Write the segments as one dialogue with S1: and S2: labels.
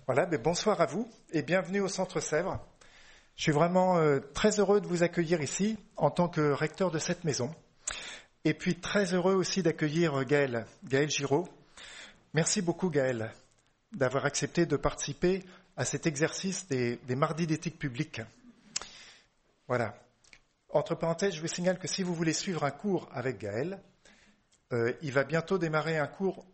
S1: Voilà, bonsoir à vous et bienvenue au Centre Sèvres. Je suis vraiment très heureux de vous accueillir ici en tant que recteur de cette maison. Et puis très heureux aussi d'accueillir Gaël Giraud. Merci beaucoup Gaël d'avoir accepté de participer à cet exercice des mardis d'éthique publique. Voilà. Entre parenthèses, je vous signale que si vous voulez suivre un cours avec Gaël, il va bientôt démarrer un cours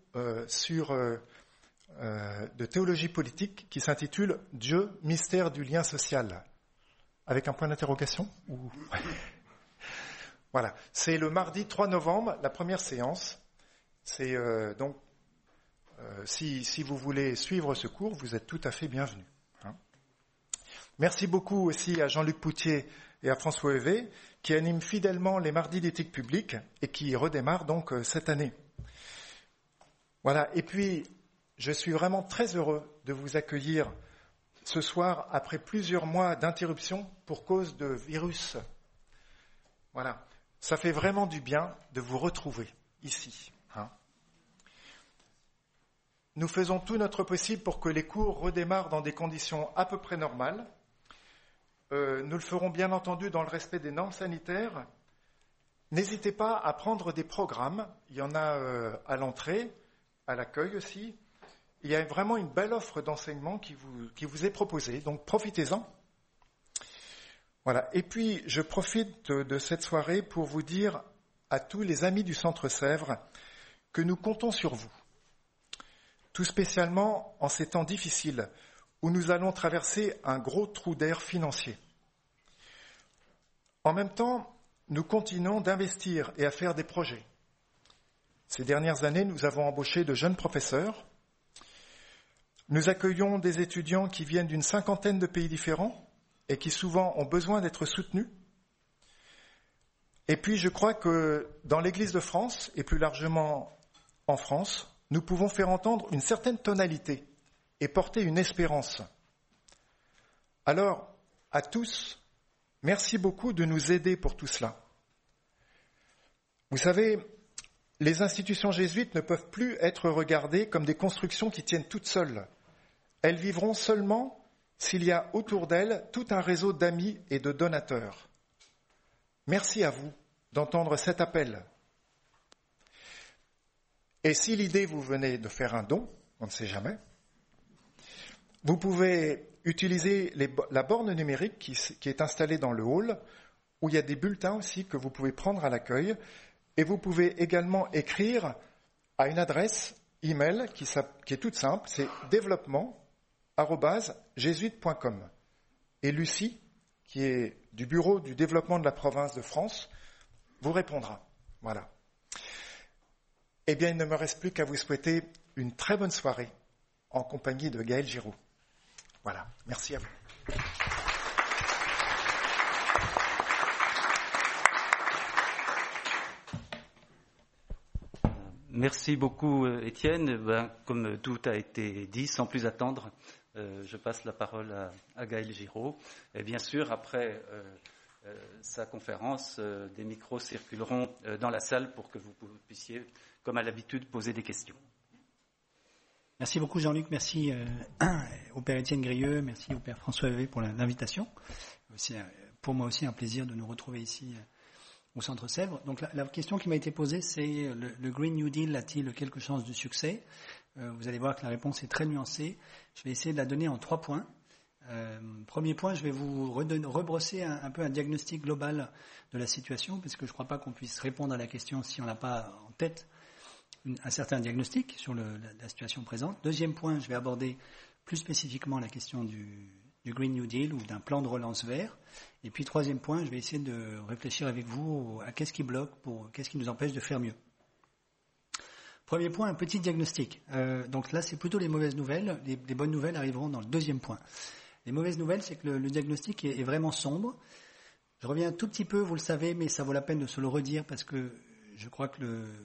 S1: de théologie politique qui s'intitule « Dieu, mystère du lien social ». Avec un point d'interrogation ou... Voilà, c'est le mardi 3 novembre, la première séance. C'est donc, si vous voulez suivre ce cours, vous êtes tout à fait bienvenus. Merci beaucoup aussi à Jean-Luc Poutier et à François Hevet, qui animent fidèlement les mardis d'éthique publique et qui redémarrent donc cette année. Voilà, et puis je suis vraiment très heureux de vous accueillir ce soir après plusieurs mois d'interruption pour cause de virus. Voilà, ça fait vraiment du bien de vous retrouver ici. Nous faisons tout notre possible pour que les cours redémarrent dans des conditions à peu près normales. Nous le ferons bien entendu dans le respect des normes sanitaires. N'hésitez pas à prendre des programmes. Il y en a à l'entrée, à l'accueil aussi. Il y a vraiment une belle offre d'enseignement qui vous est proposée, donc profitez-en. Voilà. Et puis, je profite de cette soirée pour vous dire à tous les amis du Centre Sèvres que nous comptons sur vous, tout spécialement en ces temps difficiles où nous allons traverser un gros trou d'air financier. En même temps, nous continuons d'investir et à faire des projets. Ces dernières années, nous avons embauché de jeunes professeurs. Nous accueillons des étudiants qui viennent d'une 50aine de pays différents et qui souvent ont besoin d'être soutenus. Et puis je crois que dans l'Église de France, et plus largement en France, nous pouvons faire entendre une certaine tonalité et porter une espérance. Alors, à tous, merci beaucoup de nous aider pour tout cela. Vous savez, les institutions jésuites ne peuvent plus être regardées comme des constructions qui tiennent toutes seules. Elles vivront seulement s'il y a autour d'elles tout un réseau d'amis et de donateurs. Merci à vous d'entendre cet appel. Et si l'idée vous venait de faire un don, on ne sait jamais, vous pouvez utiliser la borne numérique qui est installée dans le hall, où il y a des bulletins aussi que vous pouvez prendre à l'accueil, et vous pouvez également écrire à une adresse email qui est toute simple, c'est développement@jesuite.com. Et Lucie, qui est du bureau du développement de la province de France, vous répondra. Voilà. Eh bien, il ne me reste plus qu'à vous souhaiter une très bonne soirée en compagnie de Gaël Giraud. Voilà, merci à vous.
S2: Merci beaucoup Étienne. Comme tout a été dit, sans plus attendre, je passe la parole à Gaël Giraud. Et bien sûr, après sa conférence, des micros circuleront dans la salle pour que vous puissiez, comme à l'habitude, poser des questions.
S3: Merci beaucoup Jean-Luc, merci au Père Étienne Grieux, merci au Père François Hevet pour l'invitation. C'est pour moi aussi un plaisir de nous retrouver ici au Centre Sèvres. Donc la question qui m'a été posée, c'est le Green New Deal a-t-il quelque chance de succès ? Vous allez voir que la réponse est très nuancée. Je vais essayer de la donner en 3 points. Premier point, je vais vous rebrosser un peu un diagnostic global de la situation, parce que je ne crois pas qu'on puisse répondre à la question si on n'a pas en tête un certain diagnostic sur la situation présente. Deuxième point, je vais aborder plus spécifiquement la question du Green New Deal ou d'un plan de relance vert. Et puis troisième point, je vais essayer de réfléchir avec vous à qu'est-ce qui bloque, qu'est-ce qui nous empêche de faire mieux. Premier point, un petit diagnostic. Donc là, c'est plutôt les mauvaises nouvelles. Les bonnes nouvelles arriveront dans le deuxième point. Les mauvaises nouvelles, c'est que le diagnostic est vraiment sombre. Je reviens un tout petit peu, vous le savez, mais ça vaut la peine de se le redire parce que je crois que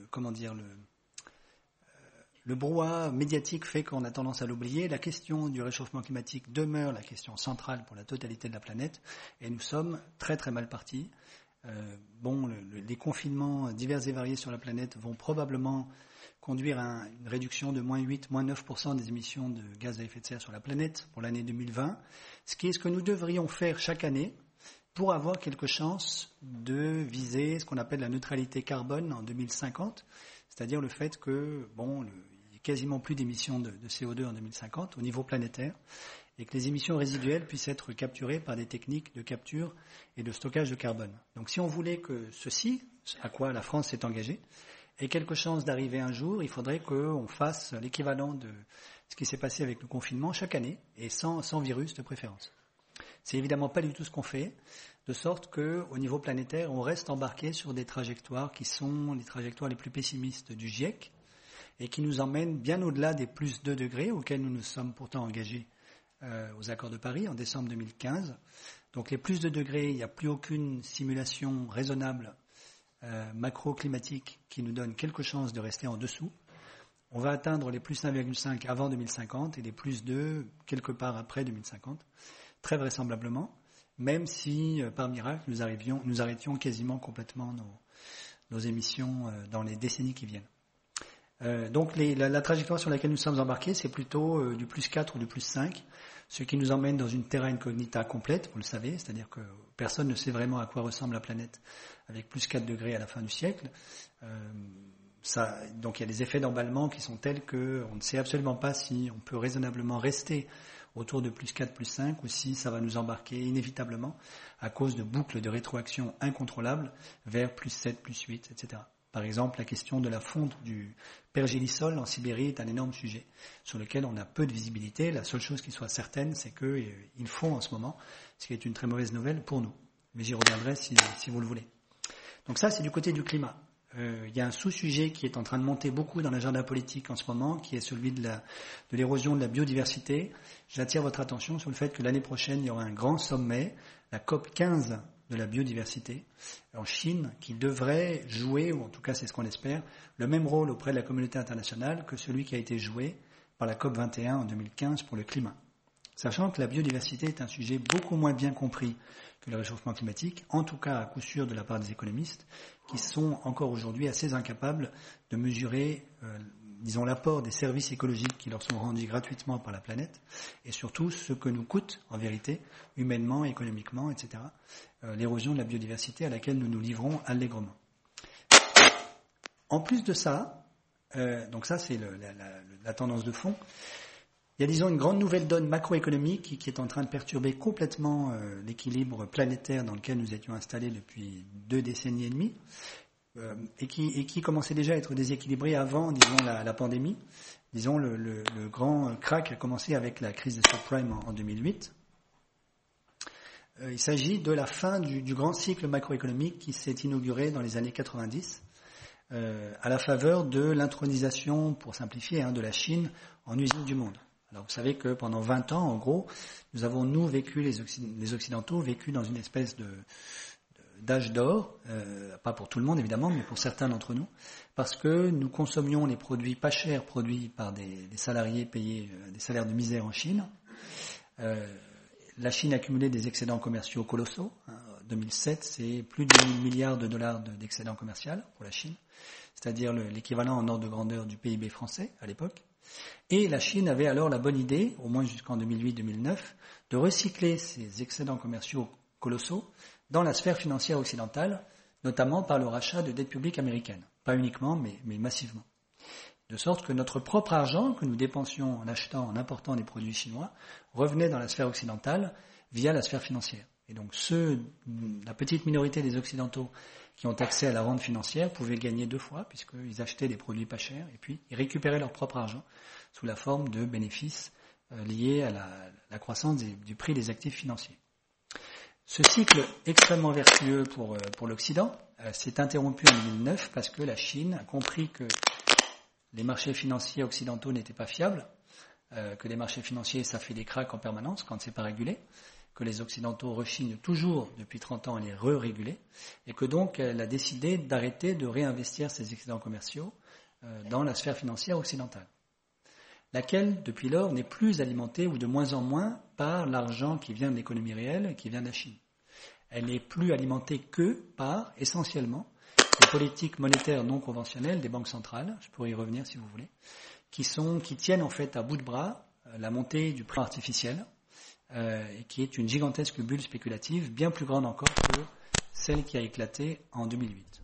S3: le brouhaha médiatique fait qu'on a tendance à l'oublier. La question du réchauffement climatique demeure la question centrale pour la totalité de la planète et nous sommes très très mal partis. Les confinements divers et variés sur la planète vont probablement conduire à une réduction de moins 8, moins 9% des émissions de gaz à effet de serre sur la planète pour l'année 2020, ce qui est ce que nous devrions faire chaque année pour avoir quelque chance de viser ce qu'on appelle la neutralité carbone en 2050, c'est-à-dire le fait que, il n'y ait quasiment plus d'émissions de CO2 en 2050 au niveau planétaire, et que les émissions résiduelles puissent être capturées par des techniques de capture et de stockage de carbone. Donc si on voulait que ceci, à quoi la France s'est engagée, ait quelque chance d'arriver un jour, il faudrait qu'on fasse l'équivalent de ce qui s'est passé avec le confinement chaque année, et sans virus de préférence. C'est évidemment pas du tout ce qu'on fait, de sorte qu'au niveau planétaire, on reste embarqué sur des trajectoires qui sont les trajectoires les plus pessimistes du GIEC, et qui nous emmènent bien au-delà des plus 2 degrés auxquels nous nous sommes pourtant engagés aux accords de Paris en décembre 2015. Donc les plus de degrés, il n'y a plus aucune simulation raisonnable macro-climatique qui nous donne quelque chance de rester en dessous. On va atteindre les plus 1,5 avant 2050 et les plus 2 quelque part après 2050, très vraisemblablement, même si par miracle nous arrêtions quasiment complètement nos émissions dans les décennies qui viennent. Donc la trajectoire sur laquelle nous sommes embarqués, c'est plutôt du plus 4 ou du plus 5, ce qui nous emmène dans une terra incognita complète, vous le savez, c'est-à-dire que personne ne sait vraiment à quoi ressemble la planète avec plus 4 degrés à la fin du siècle. Donc il y a des effets d'emballement qui sont tels qu'on ne sait absolument pas si on peut raisonnablement rester autour de plus 4, plus 5, ou si ça va nous embarquer inévitablement à cause de boucles de rétroaction incontrôlables vers plus 7, plus 8, etc. Par exemple, la question de la fonte du pergélisol en Sibérie est un énorme sujet sur lequel on a peu de visibilité. La seule chose qui soit certaine, c'est qu'il fond en ce moment, ce qui est une très mauvaise nouvelle pour nous. Mais j'y reviendrai si vous le voulez. Donc ça, c'est du côté du climat. Il y a un sous-sujet qui est en train de monter beaucoup dans l'agenda politique en ce moment, qui est celui de l'érosion de la biodiversité. J'attire votre attention sur le fait que l'année prochaine, il y aura un grand sommet, la COP 15 de la biodiversité en Chine, qui devrait jouer, ou en tout cas c'est ce qu'on espère, le même rôle auprès de la communauté internationale que celui qui a été joué par la COP 21 en 2015 pour le climat. Sachant que la biodiversité est un sujet beaucoup moins bien compris que le réchauffement climatique, en tout cas à coup sûr de la part des économistes, qui sont encore aujourd'hui assez incapables de mesurer, l'apport des services écologiques qui leur sont rendus gratuitement par la planète, et surtout ce que nous coûte, en vérité, humainement, économiquement, etc., l'érosion de la biodiversité à laquelle nous nous livrons allègrement. En plus de ça, donc ça c'est la tendance de fond, il y a disons une grande nouvelle donne macroéconomique qui est en train de perturber complètement l'équilibre planétaire dans lequel nous étions installés depuis 2 décennies et demie, et qui commençait déjà à être déséquilibré avant, disons, la pandémie. Disons, le grand crack a commencé avec la crise des subprimes en 2008. Il s'agit de la fin du grand cycle macroéconomique qui s'est inauguré dans les années 90, à la faveur de l'intronisation, pour simplifier, de la Chine en usine du monde. Alors vous savez que pendant 20 ans, en gros, nous avons, les Occidentaux, vécu dans une espèce d'âge d'or, pas pour tout le monde évidemment, mais pour certains d'entre nous, parce que nous consommions les produits pas chers produits par des salariés payés des salaires de misère en Chine. La Chine accumulait des excédents commerciaux colossaux. En 2007, c'est plus de 1 000 milliards de dollars d'excédents commerciaux pour la Chine, c'est-à-dire l'équivalent en ordre de grandeur du PIB français à l'époque. Et la Chine avait alors la bonne idée, au moins jusqu'en 2008-2009, de recycler ces excédents commerciaux colossaux dans la sphère financière occidentale, notamment par le rachat de dettes publiques américaines. Pas uniquement, mais massivement. De sorte que notre propre argent que nous dépensions en achetant, en important des produits chinois, revenait dans la sphère occidentale via la sphère financière. Et donc la petite minorité des Occidentaux qui ont accès à la rente financière pouvaient gagner 2 fois, puisqu'ils achetaient des produits pas chers, et puis ils récupéraient leur propre argent sous la forme de bénéfices liés à la croissance du prix des actifs financiers. Ce cycle extrêmement vertueux pour l'Occident s'est interrompu en 2009 parce que la Chine a compris que les marchés financiers occidentaux n'étaient pas fiables, que les marchés financiers, ça fait des cracks en permanence quand c'est pas régulé, que les Occidentaux rechignent toujours depuis 30 ans à les re-réguler, et que donc elle a décidé d'arrêter de réinvestir ces excédents commerciaux dans la sphère financière occidentale, laquelle, depuis lors, n'est plus alimentée, ou de moins en moins, par l'argent qui vient de l'économie réelle, qui vient de la Chine. Elle n'est plus alimentée que par, essentiellement, des politiques monétaires non conventionnelles des banques centrales, je pourrais y revenir si vous voulez, qui tiennent en fait à bout de bras la montée du prix artificiel, et qui est une gigantesque bulle spéculative, bien plus grande encore que celle qui a éclaté en 2008.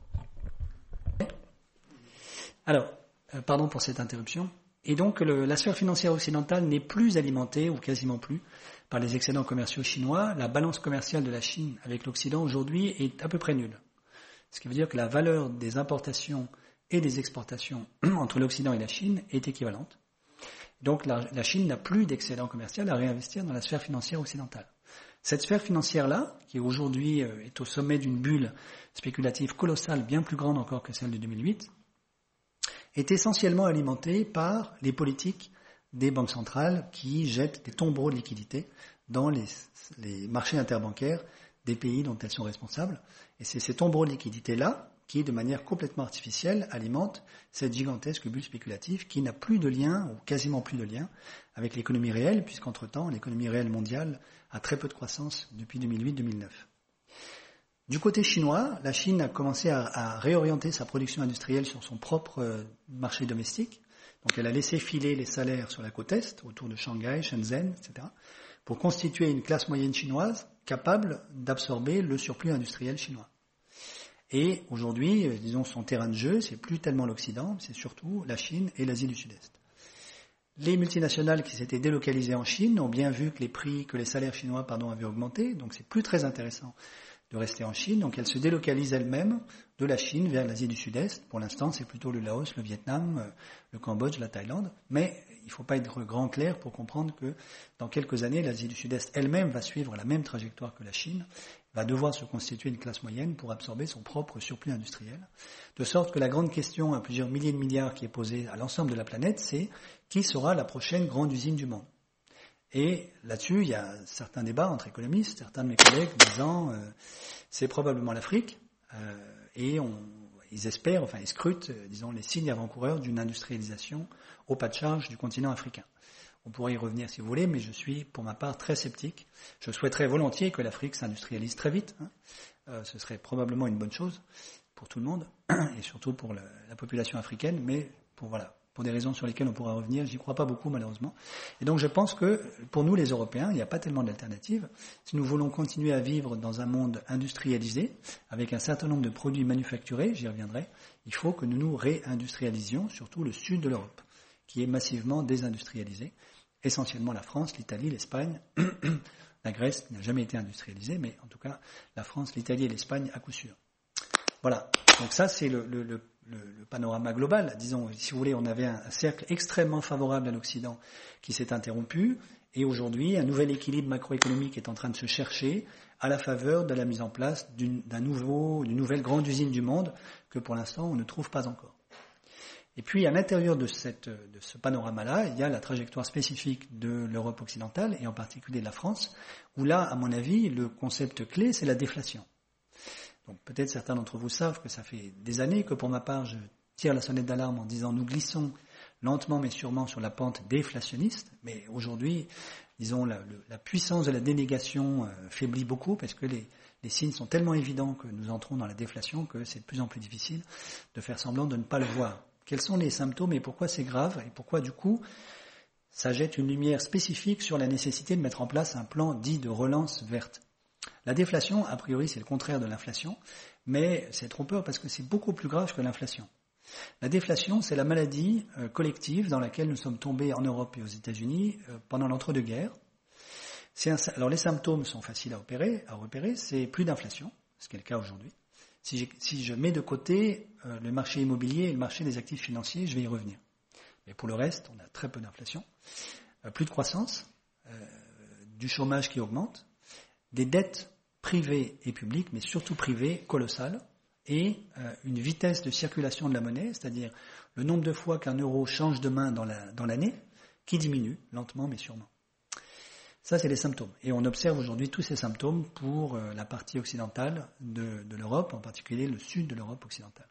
S3: Alors, pardon pour cette interruption. Et donc, la sphère financière occidentale n'est plus alimentée, ou quasiment plus, par les excédents commerciaux chinois. La balance commerciale de la Chine avec l'Occident aujourd'hui est à peu près nulle. Ce qui veut dire que la valeur des importations et des exportations entre l'Occident et la Chine est équivalente. Donc, la Chine n'a plus d'excédent commercial à réinvestir dans la sphère financière occidentale. Cette sphère financière-là, qui aujourd'hui est au sommet d'une bulle spéculative colossale, bien plus grande encore que celle de 2008, est essentiellement alimentée par les politiques des banques centrales qui jettent des tombereaux de liquidités dans les marchés interbancaires des pays dont elles sont responsables. Et c'est ces tombereaux de liquidités-là qui, de manière complètement artificielle, alimentent cette gigantesque bulle spéculative qui n'a plus de lien, ou quasiment plus de lien, avec l'économie réelle, puisqu'entre-temps, l'économie réelle mondiale a très peu de croissance depuis 2008-2009. Du côté chinois, la Chine a commencé à réorienter sa production industrielle sur son propre marché domestique. Donc elle a laissé filer les salaires sur la côte Est, autour de Shanghai, Shenzhen, etc., pour constituer une classe moyenne chinoise capable d'absorber le surplus industriel chinois. Et aujourd'hui, disons, son terrain de jeu, c'est plus tellement l'Occident, c'est surtout la Chine et l'Asie du Sud-Est. Les multinationales qui s'étaient délocalisées en Chine ont bien vu que les salaires chinois avaient augmenté, donc c'est plus très intéressant de rester en Chine. Donc elles se délocalisent elles-mêmes de la Chine vers l'Asie du Sud-Est. Pour l'instant, c'est plutôt le Laos, le Vietnam, le Cambodge, la Thaïlande. Mais il ne faut pas être grand clair pour comprendre que dans quelques années, l'Asie du Sud-Est elle-même va suivre la même trajectoire que la Chine, va devoir se constituer une classe moyenne pour absorber son propre surplus industriel. De sorte que la grande question à plusieurs milliers de milliards qui est posée à l'ensemble de la planète, c'est qui sera la prochaine grande usine du monde ? Et là-dessus, il y a certains débats entre économistes, certains de mes collègues disant c'est probablement l'Afrique, et ils espèrent, ils scrutent, disons, les signes avant-coureurs d'une industrialisation au pas de charge du continent africain. On pourrait y revenir si vous voulez, mais je suis pour ma part très sceptique. Je souhaiterais volontiers que l'Afrique s'industrialise très vite. Ce serait probablement une bonne chose pour tout le monde, et surtout pour la population africaine, mais pour des raisons sur lesquelles on pourra revenir, j'y crois pas beaucoup malheureusement. Et donc je pense que pour nous les Européens, il n'y a pas tellement d'alternatives. Si nous voulons continuer à vivre dans un monde industrialisé, avec un certain nombre de produits manufacturés, j'y reviendrai, il faut que nous nous réindustrialisions, surtout le sud de l'Europe, qui est massivement désindustrialisé, essentiellement la France, l'Italie, l'Espagne, la Grèce n'a jamais été industrialisée, mais en tout cas la France, l'Italie et l'Espagne à coup sûr. Voilà, donc ça c'est le panorama global. Disons, si vous voulez, on avait un cercle extrêmement favorable à l'Occident qui s'est interrompu, et aujourd'hui, un nouvel équilibre macroéconomique est en train de se chercher à la faveur de la mise en place d'une nouvelle grande usine du monde que pour l'instant on ne trouve pas encore. Et puis, à l'intérieur de ce panorama-là, il y a la trajectoire spécifique de l'Europe occidentale, et en particulier de la France, où là, à mon avis, le concept clé, c'est la déflation. Donc peut-être certains d'entre vous savent que ça fait des années que pour ma part je tire la sonnette d'alarme en disant nous glissons lentement mais sûrement sur la pente déflationniste, mais aujourd'hui, disons, la puissance de la dénégation faiblit beaucoup parce que les signes sont tellement évidents que nous entrons dans la déflation que c'est de plus en plus difficile de faire semblant de ne pas le voir. Quels sont les symptômes et pourquoi c'est grave et pourquoi du coup ça jette une lumière spécifique sur la nécessité de mettre en place un plan dit de relance verte. La déflation, a priori, c'est le contraire de l'inflation, mais c'est trompeur parce que c'est beaucoup plus grave que l'inflation. La déflation, c'est la maladie collective dans laquelle nous sommes tombés en Europe et aux États-Unis pendant l'entre-deux-guerres. Alors les symptômes sont faciles à repérer, c'est plus d'inflation, ce qui est le cas aujourd'hui. Si je mets de côté le marché immobilier et le marché des actifs financiers, je vais y revenir. Mais pour le reste, on a très peu d'inflation, plus de croissance, du chômage qui augmente, des dettes privées et publiques, mais surtout privées, colossales, et une vitesse de circulation de la monnaie, c'est-à-dire le nombre de fois qu'un euro change de main dans l'année, qui diminue, lentement mais sûrement. Ça, c'est les symptômes. Et on observe aujourd'hui tous ces symptômes pour la partie occidentale de l'Europe, en particulier le sud de l'Europe occidentale.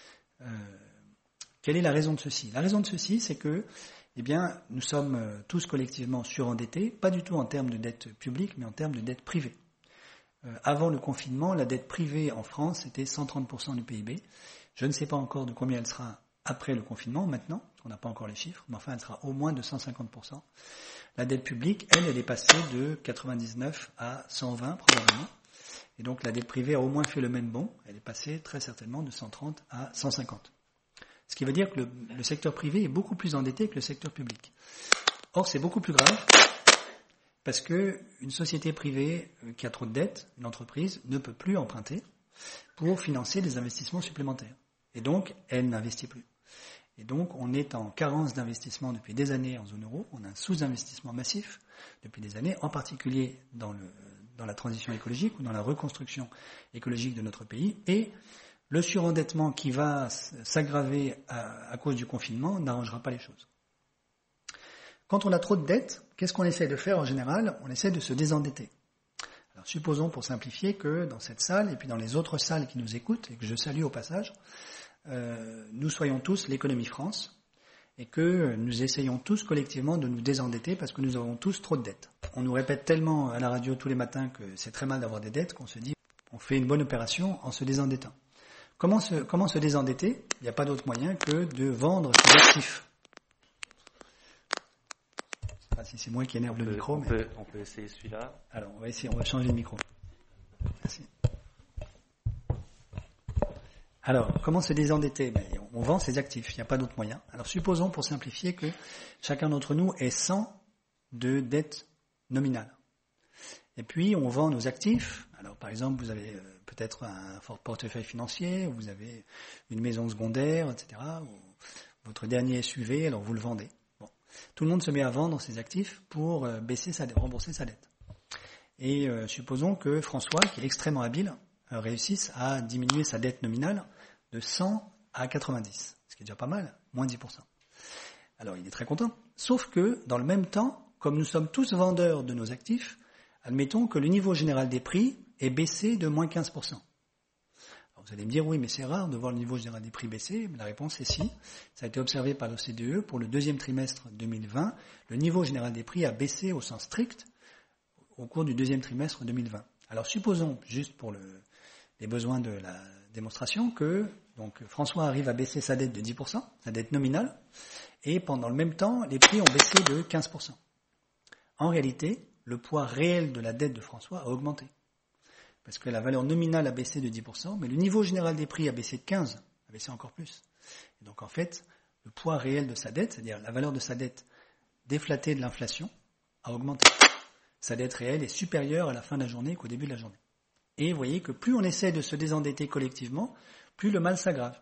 S3: Quelle est la raison de ceci ? La raison de ceci, c'est que nous sommes tous collectivement surendettés, pas du tout en termes de dette publique, mais en termes de dette privée. avant le confinement, la dette privée en France était 130% du PIB. Je ne sais pas encore de combien elle sera après le confinement, maintenant, parce qu'on n'a pas encore les chiffres, mais enfin, elle sera au moins de 150%. La dette publique, elle est passée de 99 à 120 probablement. Et donc, la dette privée a au moins fait le même bond. Elle est passée très certainement de 130 à 150. Ce qui veut dire que le secteur privé est beaucoup plus endetté que le secteur public. Or, c'est beaucoup plus grave parce qu'une société privée qui a trop de dettes, une entreprise, ne peut plus emprunter pour financer des investissements supplémentaires. Et donc, elle n'investit plus. Et donc, on est en carence d'investissement depuis des années en zone euro. On a un sous-investissement massif depuis des années, en particulier dans la transition écologique ou dans la reconstruction écologique de notre pays. Et le surendettement qui va s'aggraver à cause du confinement n'arrangera pas les choses. Quand on a trop de dettes, qu'est-ce qu'on essaie de faire en général ? On essaie de se désendetter. Alors, supposons, pour simplifier, que dans cette salle et puis dans les autres salles qui nous écoutent, et que je salue au passage, nous soyons tous l'économie France et que nous essayons tous collectivement de nous désendetter parce que nous avons tous trop de dettes. On nous répète tellement à la radio tous les matins que c'est très mal d'avoir des dettes qu'on se dit on fait une bonne opération en se désendettant. Comment se désendetter ? Il n'y a pas d'autre moyen que de vendre ses actifs. Je ne sais pas si c'est moi qui énerve le micro.
S2: On peut essayer celui-là.
S3: Alors, on va changer de micro. Merci. Alors, comment se désendetter ? On vend ses actifs, il n'y a pas d'autre moyen. Alors, supposons, pour simplifier, que chacun d'entre nous ait 100 de dette nominale. Et puis, on vend nos actifs. Alors, par exemple, vous avez peut-être un fort portefeuille financier, vous avez une maison secondaire, etc. Ou votre dernier SUV, alors vous le vendez. Bon. Tout le monde se met à vendre ses actifs pour rembourser sa dette. Et supposons que François, qui est extrêmement habile, réussisse à diminuer sa dette nominale de 100 à 90, ce qui est déjà pas mal, moins 10%. Alors il est très content. Sauf que, dans le même temps, comme nous sommes tous vendeurs de nos actifs, admettons que le niveau général des prix est baissé de moins 15%. Alors vous allez me dire, oui, mais c'est rare de voir le niveau général des prix baisser. La réponse est si. Ça a été observé par l'OCDE pour le deuxième trimestre 2020. Le niveau général des prix a baissé au sens strict au cours du deuxième trimestre 2020. Alors supposons, juste pour les besoins de la démonstration, que donc François arrive à baisser sa dette de 10%, sa dette nominale, et pendant le même temps, les prix ont baissé de 15%. En réalité, le poids réel de la dette de François a augmenté. Parce que la valeur nominale a baissé de 10%, mais le niveau général des prix a baissé de 15%, a baissé encore plus. Et donc en fait, le poids réel de sa dette, c'est-à-dire la valeur de sa dette déflatée de l'inflation, a augmenté. Sa dette réelle est supérieure à la fin de la journée qu'au début de la journée. Et vous voyez que plus on essaie de se désendetter collectivement, plus le mal s'aggrave.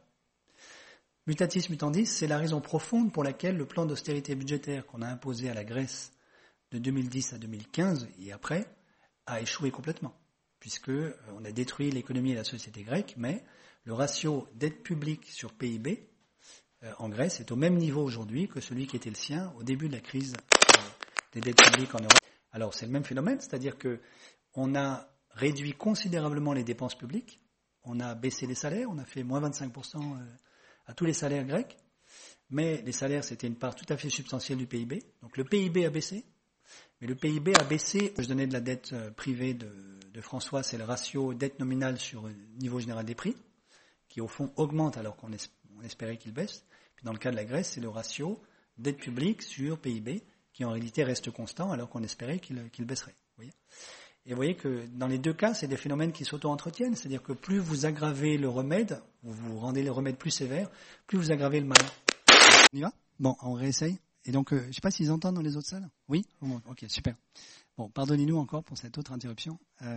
S3: Mutatis mutandis, c'est la raison profonde pour laquelle le plan d'austérité budgétaire qu'on a imposé à la Grèce de 2010 à 2015 et après a échoué complètement, puisqu'on a détruit l'économie et la société grecque, mais le ratio dette publique sur PIB en Grèce est au même niveau aujourd'hui que celui qui était le sien au début de la crise des dettes publiques en Europe. Alors c'est le même phénomène, c'est-à-dire qu'on a réduit considérablement les dépenses publiques, on a baissé les salaires, on a fait moins 25% à tous les salaires grecs, mais les salaires c'était une part tout à fait substantielle du PIB, donc le PIB a baissé, mais le PIB a baissé, je donnais de la dette privée de François, c'est le ratio dette nominale sur le niveau général des prix, qui au fond augmente alors qu'on espérait qu'il baisse, puis dans le cas de la Grèce c'est le ratio dette publique sur PIB, qui en réalité reste constant alors qu'on espérait qu'il baisserait. Vous voyez ? Et vous voyez que dans les deux cas, c'est des phénomènes qui s'auto-entretiennent, c'est-à-dire que plus vous aggravez le remède, vous rendez le remède plus sévère, plus vous aggravez le mal. On y va ? Bon, on réessaye. Et donc, je ne sais pas s'ils entendent dans les autres salles. Oui ? Bon, ok, super. Bon, pardonnez-nous encore pour cette autre interruption.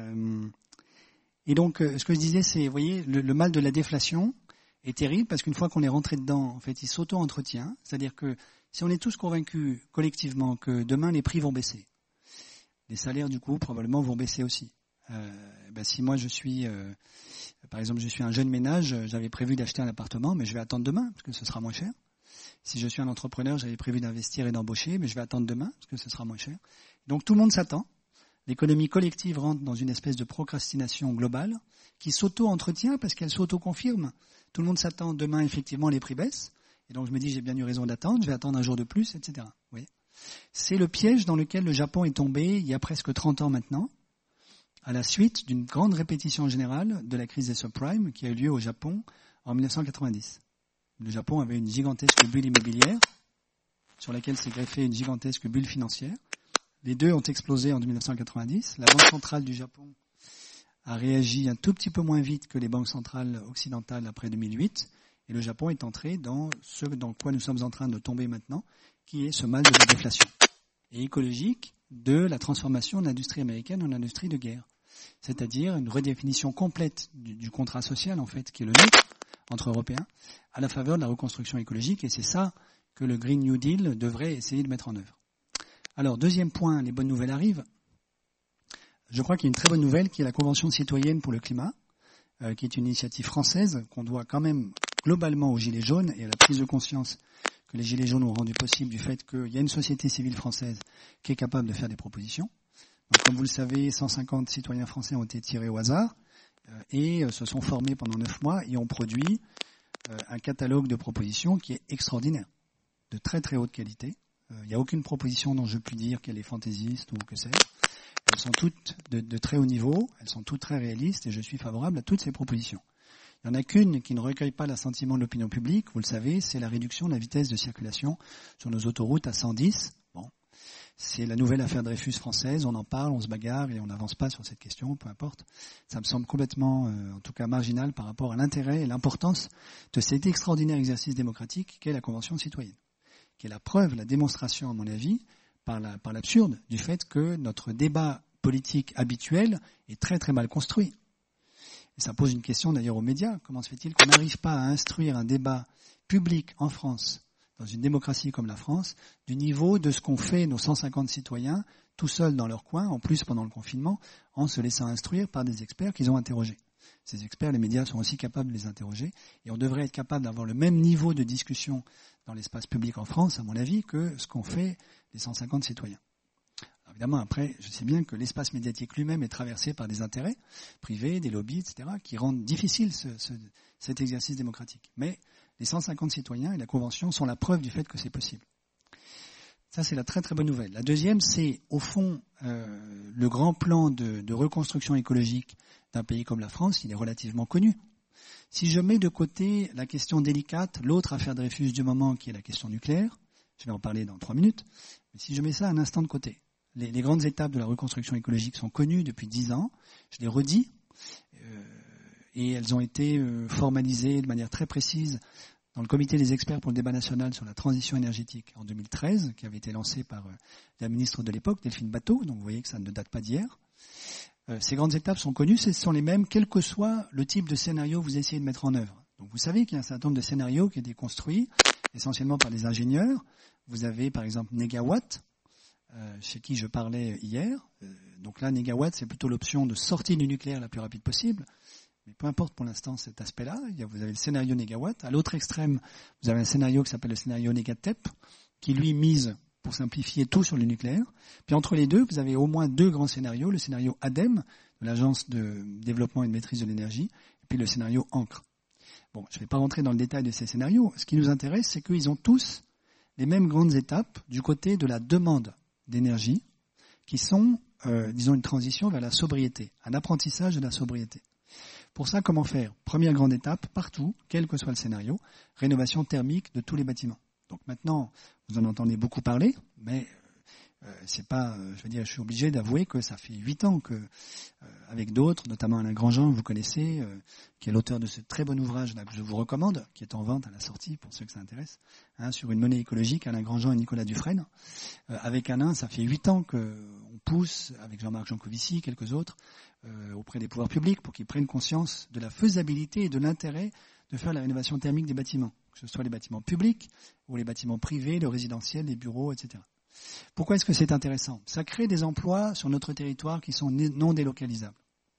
S3: Et donc, ce que je disais, c'est, vous voyez, le mal de la déflation est terrible parce qu'une fois qu'on est rentré dedans, en fait, il s'auto-entretient. C'est-à-dire que si on est tous convaincus collectivement que demain les prix vont baisser, les salaires, du coup, probablement vont baisser aussi. Si moi, par exemple, je suis un jeune ménage, j'avais prévu d'acheter un appartement, mais je vais attendre demain, parce que ce sera moins cher. Si je suis un entrepreneur, j'avais prévu d'investir et d'embaucher, mais je vais attendre demain, parce que ce sera moins cher. Donc, tout le monde s'attend. L'économie collective rentre dans une espèce de procrastination globale qui s'auto-entretient parce qu'elle s'auto-confirme. Tout le monde s'attend, demain, effectivement, les prix baissent. Et donc, je me dis, j'ai bien eu raison d'attendre, je vais attendre un jour de plus, etc. Vous voyez ? C'est le piège dans lequel le Japon est tombé il y a presque 30 ans maintenant, à la suite d'une grande répétition générale de la crise des subprimes qui a eu lieu au Japon en 1990. Le Japon avait une gigantesque bulle immobilière sur laquelle s'est greffée une gigantesque bulle financière. Les deux ont explosé en 1990. La Banque centrale du Japon a réagi un tout petit peu moins vite que les banques centrales occidentales après 2008. Et le Japon est entré dans ce dans quoi nous sommes en train de tomber maintenant, qui est ce mal de la déflation et écologique de la transformation de l'industrie américaine en industrie de guerre. C'est-à-dire une redéfinition complète du contrat social, en fait, qui est le nôtre, entre Européens, à la faveur de la reconstruction écologique. Et c'est ça que le Green New Deal devrait essayer de mettre en œuvre. Alors, deuxième point, les bonnes nouvelles arrivent. Je crois qu'il y a une très bonne nouvelle qui est la Convention citoyenne pour le climat, qui est une initiative française qu'on doit quand même globalement aux Gilets jaunes et à la prise de conscience que les Gilets jaunes ont rendu possible du fait qu'il y a une société civile française qui est capable de faire des propositions. Donc, comme vous le savez, 150 citoyens français ont été tirés au hasard et se sont formés pendant 9 mois et ont produit un catalogue de propositions qui est extraordinaire, de très très haute qualité. Il n'y a aucune proposition dont je puis dire qu'elle est fantaisiste ou que sais-je. Elles sont toutes de très haut niveau, elles sont toutes très réalistes et je suis favorable à toutes ces propositions. Il n'y en a qu'une qui ne recueille pas l'assentiment de l'opinion publique, vous le savez, c'est la réduction de la vitesse de circulation sur nos autoroutes à 110. Bon, c'est la nouvelle affaire Dreyfus française, on en parle, on se bagarre et on n'avance pas sur cette question, peu importe. Ça me semble complètement, en tout cas marginal par rapport à l'intérêt et l'importance de cet extraordinaire exercice démocratique qu'est la Convention citoyenne, qui est la preuve, la démonstration, à mon avis, par l'absurde du fait que notre débat politique habituel est très très mal construit. Et ça pose une question d'ailleurs aux médias. Comment se fait-il qu'on n'arrive pas à instruire un débat public en France, dans une démocratie comme la France, du niveau de ce qu'ont fait nos 150 citoyens, tout seuls dans leur coin, en plus pendant le confinement, en se laissant instruire par des experts qu'ils ont interrogés. Ces experts, les médias sont aussi capables de les interroger, et on devrait être capable d'avoir le même niveau de discussion dans l'espace public en France, à mon avis, que ce qu'ont fait les 150 citoyens. Alors évidemment, après, je sais bien que l'espace médiatique lui-même est traversé par des intérêts privés, des lobbies, etc., qui rendent difficile cet exercice démocratique. Mais les 150 citoyens et la Convention sont la preuve du fait que c'est possible. Ça, c'est la très très bonne nouvelle. La deuxième, c'est au fond le grand plan de reconstruction écologique d'un pays comme la France, il est relativement connu. Si je mets de côté la question délicate, l'autre affaire Dreyfus du moment, qui est la question nucléaire, je vais en parler dans 3 minutes, mais si je mets ça un instant de côté, les grandes étapes de la reconstruction écologique sont connues depuis 10 ans, je les redis, et elles ont été formalisées de manière très précise dans le comité des experts pour le débat national sur la transition énergétique en 2013, qui avait été lancé par la ministre de l'époque, Delphine Batho, donc vous voyez que ça ne date pas d'hier. Ces grandes étapes sont connues, ce sont les mêmes, quel que soit le type de scénario que vous essayez de mettre en œuvre. Donc vous savez qu'il y a un certain nombre de scénarios qui ont été construits, essentiellement par des ingénieurs. Vous avez par exemple Negawatt, chez qui je parlais hier. Donc là, Negawatt, c'est plutôt l'option de sortie du nucléaire la plus rapide possible. Mais peu importe pour l'instant cet aspect-là. Vous avez le scénario Negawatt. À l'autre extrême, vous avez un scénario qui s'appelle le scénario Negatep, qui lui mise, pour simplifier, tout sur le nucléaire. Puis entre les deux, vous avez au moins 2 grands scénarios. Le scénario ADEME, de l'Agence de développement et de maîtrise de l'énergie, et puis le scénario ANCRE. Bon, je ne vais pas rentrer dans le détail de ces scénarios. Ce qui nous intéresse, c'est qu'ils ont tous les mêmes grandes étapes du côté de la demande d'énergie, qui sont, disons, une transition vers la sobriété, un apprentissage de la sobriété. Pour ça, comment faire ? Première grande étape, partout, quel que soit le scénario, rénovation thermique de tous les bâtiments. Donc maintenant, vous en entendez beaucoup parler, mais c'est pas, je suis obligé d'avouer que ça fait 8 ans que, avec d'autres, notamment Alain Grandjean, que vous connaissez, qui est l'auteur de ce très bon ouvrage là que je vous recommande, qui est en vente à la sortie pour ceux que ça intéresse, sur une monnaie écologique, Alain Grandjean et Nicolas Dufresne. Avec Alain, ça fait 8 ans qu'on pousse, avec Jean-Marc Jancovici, quelques autres, auprès des pouvoirs publics pour qu'ils prennent conscience de la faisabilité et de l'intérêt de faire la rénovation thermique des bâtiments, que ce soit les bâtiments publics ou les bâtiments privés, le résidentiel, les bureaux, etc. Pourquoi est-ce que c'est intéressant ? Ça crée des emplois sur notre territoire qui sont non délocalisables.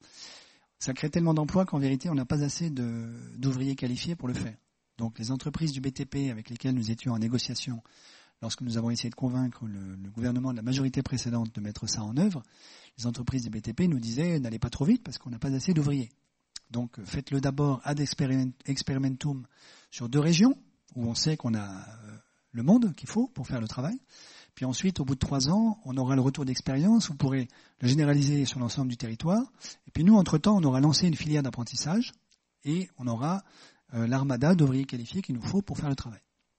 S3: Ça crée tellement d'emplois qu'en vérité, on n'a pas assez d'ouvriers qualifiés pour le faire. Donc les entreprises du BTP avec lesquelles nous étions en négociation, lorsque nous avons essayé de convaincre le gouvernement de la majorité précédente de mettre ça en œuvre, les entreprises du BTP nous disaient « n'allez pas trop vite parce qu'on n'a pas assez d'ouvriers ». Donc faites-le d'abord ad experimentum sur 2 régions où on sait qu'on a le monde qu'il faut pour faire le travail. Puis ensuite, au bout de 3 ans, on aura le retour d'expérience, vous pourrez le généraliser sur l'ensemble du territoire. Et puis nous, entre-temps, on aura lancé une filière d'apprentissage et on aura l'armada d'ouvriers qualifiés qu'il nous faut pour faire le travail.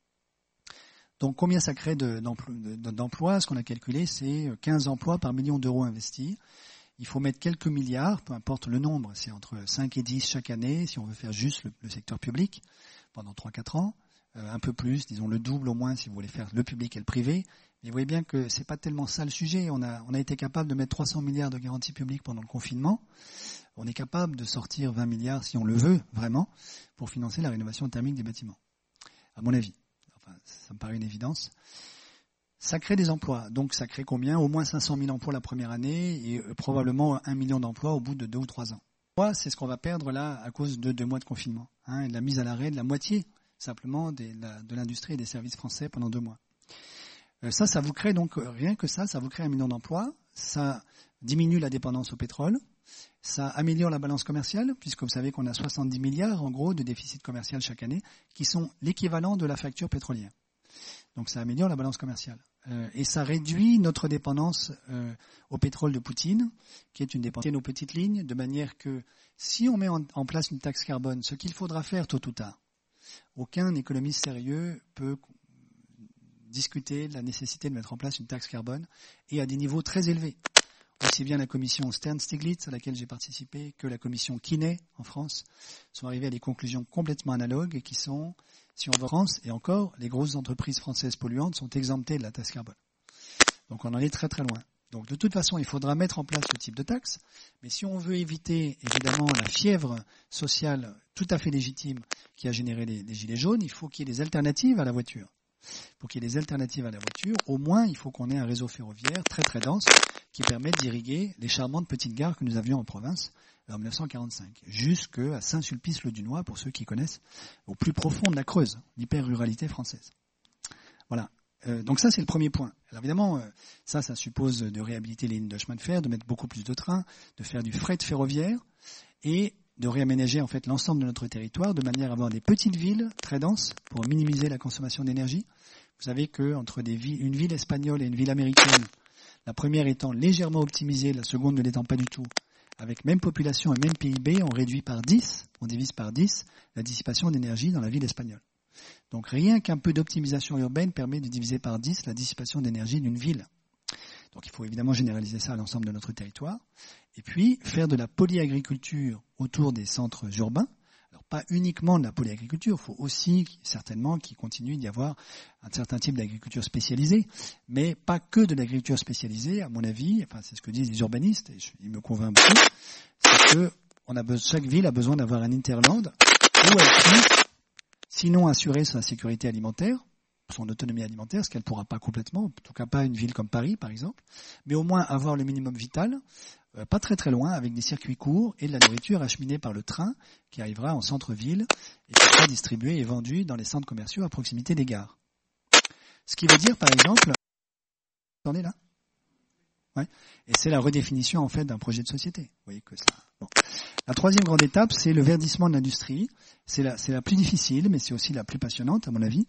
S3: Donc combien ça crée d'emplois? Ce qu'on a calculé, c'est 15 emplois par million d'euros investis. Il faut mettre quelques milliards, peu importe le nombre, c'est entre 5 et 10 chaque année, si on veut faire juste le secteur public, pendant 3-4 ans. Un peu plus, disons le double au moins, si vous voulez faire le public et le privé. Mais vous voyez bien que c'est pas tellement ça le sujet. On a été capable de mettre 300 milliards de garanties publiques pendant le confinement. On est capable de sortir 20 milliards, si on le veut, vraiment, pour financer la rénovation thermique des bâtiments. À mon avis. Enfin, ça me paraît une évidence. Ça crée des emplois. Donc ça crée combien? Au moins 500 000 emplois la première année et probablement 1 million d'emplois au bout de 2 ou 3 ans. C'est ce qu'on va perdre là à cause de 2 mois de confinement. Et de la mise à l'arrêt de la moitié simplement de l'industrie et des services français pendant 2 mois. Ça vous crée donc, rien que ça vous crée 1 million d'emplois, ça diminue la dépendance au pétrole, ça améliore la balance commerciale, puisque vous savez qu'on a 70 milliards en gros de déficit commercial chaque année, qui sont l'équivalent de la facture pétrolière. Donc ça améliore la balance commerciale. Et ça réduit notre dépendance au pétrole de Poutine, qui est une dépendance de nos petites lignes, de manière que si on met en place une taxe carbone, ce qu'il faudra faire tôt ou tard, aucun économiste sérieux peut discuter de la nécessité de mettre en place une taxe carbone et à des niveaux très élevés. Aussi bien la commission Stern-Stiglitz, à laquelle j'ai participé, que la commission Quinet en France, sont arrivés à des conclusions complètement analogues qui sont, si on va en France, et encore, les grosses entreprises françaises polluantes sont exemptées de la taxe carbone. Donc on en est très très loin. Donc de toute façon, il faudra mettre en place ce type de taxe, mais si on veut éviter évidemment la fièvre sociale tout à fait légitime qui a généré les gilets jaunes, il faut qu'il y ait des alternatives à la voiture. Pour qu'il y ait des alternatives à la voiture, au moins il faut qu'on ait un réseau ferroviaire très très dense qui permette d'irriguer les charmantes petites gares que nous avions en province en 1945, jusqu'à Saint-Sulpice-le-Dunois, pour ceux qui connaissent, au plus profond de la Creuse, l'hyper-ruralité française. Voilà. Donc ça, c'est le premier point. Alors évidemment, ça suppose de réhabiliter les lignes de chemin de fer, de mettre beaucoup plus de trains, de faire du fret ferroviaire et de réaménager en fait l'ensemble de notre territoire de manière à avoir des petites villes très denses pour minimiser la consommation d'énergie. Vous savez qu'entre une ville espagnole et une ville américaine, la première étant légèrement optimisée, la seconde ne l'étant pas du tout, avec même population et même PIB, on divise par 10 la dissipation d'énergie dans la ville espagnole. Donc rien qu'un peu d'optimisation urbaine permet de diviser par 10 la dissipation d'énergie d'une ville. Donc il faut évidemment généraliser ça à l'ensemble de notre territoire. Et puis faire de la polyagriculture autour des centres urbains. Alors pas uniquement de la polyagriculture, il faut aussi certainement qu'il continue d'y avoir un certain type d'agriculture spécialisée, mais pas que de l'agriculture spécialisée, à mon avis, enfin c'est ce que disent les urbanistes, et il me convainc beaucoup, c'est que chaque ville a besoin d'avoir un hinterland où elle puisse sinon assurer sa sécurité alimentaire, son autonomie alimentaire, ce qu'elle ne pourra pas complètement, en tout cas pas une ville comme Paris par exemple, mais au moins avoir le minimum vital, pas très très loin, avec des circuits courts et de la nourriture acheminée par le train qui arrivera en centre-ville et qui sera distribuée et vendue dans les centres commerciaux à proximité des gares. Ce qui veut dire par exemple, attendez là, ouais, et c'est la redéfinition en fait d'un projet de société. Vous voyez que ça. Bon. La troisième grande étape, c'est le verdissement de l'industrie. C'est la plus difficile, mais c'est aussi la plus passionnante, à mon avis,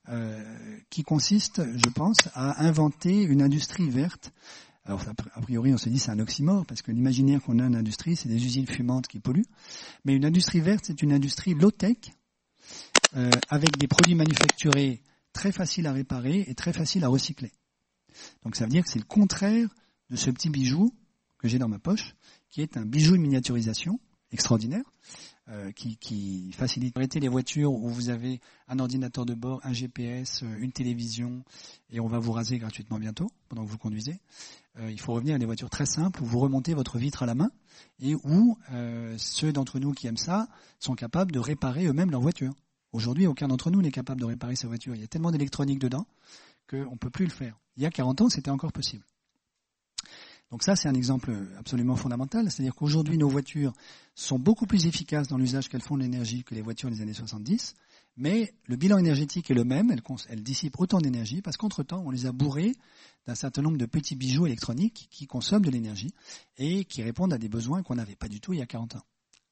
S3: qui consiste, je pense, à inventer une industrie verte. Alors, a priori, on se dit c'est un oxymore, parce que l'imaginaire qu'on a en industrie, c'est des usines fumantes qui polluent. Mais une industrie verte, c'est une industrie low-tech, avec des produits manufacturés très faciles à réparer et très faciles à recycler. Donc ça veut dire que c'est le contraire de ce petit bijou que j'ai dans ma poche, qui est un bijou de miniaturisation extraordinaire, qui facilite arrêter les voitures où vous avez un ordinateur de bord, un GPS, une télévision, et on va vous raser gratuitement bientôt, pendant que vous conduisez. Il faut revenir à des voitures très simples où vous remontez votre vitre à la main, et où ceux d'entre nous qui aiment ça sont capables de réparer eux-mêmes leur voiture. Aujourd'hui, aucun d'entre nous n'est capable de réparer sa voiture. Il y a tellement d'électronique dedans qu'on ne peut plus le faire. Il y a 40 ans, c'était encore possible. Donc ça, c'est un exemple absolument fondamental. C'est-à-dire qu'aujourd'hui, nos voitures sont beaucoup plus efficaces dans l'usage qu'elles font de l'énergie que les voitures des années 70. Mais le bilan énergétique est le même. Elles dissipent autant d'énergie parce qu'entre-temps, on les a bourrées d'un certain nombre de petits bijoux électroniques qui consomment de l'énergie et qui répondent à des besoins qu'on n'avait pas du tout il y a 40 ans.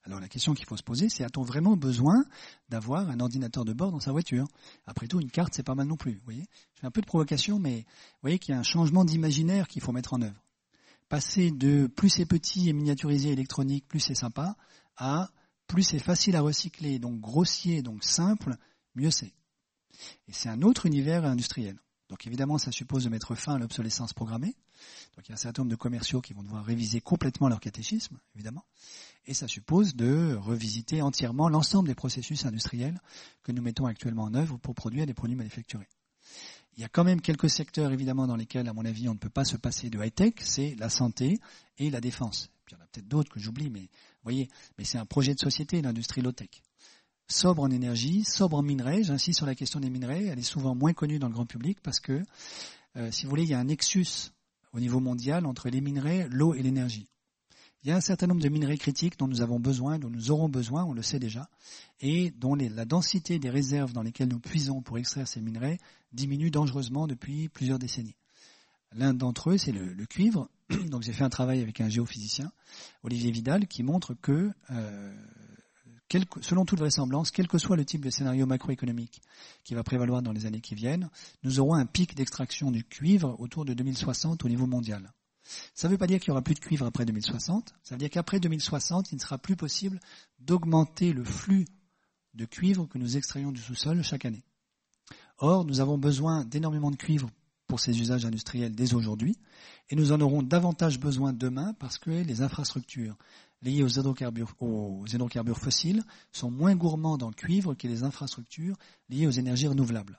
S3: Alors la question qu'il faut se poser, c'est a-t-on vraiment besoin d'avoir un ordinateur de bord dans sa voiture? Après tout, une carte, c'est pas mal non plus. Vous voyez, je fais un peu de provocation, mais vous voyez qu'il y a un changement d'imaginaire qu'il faut mettre en œuvre. Passer de plus c'est petit et miniaturisé électronique, plus c'est sympa, à plus c'est facile à recycler, donc grossier, donc simple, mieux c'est. Et c'est un autre univers industriel. Donc évidemment, ça suppose de mettre fin à l'obsolescence programmée. Donc il y a un certain nombre de commerciaux qui vont devoir réviser complètement leur catéchisme, évidemment. Et ça suppose de revisiter entièrement l'ensemble des processus industriels que nous mettons actuellement en œuvre pour produire des produits manufacturés. Il y a quand même quelques secteurs, évidemment, dans lesquels, à mon avis, on ne peut pas se passer de high-tech, c'est la santé et la défense. Puis il y en a peut-être d'autres que j'oublie, mais vous voyez, mais c'est un projet de société, l'industrie low-tech. Sobre en énergie, sobre en minerais, j'insiste sur la question des minerais, elle est souvent moins connue dans le grand public parce que, si vous voulez, il y a un nexus au niveau mondial entre les minerais, l'eau et l'énergie. Il y a un certain nombre de minerais critiques dont nous avons besoin, dont nous aurons besoin, on le sait déjà, et dont la densité des réserves dans lesquelles nous puisons pour extraire ces minerais diminue dangereusement depuis plusieurs décennies. L'un d'entre eux, c'est le cuivre. Donc j'ai fait un travail avec un géophysicien, Olivier Vidal, qui montre que, selon toute vraisemblance, quel que soit le type de scénario macroéconomique qui va prévaloir dans les années qui viennent, nous aurons un pic d'extraction du cuivre autour de 2060 au niveau mondial. Ça ne veut pas dire qu'il n'y aura plus de cuivre après 2060, ça veut dire qu'après 2060, il ne sera plus possible d'augmenter le flux de cuivre que nous extrayons du sous-sol chaque année. Or, nous avons besoin d'énormément de cuivre pour ces usages industriels dès aujourd'hui, et nous en aurons davantage besoin demain parce que les infrastructures liées aux hydrocarbures fossiles sont moins gourmandes en cuivre que les infrastructures liées aux énergies renouvelables.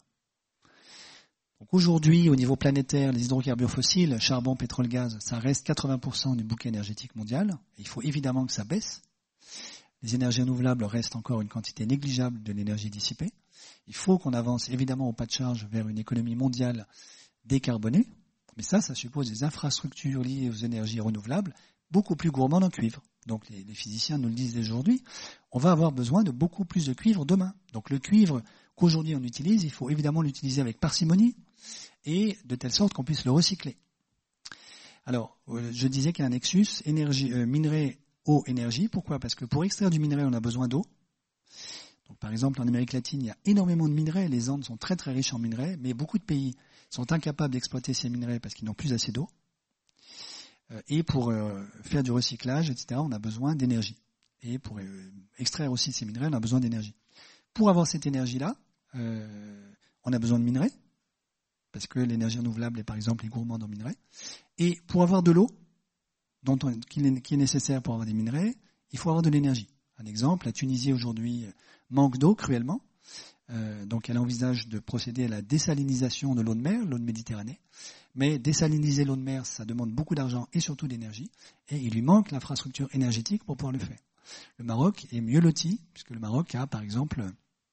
S3: Donc aujourd'hui, au niveau planétaire, les hydrocarbures fossiles, charbon, pétrole, gaz, ça reste 80% du bouquet énergétique mondial. Il faut évidemment que ça baisse. Les énergies renouvelables restent encore une quantité négligeable de l'énergie dissipée. Il faut qu'on avance évidemment au pas de charge vers une économie mondiale décarbonée. Mais ça suppose des infrastructures liées aux énergies renouvelables beaucoup plus gourmandes en cuivre. Donc les physiciens nous le disent aujourd'hui, on va avoir besoin de beaucoup plus de cuivre demain. Donc le cuivre qu'aujourd'hui on utilise, il faut évidemment l'utiliser avec parcimonie et de telle sorte qu'on puisse le recycler. Alors, je disais qu'il y a un nexus minerai, eau, énergie. Pourquoi? Parce que pour extraire du minerai, on a besoin d'eau. Donc, par exemple, en Amérique latine, il y a énormément de minerais. Les Andes sont très très riches en minerais, mais beaucoup de pays sont incapables d'exploiter ces minerais parce qu'ils n'ont plus assez d'eau. Et pour faire du recyclage, etc., on a besoin d'énergie. Et pour extraire aussi ces minerais, on a besoin d'énergie. Pour avoir cette énergie-là, on a besoin de minerais, parce que l'énergie renouvelable est par exemple gourmande en minerais. Et pour avoir de l'eau, qui est nécessaire pour avoir des minerais, il faut avoir de l'énergie. Un exemple, la Tunisie aujourd'hui manque d'eau cruellement, donc elle envisage de procéder à la désalinisation de l'eau de mer, l'eau de Méditerranée. Mais désaliniser l'eau de mer, ça demande beaucoup d'argent et surtout d'énergie, et il lui manque l'infrastructure énergétique pour pouvoir le faire. Le Maroc est mieux loti, puisque le Maroc a par exemple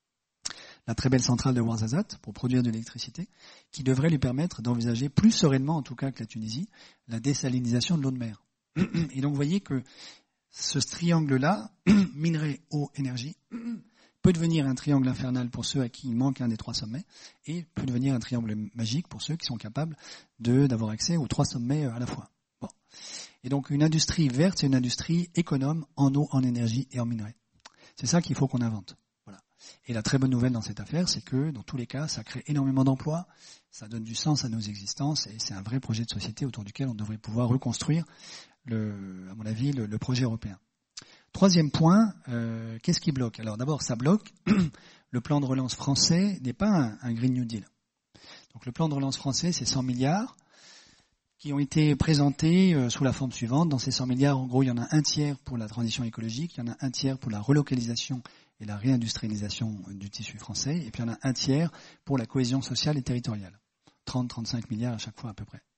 S3: la très belle centrale de Ouarzazate pour produire de l'électricité, qui devrait lui permettre d'envisager plus sereinement, en tout cas que la Tunisie, la désalinisation de l'eau de mer. Et donc vous voyez que ce triangle-là, minerais, eau, énergie, peut devenir un triangle infernal pour ceux à qui il manque un des trois sommets, et peut devenir un triangle magique pour ceux qui sont capables d'avoir accès aux trois sommets à la fois. Bon. Et donc une industrie verte, c'est une industrie économe en eau, en énergie et en minerais. C'est ça qu'il faut qu'on invente. Et la très bonne nouvelle dans cette affaire, c'est que, dans tous les cas, ça crée énormément d'emplois, ça donne du sens à nos existences, et c'est un vrai projet de société autour duquel on devrait pouvoir reconstruire, à mon avis, le projet européen. Troisième point, qu'est-ce qui bloque? Alors d'abord, ça bloque. Le plan de relance français n'est pas un Green New Deal. Donc le plan de relance français, c'est 100 milliards qui ont été présentés sous la forme suivante. Dans ces 100 milliards, en gros, il y en a un tiers pour la transition écologique, il y en a un tiers pour la relocalisation et la réindustrialisation du tissu français, et puis il y en a un tiers pour la cohésion sociale et territoriale. 30-35 milliards à chaque fois à peu près.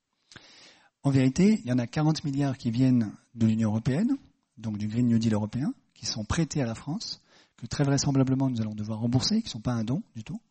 S3: En vérité, il y en a 40 milliards qui viennent de l'Union européenne, donc du Green New Deal européen, qui sont prêtés à la France, que très vraisemblablement nous allons devoir rembourser, qui ne sont pas un don du tout.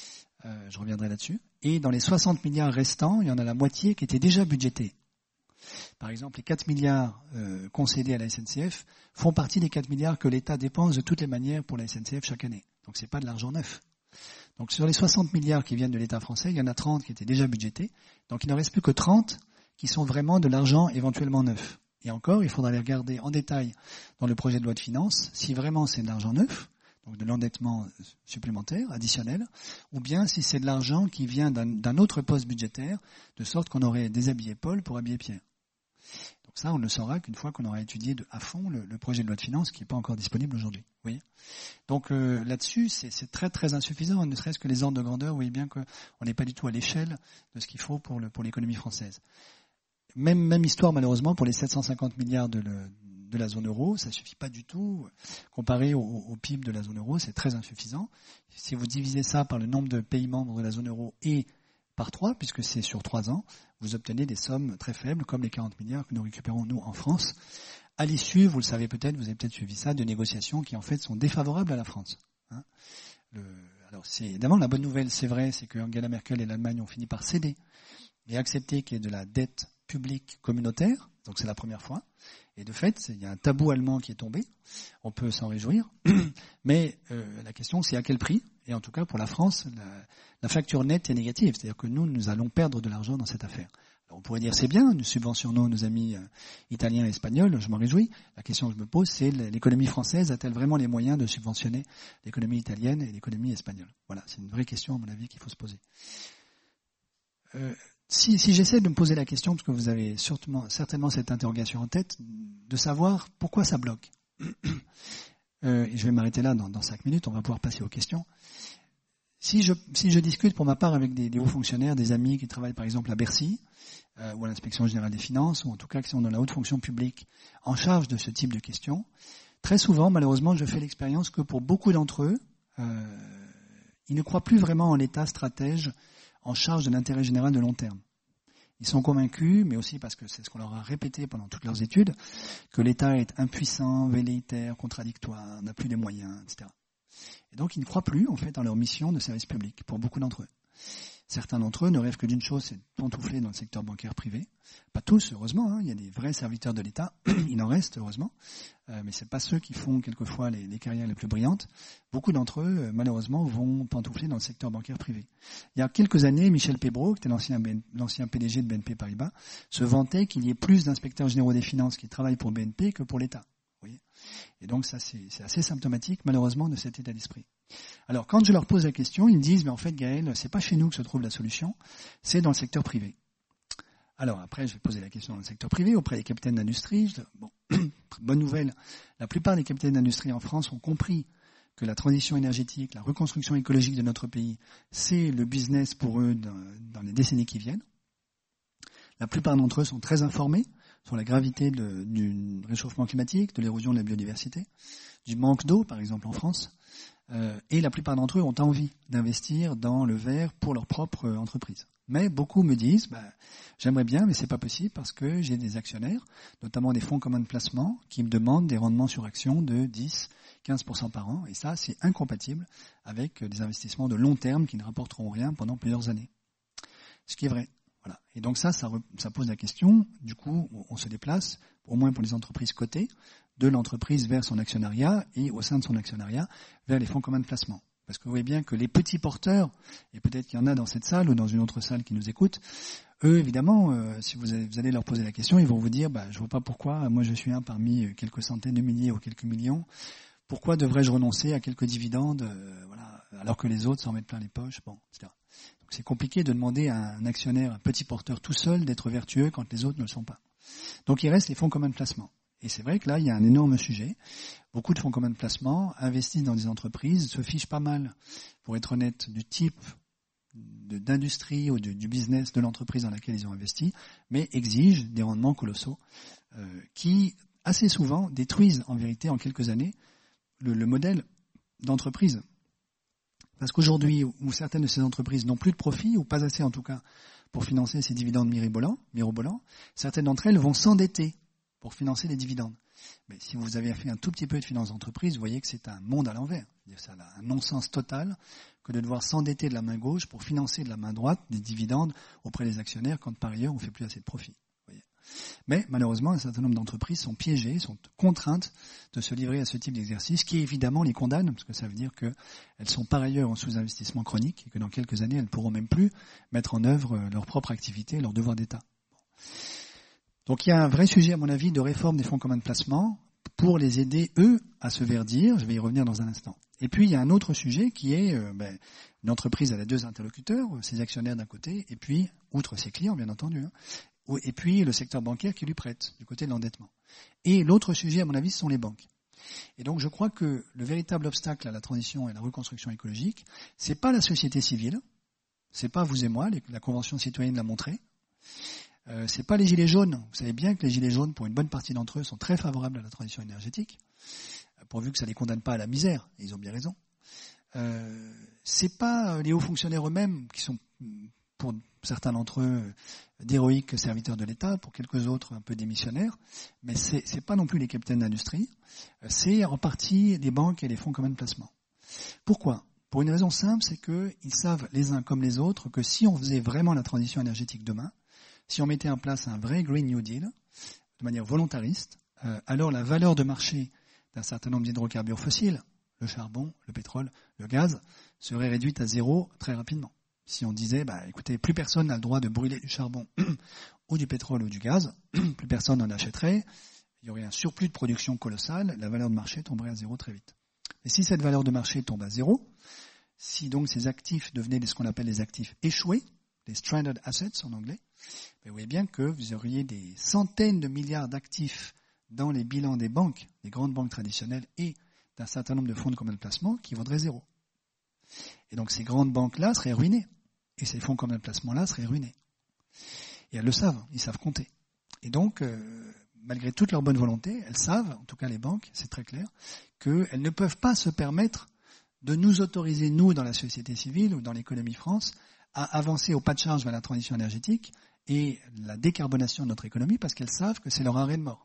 S3: Je reviendrai là-dessus. Et dans les 60 milliards restants, il y en a la moitié qui étaient déjà budgétés. Par exemple, les 4 milliards concédés à la SNCF font partie des 4 milliards que l'État dépense de toutes les manières pour la SNCF chaque année. Donc c'est pas de l'argent neuf. Donc sur les 60 milliards qui viennent de l'État français, il y en a 30 qui étaient déjà budgétés. Donc il ne reste plus que 30 qui sont vraiment de l'argent éventuellement neuf. Et encore, il faudra aller regarder en détail dans le projet de loi de finances si vraiment c'est de l'argent neuf, donc de l'endettement supplémentaire, additionnel, ou bien si c'est de l'argent qui vient d'un autre poste budgétaire, de sorte qu'on aurait déshabillé Paul pour habiller Pierre. Donc ça, on ne le saura qu'une fois qu'on aura étudié à fond le projet de loi de finances qui n'est pas encore disponible aujourd'hui. Vous voyez ? Donc là-dessus, c'est très très insuffisant, ne serait-ce que les ordres de grandeur. Vous voyez bien qu'on n'est pas du tout à l'échelle de ce qu'il faut pour l'économie française. Même histoire malheureusement pour les 750 milliards de la zone euro, ça suffit pas du tout. Comparé au PIB de la zone euro, c'est très insuffisant. Si vous divisez ça par le nombre de pays membres de la zone euro et par 3, puisque c'est sur 3 ans, vous obtenez des sommes très faibles, comme les 40 milliards que nous récupérons nous en France. À l'issue, vous le savez peut-être, vous avez peut-être suivi ça, de négociations qui en fait sont défavorables à la France. Alors c'est évidemment la bonne nouvelle, c'est vrai, c'est que Angela Merkel et l'Allemagne ont fini par céder et accepter qu'il y ait de la dette publique communautaire, donc c'est la première fois. Et de fait, il y a un tabou allemand qui est tombé, on peut s'en réjouir, mais la question c'est à quel prix. Et en tout cas pour la France, la facture nette est négative, c'est-à-dire que nous allons perdre de l'argent dans cette affaire. Alors on pourrait dire c'est bien, nous subventionnons nos amis italiens et espagnols, je m'en réjouis. La question que je me pose, c'est l'économie française a-t-elle vraiment les moyens de subventionner l'économie italienne et l'économie espagnole? Voilà, c'est une vraie question à mon avis qu'il faut se poser. Si j'essaie de me poser la question, parce que vous avez certainement cette interrogation en tête, de savoir pourquoi ça bloque. Et je vais m'arrêter là dans 5 minutes, on va pouvoir passer aux questions. Si je discute pour ma part avec des hauts fonctionnaires, des amis qui travaillent par exemple à Bercy, ou à l'Inspection Générale des Finances, ou en tout cas qui sont dans la haute fonction publique en charge de ce type de questions, très souvent, malheureusement, je fais l'expérience que pour beaucoup d'entre eux, ils ne croient plus vraiment en l'État stratège en charge de l'intérêt général de long terme. Ils sont convaincus, mais aussi parce que c'est ce qu'on leur a répété pendant toutes leurs études, que l'État est impuissant, velléitaire, contradictoire, n'a plus les moyens, etc. Et donc ils ne croient plus en fait en leur mission de service public, pour beaucoup d'entre eux. Certains d'entre eux ne rêvent que d'une chose, c'est de pantoufler dans le secteur bancaire privé. Pas tous, heureusement, il y a des vrais serviteurs de l'État, il en reste, heureusement, mais c'est pas ceux qui font quelquefois les carrières les plus brillantes. Beaucoup d'entre eux, malheureusement, vont pantoufler dans le secteur bancaire privé. Il y a quelques années, Michel Pébreau, qui était l'ancien PDG de BNP Paribas, se vantait qu'il y ait plus d'inspecteurs généraux des finances qui travaillent pour BNP que pour l'État. Vous voyez ? Et donc ça, c'est assez symptomatique, malheureusement, de cet état d'esprit. Alors, quand je leur pose la question, ils me disent, mais en fait, Gaël, c'est pas chez nous que se trouve la solution, c'est dans le secteur privé. Alors après, je vais poser la question dans le secteur privé, auprès des capitaines d'industrie. Bon, bonne nouvelle, la plupart des capitaines d'industrie en France ont compris que la transition énergétique, la reconstruction écologique de notre pays, c'est le business pour eux dans les décennies qui viennent. La plupart d'entre eux sont très informés sur la gravité du réchauffement climatique, de l'érosion de la biodiversité, du manque d'eau, par exemple, en France. Et la plupart d'entre eux ont envie d'investir dans le vert pour leur propre entreprise. Mais beaucoup me disent, j'aimerais bien, mais c'est pas possible parce que j'ai des actionnaires, notamment des fonds communs de placement, qui me demandent des rendements sur action de 10-15% par an. Et ça, c'est incompatible avec des investissements de long terme qui ne rapporteront rien pendant plusieurs années. Ce qui est vrai. Voilà. Et donc ça pose la question, du coup, on se déplace, au moins pour les entreprises cotées, de l'entreprise vers son actionnariat et au sein de son actionnariat vers les fonds communs de placement. Parce que vous voyez bien que les petits porteurs, et peut-être qu'il y en a dans cette salle ou dans une autre salle qui nous écoute, eux, évidemment, si vous allez leur poser la question, ils vont vous dire, je vois pas pourquoi, moi je suis un parmi quelques centaines de milliers ou quelques millions, pourquoi devrais-je renoncer à quelques dividendes, alors que les autres s'en mettent plein les poches, etc. Donc c'est compliqué de demander à un actionnaire, un petit porteur tout seul, d'être vertueux quand les autres ne le sont pas. Donc il reste les fonds communs de placement. Et c'est vrai que là, il y a un énorme sujet. Beaucoup de fonds communs de placement investissent dans des entreprises, se fichent pas mal, pour être honnête, du type d'industrie ou du business de l'entreprise dans laquelle ils ont investi, mais exigent des rendements colossaux qui, assez souvent, détruisent en vérité en quelques années le modèle d'entreprise. Parce qu'aujourd'hui, où certaines de ces entreprises n'ont plus de profit, ou pas assez en tout cas, pour financer ces dividendes mirobolants, certaines d'entre elles vont s'endetter pour financer les dividendes. Mais si vous avez fait un tout petit peu de finance d'entreprise, vous voyez que c'est un monde à l'envers. C'est un non-sens total que de devoir s'endetter de la main gauche pour financer de la main droite des dividendes auprès des actionnaires quand par ailleurs on ne fait plus assez de profit. Voyez. Mais malheureusement, un certain nombre d'entreprises sont piégées, sont contraintes de se livrer à ce type d'exercice qui évidemment les condamne, parce que ça veut dire qu'elles sont par ailleurs en sous-investissement chronique et que dans quelques années, elles ne pourront même plus mettre en œuvre leur propre activité, leur devoir d'État. Donc il y a un vrai sujet, à mon avis, de réforme des fonds communs de placement pour les aider, eux, à se verdir. Je vais y revenir dans un instant. Et puis, il y a un autre sujet qui est une entreprise, elle a 2 interlocuteurs, ses actionnaires d'un côté, et puis, outre ses clients, bien entendu, et puis le secteur bancaire qui lui prête, du côté de l'endettement. Et l'autre sujet, à mon avis, ce sont les banques. Et donc, je crois que le véritable obstacle à la transition et à la reconstruction écologique, c'est pas la société civile, c'est pas vous et moi, la Convention citoyenne l'a montré, c'est pas les gilets jaunes. Vous savez bien que les gilets jaunes, pour une bonne partie d'entre eux, sont très favorables à la transition énergétique, pourvu que ça les condamne pas à la misère. Et ils ont bien raison. C'est pas les hauts fonctionnaires eux-mêmes qui sont, pour certains d'entre eux, d'héroïques serviteurs de l'État, pour quelques autres un peu démissionnaires, mais c'est pas non plus les capitaines d'industrie. C'est en partie les banques et les fonds communs de placement. Pourquoi ? Pour une raison simple, c'est qu'ils savent les uns comme les autres que si on faisait vraiment la transition énergétique demain, si on mettait en place un vrai Green New Deal, de manière volontariste, alors la valeur de marché d'un certain nombre d'hydrocarbures fossiles, le charbon, le pétrole, le gaz, serait réduite à 0 très rapidement. Si on disait, écoutez, plus personne n'a le droit de brûler du charbon ou du pétrole ou du gaz, plus personne n'en achèterait, il y aurait un surplus de production colossal, la valeur de marché tomberait à 0 très vite. Et si cette valeur de marché tombe à 0, si donc ces actifs devenaient ce qu'on appelle les actifs échoués, les stranded assets en anglais, vous voyez bien que vous auriez des centaines de milliards d'actifs dans les bilans des banques, des grandes banques traditionnelles et d'un certain nombre de fonds de commun de placement qui vaudraient 0. Et donc ces grandes banques-là seraient ruinées. Et ces fonds communs de placement-là seraient ruinés. Et elles le savent, ils savent compter. Et donc, malgré toute leur bonne volonté, elles savent, en tout cas les banques, c'est très clair, qu'elles ne peuvent pas se permettre de nous autoriser, nous, dans la société civile ou dans l'économie France, à avancer au pas de charge vers la transition énergétique et la décarbonation de notre économie parce qu'elles savent que c'est leur arrêt de mort.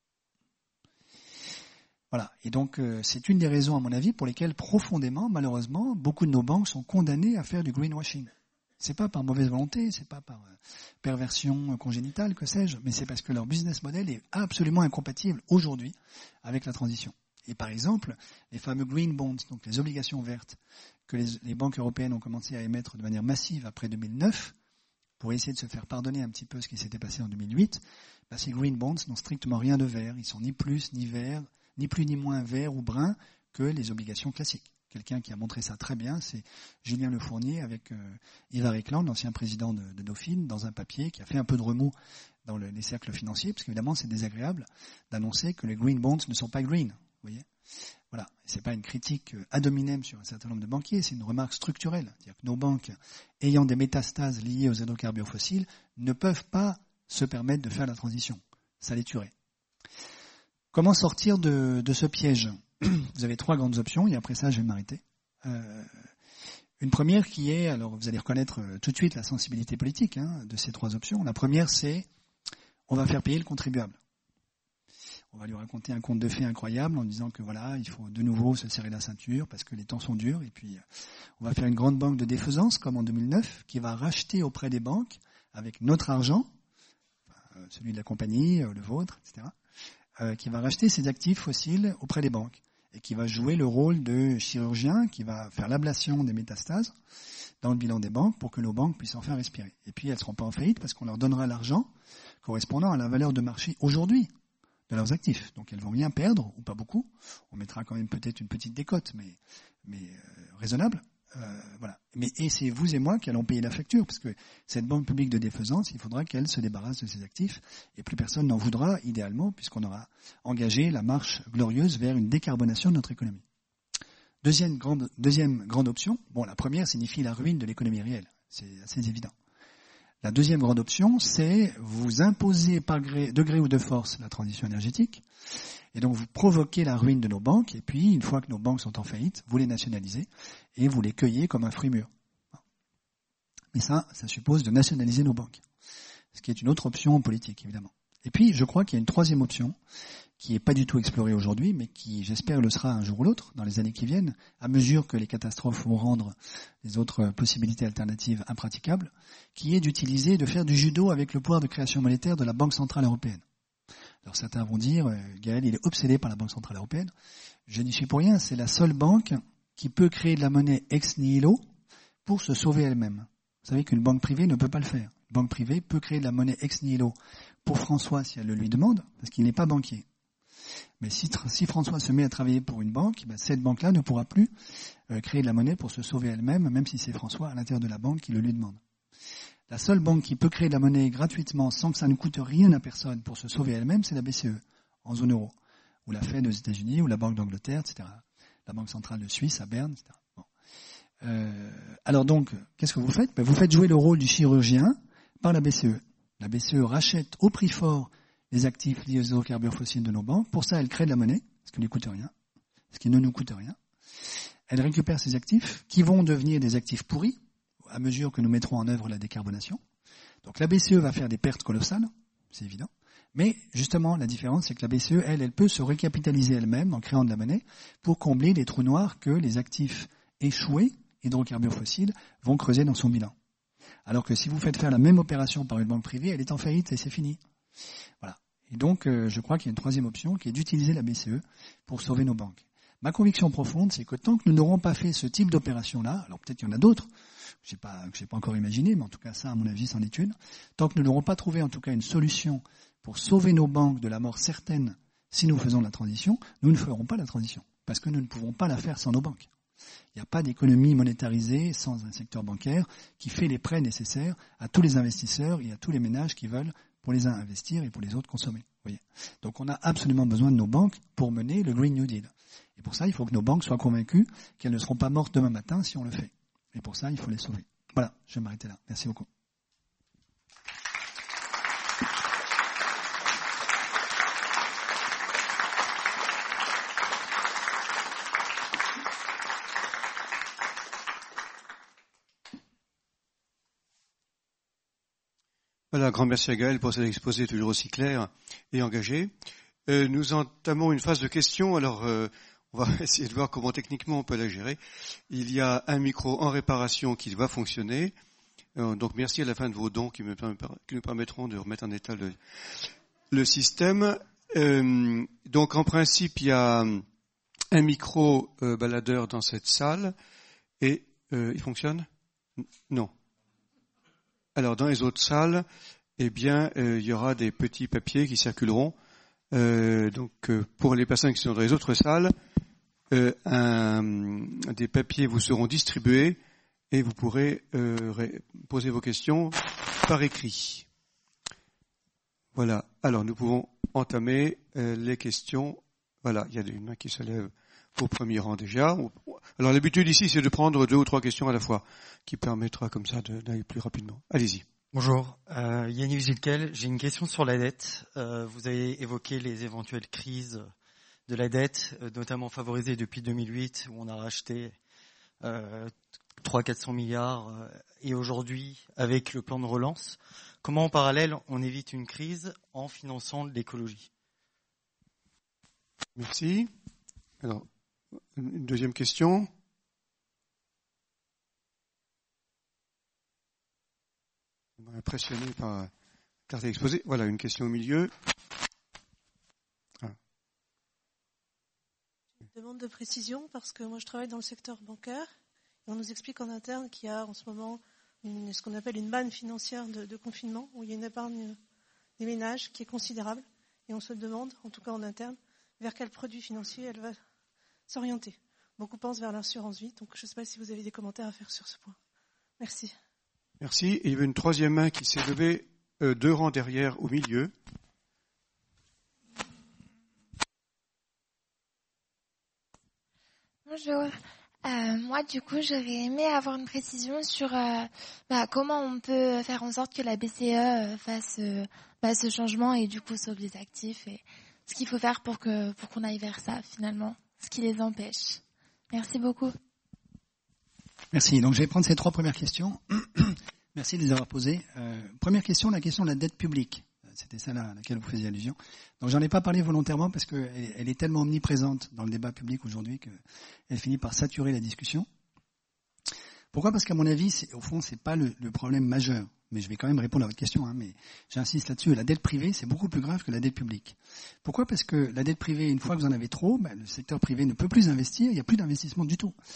S3: Voilà. Et donc, c'est une des raisons, à mon avis, pour lesquelles profondément, malheureusement, beaucoup de nos banques sont condamnées à faire du greenwashing. C'est pas par mauvaise volonté, c'est pas par perversion congénitale, que sais-je, mais c'est parce que leur business model est absolument incompatible aujourd'hui avec la transition. Et par exemple, les fameux green bonds, donc les obligations vertes, que les banques européennes ont commencé à émettre de manière massive après 2009, pour essayer de se faire pardonner un petit peu ce qui s'était passé en 2008, ces green bonds n'ont strictement rien de vert. Ils sont ni plus ni vert, ni plus ni moins vert ou brun que les obligations classiques. Quelqu'un qui a montré ça très bien, c'est Julien Le Fournier avec Ivar Ekland, l'ancien président de Dauphine, dans un papier qui a fait un peu de remous dans les cercles financiers, parce qu'évidemment c'est désagréable d'annoncer que les green bonds ne sont pas green. Vous voyez ? Voilà. C'est pas une critique ad hominem sur un certain nombre de banquiers, c'est une remarque structurelle. C'est-à-dire que nos banques, ayant des métastases liées aux hydrocarbures fossiles, ne peuvent pas se permettre de faire la transition. Ça les tuerait. Comment sortir de ce piège ? Vous avez 3 grandes options, et après ça, je vais m'arrêter. Une première qui est, alors vous allez reconnaître tout de suite la sensibilité politique de ces 3 options. La première, c'est on va faire payer le contribuable. On va lui raconter un conte de fées incroyable en disant que voilà, il faut de nouveau se serrer la ceinture parce que les temps sont durs. Et puis, on va faire une grande banque de défaisance comme en 2009 qui va racheter auprès des banques avec notre argent, celui de la compagnie, le vôtre, etc., qui va racheter ses actifs fossiles auprès des banques et qui va jouer le rôle de chirurgien qui va faire l'ablation des métastases dans le bilan des banques pour que nos banques puissent enfin respirer. Et puis, elles ne seront pas en faillite parce qu'on leur donnera l'argent correspondant à la valeur de marché aujourd'hui de leurs actifs. Donc elles vont rien perdre, ou pas beaucoup. On mettra quand même peut-être une petite décote, mais raisonnable. Voilà. Et c'est vous et moi qui allons payer la facture, parce que cette banque publique de défaisance, il faudra qu'elle se débarrasse de ses actifs, et plus personne n'en voudra, idéalement, puisqu'on aura engagé la marche glorieuse vers une décarbonation de notre économie. Deuxième grande option, la première signifie la ruine de l'économie réelle, c'est assez évident. La deuxième grande option, c'est vous imposer de gré ou de force la transition énergétique, et donc vous provoquez la ruine de nos banques, et puis une fois que nos banques sont en faillite, vous les nationalisez, et vous les cueillez comme un fruit mûr. Mais ça suppose de nationaliser nos banques, ce qui est une autre option politique, évidemment. Et puis, je crois qu'il y a une troisième option, qui n'est pas du tout explorée aujourd'hui, mais qui, j'espère, le sera un jour ou l'autre, dans les années qui viennent, à mesure que les catastrophes vont rendre les autres possibilités alternatives impraticables, qui est de faire du judo avec le pouvoir de création monétaire de la Banque Centrale Européenne. Alors certains vont dire, Gaël, il est obsédé par la Banque Centrale Européenne. Je n'y suis pour rien, c'est la seule banque qui peut créer de la monnaie ex nihilo pour se sauver elle-même. Vous savez qu'une banque privée ne peut pas le faire. Une banque privée peut créer de la monnaie ex nihilo pour François si elle le lui demande, parce qu'il n'est pas banquier. Mais si François se met à travailler pour une banque, cette banque-là ne pourra plus créer de la monnaie pour se sauver elle-même, même si c'est François à l'intérieur de la banque qui le lui demande. La seule banque qui peut créer de la monnaie gratuitement sans que ça ne coûte rien à personne pour se sauver elle-même, c'est la BCE, en zone euro, ou la Fed aux États-Unis, ou la Banque d'Angleterre, etc. La Banque centrale de Suisse à Berne, etc. Bon. Alors donc, qu'est-ce que vous faites ? Vous faites jouer le rôle du chirurgien par la BCE. La BCE rachète au prix fort les actifs liés aux hydrocarbures fossiles de nos banques. Pour ça, elle crée de la monnaie, ce qui ne coûte rien, ce qui ne nous coûte rien. Elle récupère ces actifs qui vont devenir des actifs pourris à mesure que nous mettrons en œuvre la décarbonation. Donc la BCE va faire des pertes colossales, c'est évident. Mais justement, la différence, c'est que la BCE, elle peut se recapitaliser elle-même en créant de la monnaie pour combler les trous noirs que les actifs échoués, hydrocarbures fossiles, vont creuser dans son bilan. Alors que si vous faites faire la même opération par une banque privée, elle est en faillite et c'est fini. Voilà. Et donc, je crois qu'il y a une troisième option qui est d'utiliser la BCE pour sauver nos banques. Ma conviction profonde, c'est que tant que nous n'aurons pas fait ce type d'opération-là, alors peut-être qu'il y en a d'autres, que j'ai pas encore imaginé, mais en tout cas ça, à mon avis, c'en est une, tant que nous n'aurons pas trouvé en tout cas une solution pour sauver nos banques de la mort certaine si nous faisons la transition, nous ne ferons pas la transition, parce que nous ne pouvons pas la faire sans nos banques. Il n'y a pas d'économie monétarisée sans un secteur bancaire qui fait les prêts nécessaires à tous les investisseurs et à tous les ménages qui veulent, pour les uns investir et pour les autres consommer. Vous voyez. Donc on a absolument besoin de nos banques pour mener le Green New Deal. Et pour ça, il faut que nos banques soient convaincues qu'elles ne seront pas mortes demain matin si on le fait. Et pour ça, il faut les sauver. Voilà, je vais m'arrêter là. Merci beaucoup.
S4: Voilà, grand merci à Gaël pour cet exposé toujours aussi clair et engagé. Nous entamons une phase de questions. Alors, on va essayer de voir comment techniquement on peut la gérer. Il y a un micro en réparation qui va fonctionner. Donc, merci à la fin de vos dons qui nous permettront de remettre en état le système. Donc, en principe, il y a un micro baladeur dans cette salle. Et il fonctionne ? Non. Alors, dans les autres salles, eh bien, il y aura des petits papiers qui circuleront. Donc, pour les personnes qui sont dans les autres salles, des papiers vous seront distribués et vous pourrez poser vos questions par écrit. Voilà. Alors, nous pouvons entamer les questions. Voilà, il y a une main qui se lève au premier rang déjà. Alors, l'habitude ici, c'est de prendre 2 ou 3 questions à la fois, qui permettra comme ça d'aller plus rapidement. Allez-y.
S5: Bonjour, Yannick Gilquel, j'ai une question sur la dette. Vous avez évoqué les éventuelles crises de la dette, notamment favorisées depuis 2008, où on a racheté 300-400 milliards, et aujourd'hui, avec le plan de relance, comment en parallèle on évite une crise en finançant l'écologie ?
S4: Merci. Alors, une deuxième question. Impressionné par la carte exposée. Voilà, une question au milieu.
S6: Demande de précision parce que moi je travaille dans le secteur bancaire et on nous explique en interne qu'il y a en ce moment ce qu'on appelle une manne financière de confinement où il y a une épargne des ménages qui est considérable et on se demande, en tout cas en interne, vers quel produit financier elle va s'orienter. Beaucoup pensent vers l'assurance vie, donc je ne sais pas si vous avez des commentaires à faire sur ce point. Merci.
S4: Merci. Et il y avait une troisième main qui s'est levée 2 rangs derrière au milieu.
S7: Bonjour. Moi, du coup, j'aurais aimé avoir une précision sur comment on peut faire en sorte que la BCE fasse ce changement et du coup sauve les actifs et ce qu'il faut faire pour qu'on aille vers ça finalement, ce qui les empêche. Merci beaucoup.
S3: Merci. Donc je vais prendre ces 3 premières questions. Merci de les avoir posées. Première question, la question de la dette publique. C'était celle à laquelle vous faisiez allusion. Donc j'en ai pas parlé volontairement parce qu'elle est tellement omniprésente dans le débat public aujourd'hui qu'elle finit par saturer la discussion. Pourquoi ? Parce qu'à mon avis, au fond, c'est pas le problème majeur. Mais je vais quand même répondre à votre question, mais j'insiste là-dessus. La dette privée, c'est beaucoup plus grave que la dette publique. Pourquoi ? Parce que la dette privée, une fois que vous en avez trop, le secteur privé ne peut plus investir, il n'y a plus d'investissement du tout.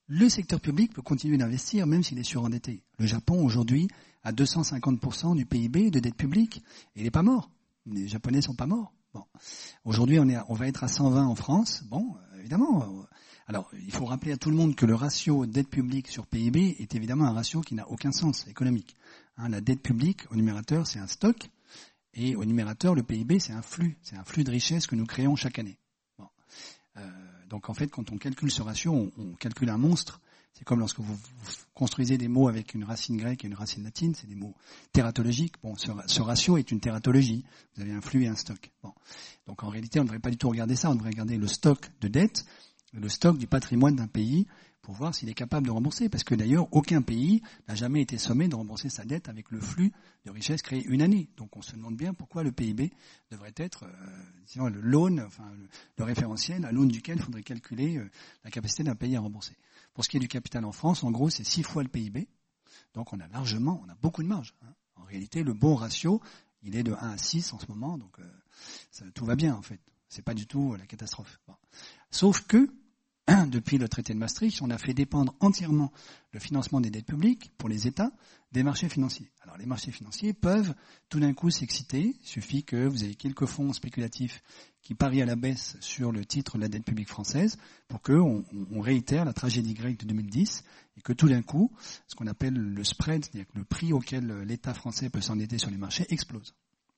S3: le secteur public peut continuer d'investir même s'il est surendetté. Le Japon, aujourd'hui, a 250% du PIB de dette publique. Et il n'est pas mort. Les Japonais sont pas morts. Bon. Aujourd'hui, on va être à 120 en France. Bon, évidemment. Alors, il faut rappeler à tout le monde que le ratio dette publique sur PIB est évidemment un ratio qui n'a aucun sens économique. La dette publique, au numérateur, c'est un stock. Et au numérateur, le PIB, c'est un flux de richesse que nous créons chaque année. Bon. Donc en fait, quand on calcule ce ratio, on calcule un monstre. C'est comme lorsque vous construisez des mots avec une racine grecque et une racine latine, c'est des mots tératologiques. Bon, ce ratio est une tératologie. Vous avez un flux et un stock. Bon. Donc en réalité, on ne devrait pas du tout regarder ça. On devrait regarder le stock de dette, le stock du patrimoine d'un pays, pour voir s'il est capable de rembourser. Parce que d'ailleurs, aucun pays n'a jamais été sommé de rembourser sa dette avec le flux de richesse créé une année. Donc on se demande bien pourquoi le PIB devrait être le loan, le référentiel à l'aune duquel il faudrait calculer la capacité d'un pays à rembourser. Pour ce qui est du capital en France, en gros, c'est 6 fois le PIB. Donc on a beaucoup de marge. En réalité, le bon ratio, il est de 1 à 6 en ce moment. Donc tout va bien en fait. C'est pas du tout la catastrophe. Bon. Sauf que depuis le traité de Maastricht, on a fait dépendre entièrement le financement des dettes publiques pour les États des marchés financiers. Alors les marchés financiers peuvent tout d'un coup s'exciter. Il suffit que vous ayez quelques fonds spéculatifs qui parient à la baisse sur le titre de la dette publique française pour qu'on réitère la tragédie grecque de 2010 et que tout d'un coup, ce qu'on appelle le spread, c'est-à-dire que le prix auquel l'État français peut s'endetter sur les marchés explose.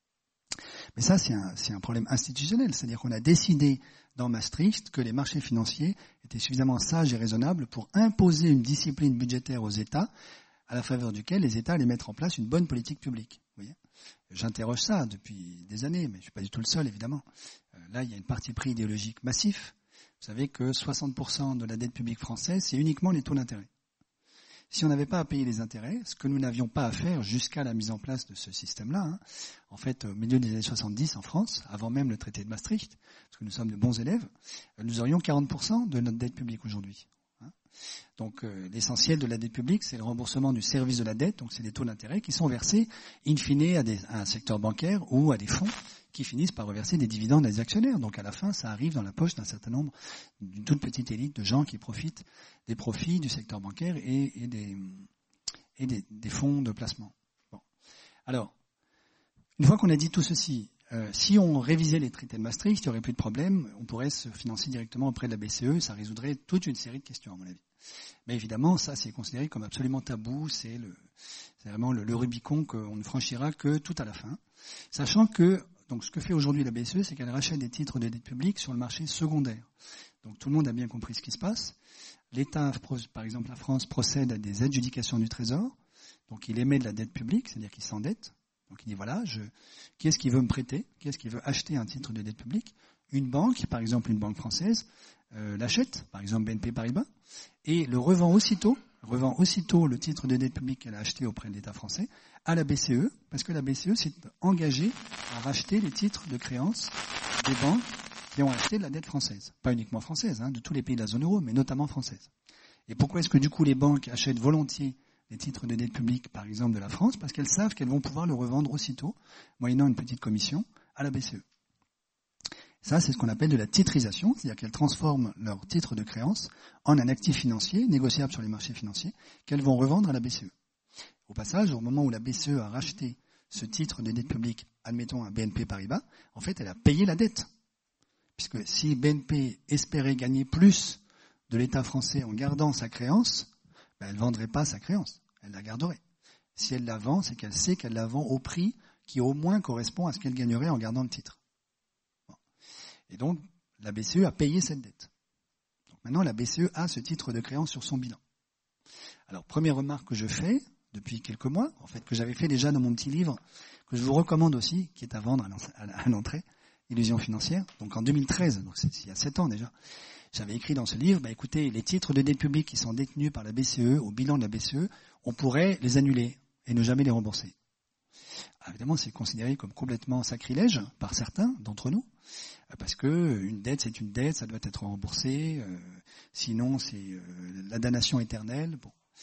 S3: Mais ça, c'est un problème institutionnel. C'est-à-dire qu'on a décidé dans Maastricht que les marchés financiers étaient suffisamment sages et raisonnables pour imposer une discipline budgétaire aux États à la faveur duquel les États allaient mettre en place une bonne politique publique. Vous voyez ? J'interroge ça depuis des années, mais je ne suis pas du tout le seul, évidemment. Là, il y a une parti pris idéologique massif. Vous savez que 60% de la dette publique française, c'est uniquement les taux d'intérêt. Si on n'avait pas à payer les intérêts, ce que nous n'avions pas à faire jusqu'à la mise en place de ce système-là, en fait, au milieu des années 70 en France, avant même le traité de Maastricht, parce que nous sommes de bons élèves, nous aurions 40% de notre dette publique aujourd'hui. Donc l'essentiel de la dette publique, c'est le remboursement du service de la dette, donc c'est les taux d'intérêt qui sont versés in fine à un secteur bancaire ou à des fonds qui finissent par reverser des dividendes à des actionnaires. Donc à la fin, ça arrive dans la poche d'un certain nombre, d'une toute petite élite de gens qui profitent des profits du secteur bancaire et des fonds de placement. Bon. Alors, une fois qu'on a dit tout ceci, si on révisait les traités de Maastricht, il n'y aurait plus de problème, on pourrait se financer directement auprès de la BCE, ça résoudrait toute une série de questions à mon avis. Mais évidemment, ça c'est considéré comme absolument tabou, c'est vraiment le Rubicon qu'on ne franchira que tout à la fin. Sachant que, donc ce que fait aujourd'hui la BCE, c'est qu'elle rachète des titres de dette publique sur le marché secondaire. Donc tout le monde a bien compris ce qui se passe. L'État, par exemple la France, procède à des adjudications du Trésor, donc il émet de la dette publique, c'est-à-dire qu'il s'endette. Donc il dit voilà, qui est-ce qui veut me prêter, qui est-ce qui veut acheter un titre de dette publique ? Une banque, par exemple une banque française, l'achète, par exemple BNP Paribas, et revend aussitôt le titre de dette publique qu'elle a acheté auprès de l'État français à la BCE, parce que la BCE s'est engagée à racheter les titres de créance des banques qui ont acheté de la dette française. Pas uniquement française, de tous les pays de la zone euro, mais notamment française. Et pourquoi est-ce que du coup les banques achètent volontiers les titres de dette publique, par exemple, de la France, parce qu'elles savent qu'elles vont pouvoir le revendre aussitôt, moyennant une petite commission, à la BCE. Ça, c'est ce qu'on appelle de la titrisation, c'est-à-dire qu'elles transforment leur titre de créance en un actif financier, négociable sur les marchés financiers, qu'elles vont revendre à la BCE. Au passage, au moment où la BCE a racheté ce titre de dette publique, admettons à BNP Paribas, en fait, elle a payé la dette. Puisque si BNP espérait gagner plus de l'État français en gardant sa créance, elle ne vendrait pas sa créance, elle la garderait. Si elle la vend, c'est qu'elle sait qu'elle la vend au prix qui au moins correspond à ce qu'elle gagnerait en gardant le titre. Bon. Et donc, la BCE a payé cette dette. Donc maintenant, la BCE a ce titre de créance sur son bilan. Alors, première remarque que je fais depuis quelques mois, en fait, que j'avais fait déjà dans mon petit livre, que je vous recommande aussi, qui est à vendre à l'entrée, Illusion financière, donc en 2013, donc c'est il y a 7 ans déjà. J'avais écrit dans ce livre, écoutez, les titres de dette publique qui sont détenus par la BCE, au bilan de la BCE, on pourrait les annuler et ne jamais les rembourser. Alors, évidemment, c'est considéré comme complètement sacrilège par certains d'entre nous, parce que une dette, c'est une dette, ça doit être remboursé, sinon c'est la damnation éternelle. Bon.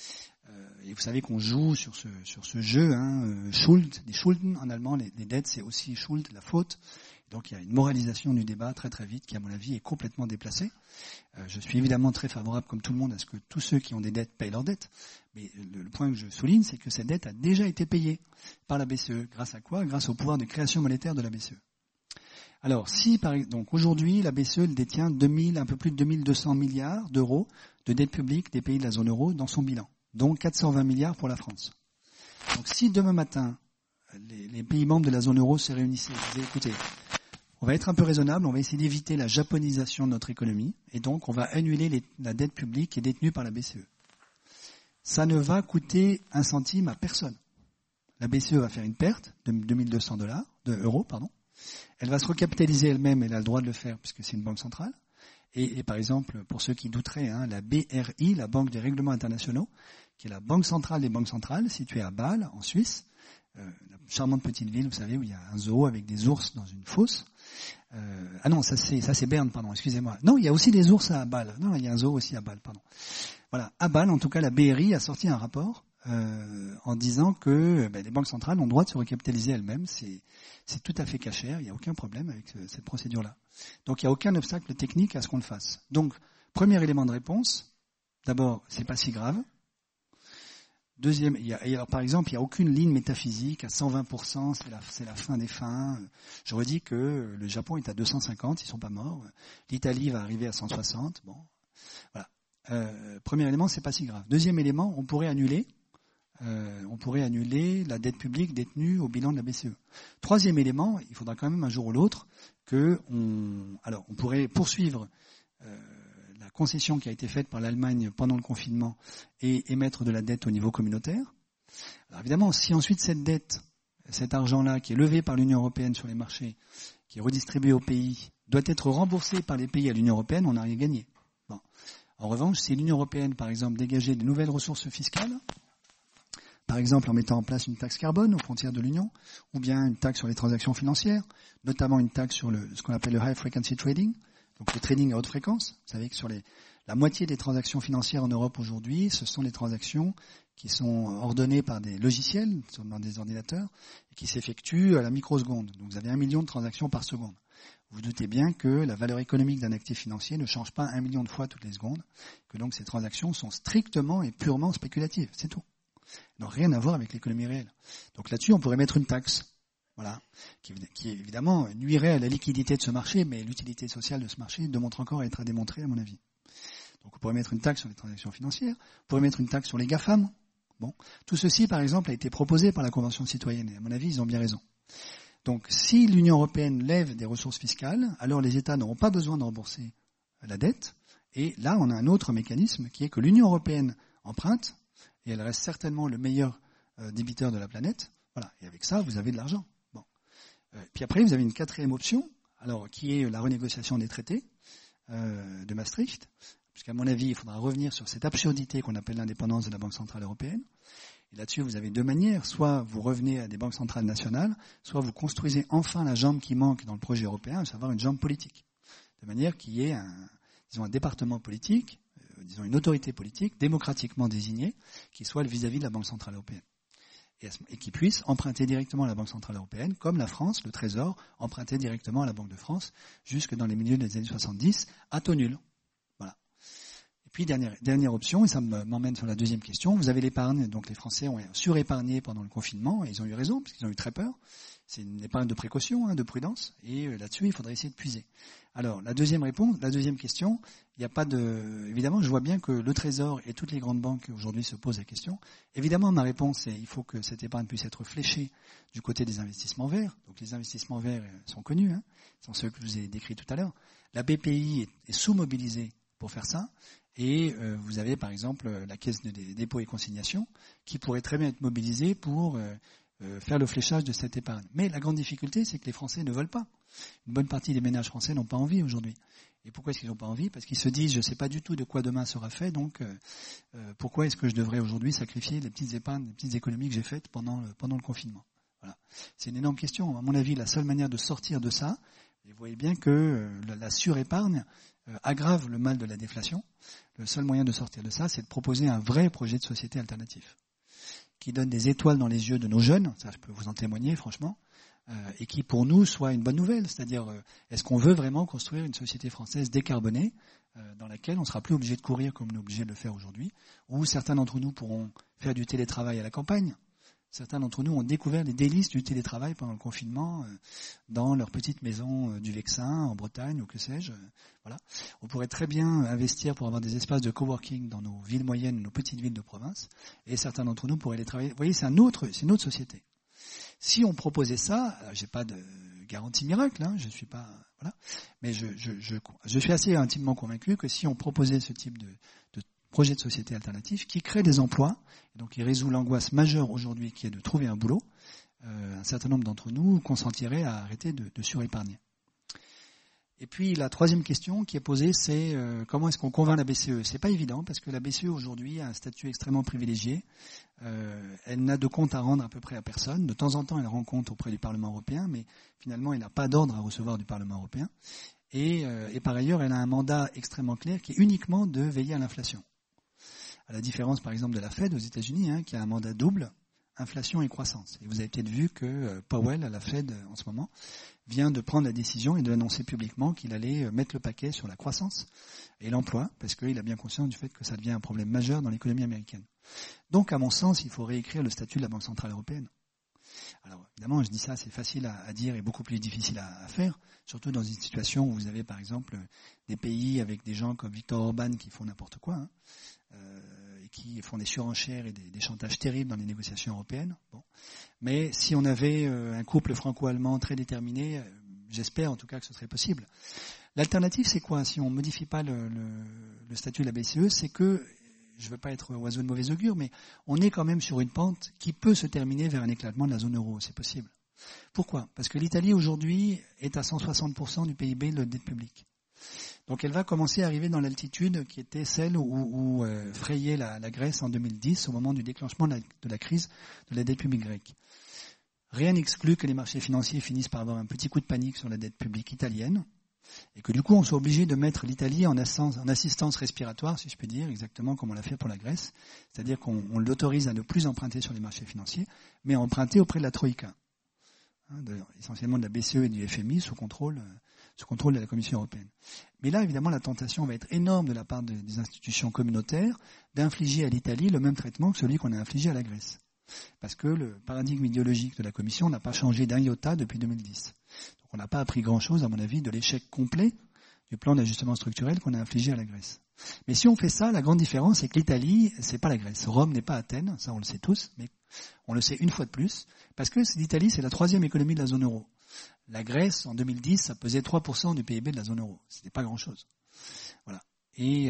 S3: Et vous savez qu'on joue sur ce jeu, Schuld, des Schulden en allemand, les dettes c'est aussi Schuld, la faute. Donc il y a une moralisation du débat très très vite qui à mon avis est complètement déplacée. Je suis évidemment très favorable comme tout le monde à ce que tous ceux qui ont des dettes payent leurs dettes. Mais le point que je souligne, c'est que cette dette a déjà été payée par la BCE. Grâce à quoi ? Grâce au pouvoir de création monétaire de la BCE. Alors, donc aujourd'hui, la BCE détient un peu plus de 2200 milliards d'euros de dette publique des pays de la zone euro dans son bilan, dont 420 milliards pour la France. Donc si demain matin, les pays membres de la zone euro se réunissaient et disaient, écoutez, on va être un peu raisonnable, on va essayer d'éviter la japonisation de notre économie, et donc on va annuler la dette publique qui est détenue par la BCE. Ça ne va coûter un centime à personne. La BCE va faire une perte de 2200 euros. Elle va se recapitaliser elle-même, elle a le droit de le faire puisque c'est une banque centrale. Et par exemple, pour ceux qui douteraient, la BRI, la Banque des règlements internationaux, qui est la banque centrale des banques centrales, située à Bâle, en Suisse, la charmante petite ville, vous savez, où il y a un zoo avec des ours dans une fosse. Ça c'est Berne, pardon, excusez-moi. Non, il y a aussi des ours à Bâle. Non, il y a un zoo aussi à Bâle, pardon. Voilà, à Bâle, en tout cas, la BRI a sorti un rapport en disant que les banques centrales ont le droit de se recapitaliser elles-mêmes. C'est tout à fait cachère, il n'y a aucun problème avec cette procédure-là. Donc il n'y a aucun obstacle technique à ce qu'on le fasse. Donc, premier élément de réponse, d'abord, c'est pas si grave. Deuxième, alors par exemple, il n'y a aucune ligne métaphysique à 120%, c'est la fin des fins. J'aurais dit que le Japon est à 250, ils sont pas morts. L'Italie va arriver à 160. Bon, voilà. Premier élément, c'est pas si grave. Deuxième élément, on pourrait annuler la dette publique détenue au bilan de la BCE. Troisième élément, il faudra quand même un jour ou l'autre on pourrait poursuivre la concession qui a été faite par l'Allemagne pendant le confinement et émettre de la dette au niveau communautaire. Alors évidemment, si ensuite cette dette, cet argent-là qui est levé par l'Union européenne sur les marchés, qui est redistribué aux pays, doit être remboursé par les pays à l'Union européenne, on n'a rien gagné. Bon. En revanche, si l'Union européenne, par exemple, dégageait de nouvelles ressources fiscales, par exemple en mettant en place une taxe carbone aux frontières de l'Union, ou bien une taxe sur les transactions financières, notamment une taxe sur ce qu'on appelle le high frequency trading, donc le trading à haute fréquence. Vous savez que sur la moitié des transactions financières en Europe aujourd'hui, ce sont des transactions qui sont ordonnées par des logiciels, dans des ordinateurs, et qui s'effectuent à la microseconde. Donc vous avez 1 million de transactions par seconde. Vous doutez bien que la valeur économique d'un actif financier ne change pas 1 million de fois toutes les secondes, que donc ces transactions sont strictement et purement spéculatives, c'est tout. Elles n'ont rien à voir avec l'économie réelle. Donc là-dessus, on pourrait mettre une taxe, voilà, qui évidemment nuirait à la liquidité de ce marché, mais l'utilité sociale de ce marché demande encore à être à démontrer, à mon avis. Donc on pourrait mettre une taxe sur les transactions financières, on pourrait mettre une taxe sur les GAFAM. Bon, tout ceci, par exemple, a été proposé par la Convention citoyenne, et à mon avis, ils ont bien raison. Donc si l'Union européenne lève des ressources fiscales, alors les États n'auront pas besoin de rembourser la dette, et là on a un autre mécanisme qui est que l'Union européenne emprunte, et elle reste certainement le meilleur débiteur de la planète. Voilà. Et avec ça, vous avez de l'argent. Bon. Puis après, vous avez une quatrième option, alors qui est la renégociation des traités de Maastricht, puisqu'à mon avis, il faudra revenir sur cette absurdité qu'on appelle l'indépendance de la Banque centrale européenne. Et là-dessus, vous avez deux manières. Soit vous revenez à des banques centrales nationales, soit vous construisez enfin la jambe qui manque dans le projet européen, à savoir une jambe politique. De manière qu'il y ait un département politique, disons une autorité politique démocratiquement désignée qui soit vis-à-vis de la Banque centrale européenne et qui puisse emprunter directement à la Banque centrale européenne, comme la France, le Trésor, empruntait directement à la Banque de France jusque dans les milieux des années 70 à taux nul. Voilà. Et puis dernière option, et ça m'emmène sur la deuxième question, vous avez l'épargne, donc les Français ont surépargné pendant le confinement, et ils ont eu raison, parce qu'ils ont eu très peur. C'est une épargne de précaution, de prudence, et là-dessus, il faudrait essayer de puiser. Alors, la deuxième question, il n'y a pas évidemment, je vois bien que le Trésor et toutes les grandes banques aujourd'hui se posent la question. Évidemment, ma réponse est, il faut que cette épargne puisse être fléchée du côté des investissements verts. Donc, les investissements verts sont connus, sont ceux que je vous ai décrits tout à l'heure. La BPI est sous-mobilisée pour faire ça, et vous avez, par exemple, la Caisse des dépôts et consignations, qui pourrait très bien être mobilisée pour faire le fléchage de cette épargne. Mais la grande difficulté, c'est que les Français ne veulent pas. Une bonne partie des ménages français n'ont pas envie aujourd'hui. Et pourquoi est-ce qu'ils n'ont pas envie ? Parce qu'ils se disent, je ne sais pas du tout de quoi demain sera fait, donc pourquoi est-ce que je devrais aujourd'hui sacrifier les petites épargnes, les petites économies que j'ai faites pendant le confinement ? Voilà. C'est une énorme question. À mon avis, la seule manière de sortir de ça, et vous voyez bien que la surépargne aggrave le mal de la déflation. Le seul moyen de sortir de ça, c'est de proposer un vrai projet de société alternatif, qui donne des étoiles dans les yeux de nos jeunes, ça je peux vous en témoigner franchement, et qui pour nous soit une bonne nouvelle. C'est-à-dire, est-ce qu'on veut vraiment construire une société française décarbonée, dans laquelle on sera plus obligé de courir comme on est obligé de le faire aujourd'hui, où certains d'entre nous pourront faire du télétravail à la campagne. Certains d'entre nous ont découvert les délices du télétravail pendant le confinement dans leur petite maison du Vexin, en Bretagne, ou que sais-je. Voilà. On pourrait très bien investir pour avoir des espaces de coworking dans nos villes moyennes, nos petites villes de province, et certains d'entre nous pourraient les travailler. Vous voyez, c'est une autre société. Si on proposait ça, j'ai pas de garantie miracle, hein, je suis pas, voilà, mais je suis assez intimement convaincu que si on proposait ce type de projet de société alternatif qui crée des emplois, et donc qui résout l'angoisse majeure aujourd'hui qui est de trouver un boulot, un certain nombre d'entre nous consentiraient à arrêter de surépargner. Et puis la troisième question qui est posée, c'est comment est-ce qu'on convainc la BCE ? C'est pas évident parce que la BCE aujourd'hui a un statut extrêmement privilégié. Elle n'a de compte à rendre à peu près à personne. De temps en temps, elle rend compte auprès du Parlement européen, mais finalement, elle n'a pas d'ordre à recevoir du Parlement européen. Et par ailleurs, elle a un mandat extrêmement clair qui est uniquement de veiller à l'inflation. À la différence, par exemple, de la Fed aux États-Unis, qui a un mandat double, inflation et croissance. Et vous avez peut-être vu que Powell, à la Fed, en ce moment, vient de prendre la décision et de annoncer publiquement qu'il allait mettre le paquet sur la croissance et l'emploi, parce qu'il a bien conscience du fait que ça devient un problème majeur dans l'économie américaine. Donc, à mon sens, il faut réécrire le statut de la Banque Centrale Européenne. Alors, évidemment, je dis ça, c'est facile à dire et beaucoup plus difficile à faire, surtout dans une situation où vous avez, par exemple, des pays avec des gens comme Viktor Orban qui font n'importe quoi, et qui font des surenchères et des chantages terribles dans les négociations européennes. Bon. Mais si on avait un couple franco-allemand très déterminé, j'espère en tout cas que ce serait possible. L'alternative, c'est quoi? Si on ne modifie pas le statut de la BCE, c'est que, je ne veux pas être oiseau de mauvais augure, mais on est quand même sur une pente qui peut se terminer vers un éclatement de la zone euro. C'est possible. Pourquoi? Parce que l'Italie aujourd'hui est à 160% du PIB de la dette publique. Donc elle va commencer à arriver dans l'altitude qui était celle où frayait la Grèce en 2010 au moment du déclenchement de la crise de la dette publique grecque. Rien n'exclut que les marchés financiers finissent par avoir un petit coup de panique sur la dette publique italienne et que du coup on soit obligé de mettre l'Italie en assistance respiratoire, si je puis dire, exactement comme on l'a fait pour la Grèce, c'est-à-dire qu'on l'autorise à ne plus emprunter sur les marchés financiers, mais à emprunter auprès de la Troïka, essentiellement de la BCE et du FMI sous contrôle de la Commission européenne. Mais là, évidemment, la tentation va être énorme de la part des institutions communautaires d'infliger à l'Italie le même traitement que celui qu'on a infligé à la Grèce. Parce que le paradigme idéologique de la Commission n'a pas changé d'un iota depuis 2010. Donc on n'a pas appris grand-chose, à mon avis, de l'échec complet du plan d'ajustement structurel qu'on a infligé à la Grèce. Mais si on fait ça, la grande différence, c'est que l'Italie, c'est pas la Grèce. Rome n'est pas Athènes, ça on le sait tous, mais on le sait une fois de plus, parce que l'Italie, c'est la troisième économie de la zone euro. La Grèce, en 2010, ça pesait 3% du PIB de la zone euro. C'était pas grand-chose. Voilà. Et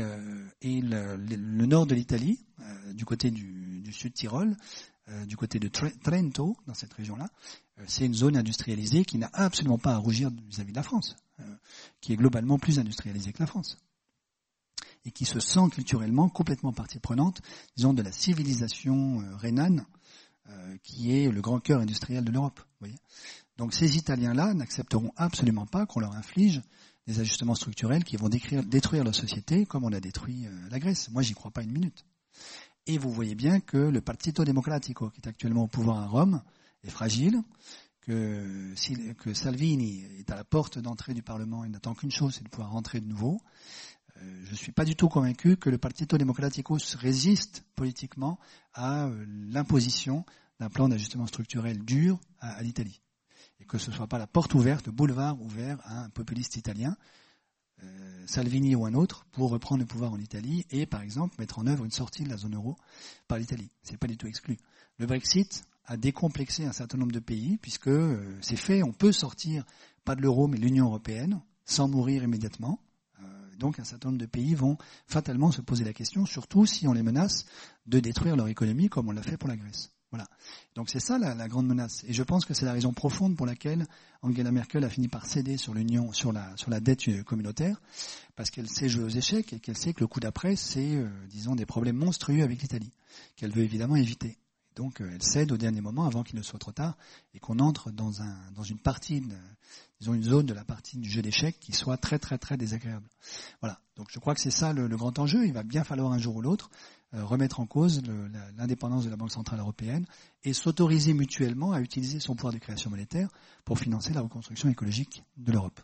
S3: le nord de l'Italie, du côté du sud Tyrol, du côté de Trento, dans cette région-là, c'est une zone industrialisée qui n'a absolument pas à rougir vis-à-vis de la France, qui est globalement plus industrialisée que la France, et qui se sent culturellement complètement partie prenante, disons, de la civilisation rhénane, qui est le grand cœur industriel de l'Europe. Vous voyez. Donc ces Italiens-là n'accepteront absolument pas qu'on leur inflige des ajustements structurels qui vont détruire leur société comme on a détruit la Grèce. Moi, j'y crois pas une minute. Et vous voyez bien que le Partito Democratico, qui est actuellement au pouvoir à Rome, est fragile, que Salvini est à la porte d'entrée du Parlement et n'attend qu'une chose, c'est de pouvoir rentrer de nouveau. Je ne suis pas du tout convaincu que le Partito Democratico résiste politiquement à l'imposition d'un plan d'ajustement structurel dur à l'Italie. Et que ce ne soit pas la porte ouverte, le boulevard ouvert à un populiste italien, Salvini ou un autre, pour reprendre le pouvoir en Italie et, par exemple, mettre en œuvre une sortie de la zone euro par l'Italie. C'est pas du tout exclu. Le Brexit a décomplexé un certain nombre de pays, puisque c'est fait, on peut sortir, pas de l'euro, mais de l'Union européenne, sans mourir immédiatement. Donc un certain nombre de pays vont fatalement se poser la question, surtout si on les menace de détruire leur économie, comme on l'a fait pour la Grèce. Voilà. Donc c'est ça la grande menace. Et je pense que c'est la raison profonde pour laquelle Angela Merkel a fini par céder sur l'union, sur la dette communautaire, parce qu'elle sait jouer aux échecs et qu'elle sait que le coup d'après, c'est, disons, des problèmes monstrueux avec l'Italie, qu'elle veut évidemment éviter. Donc elle cède au dernier moment avant qu'il ne soit trop tard et qu'on entre dans une partie disons, une zone de la partie du jeu d'échecs qui soit très très très désagréable. Voilà. Donc je crois que c'est ça le grand enjeu. Il va bien falloir un jour ou l'autre remettre en cause l'indépendance de la Banque centrale européenne et s'autoriser mutuellement à utiliser son pouvoir de création monétaire pour financer la reconstruction écologique de l'Europe.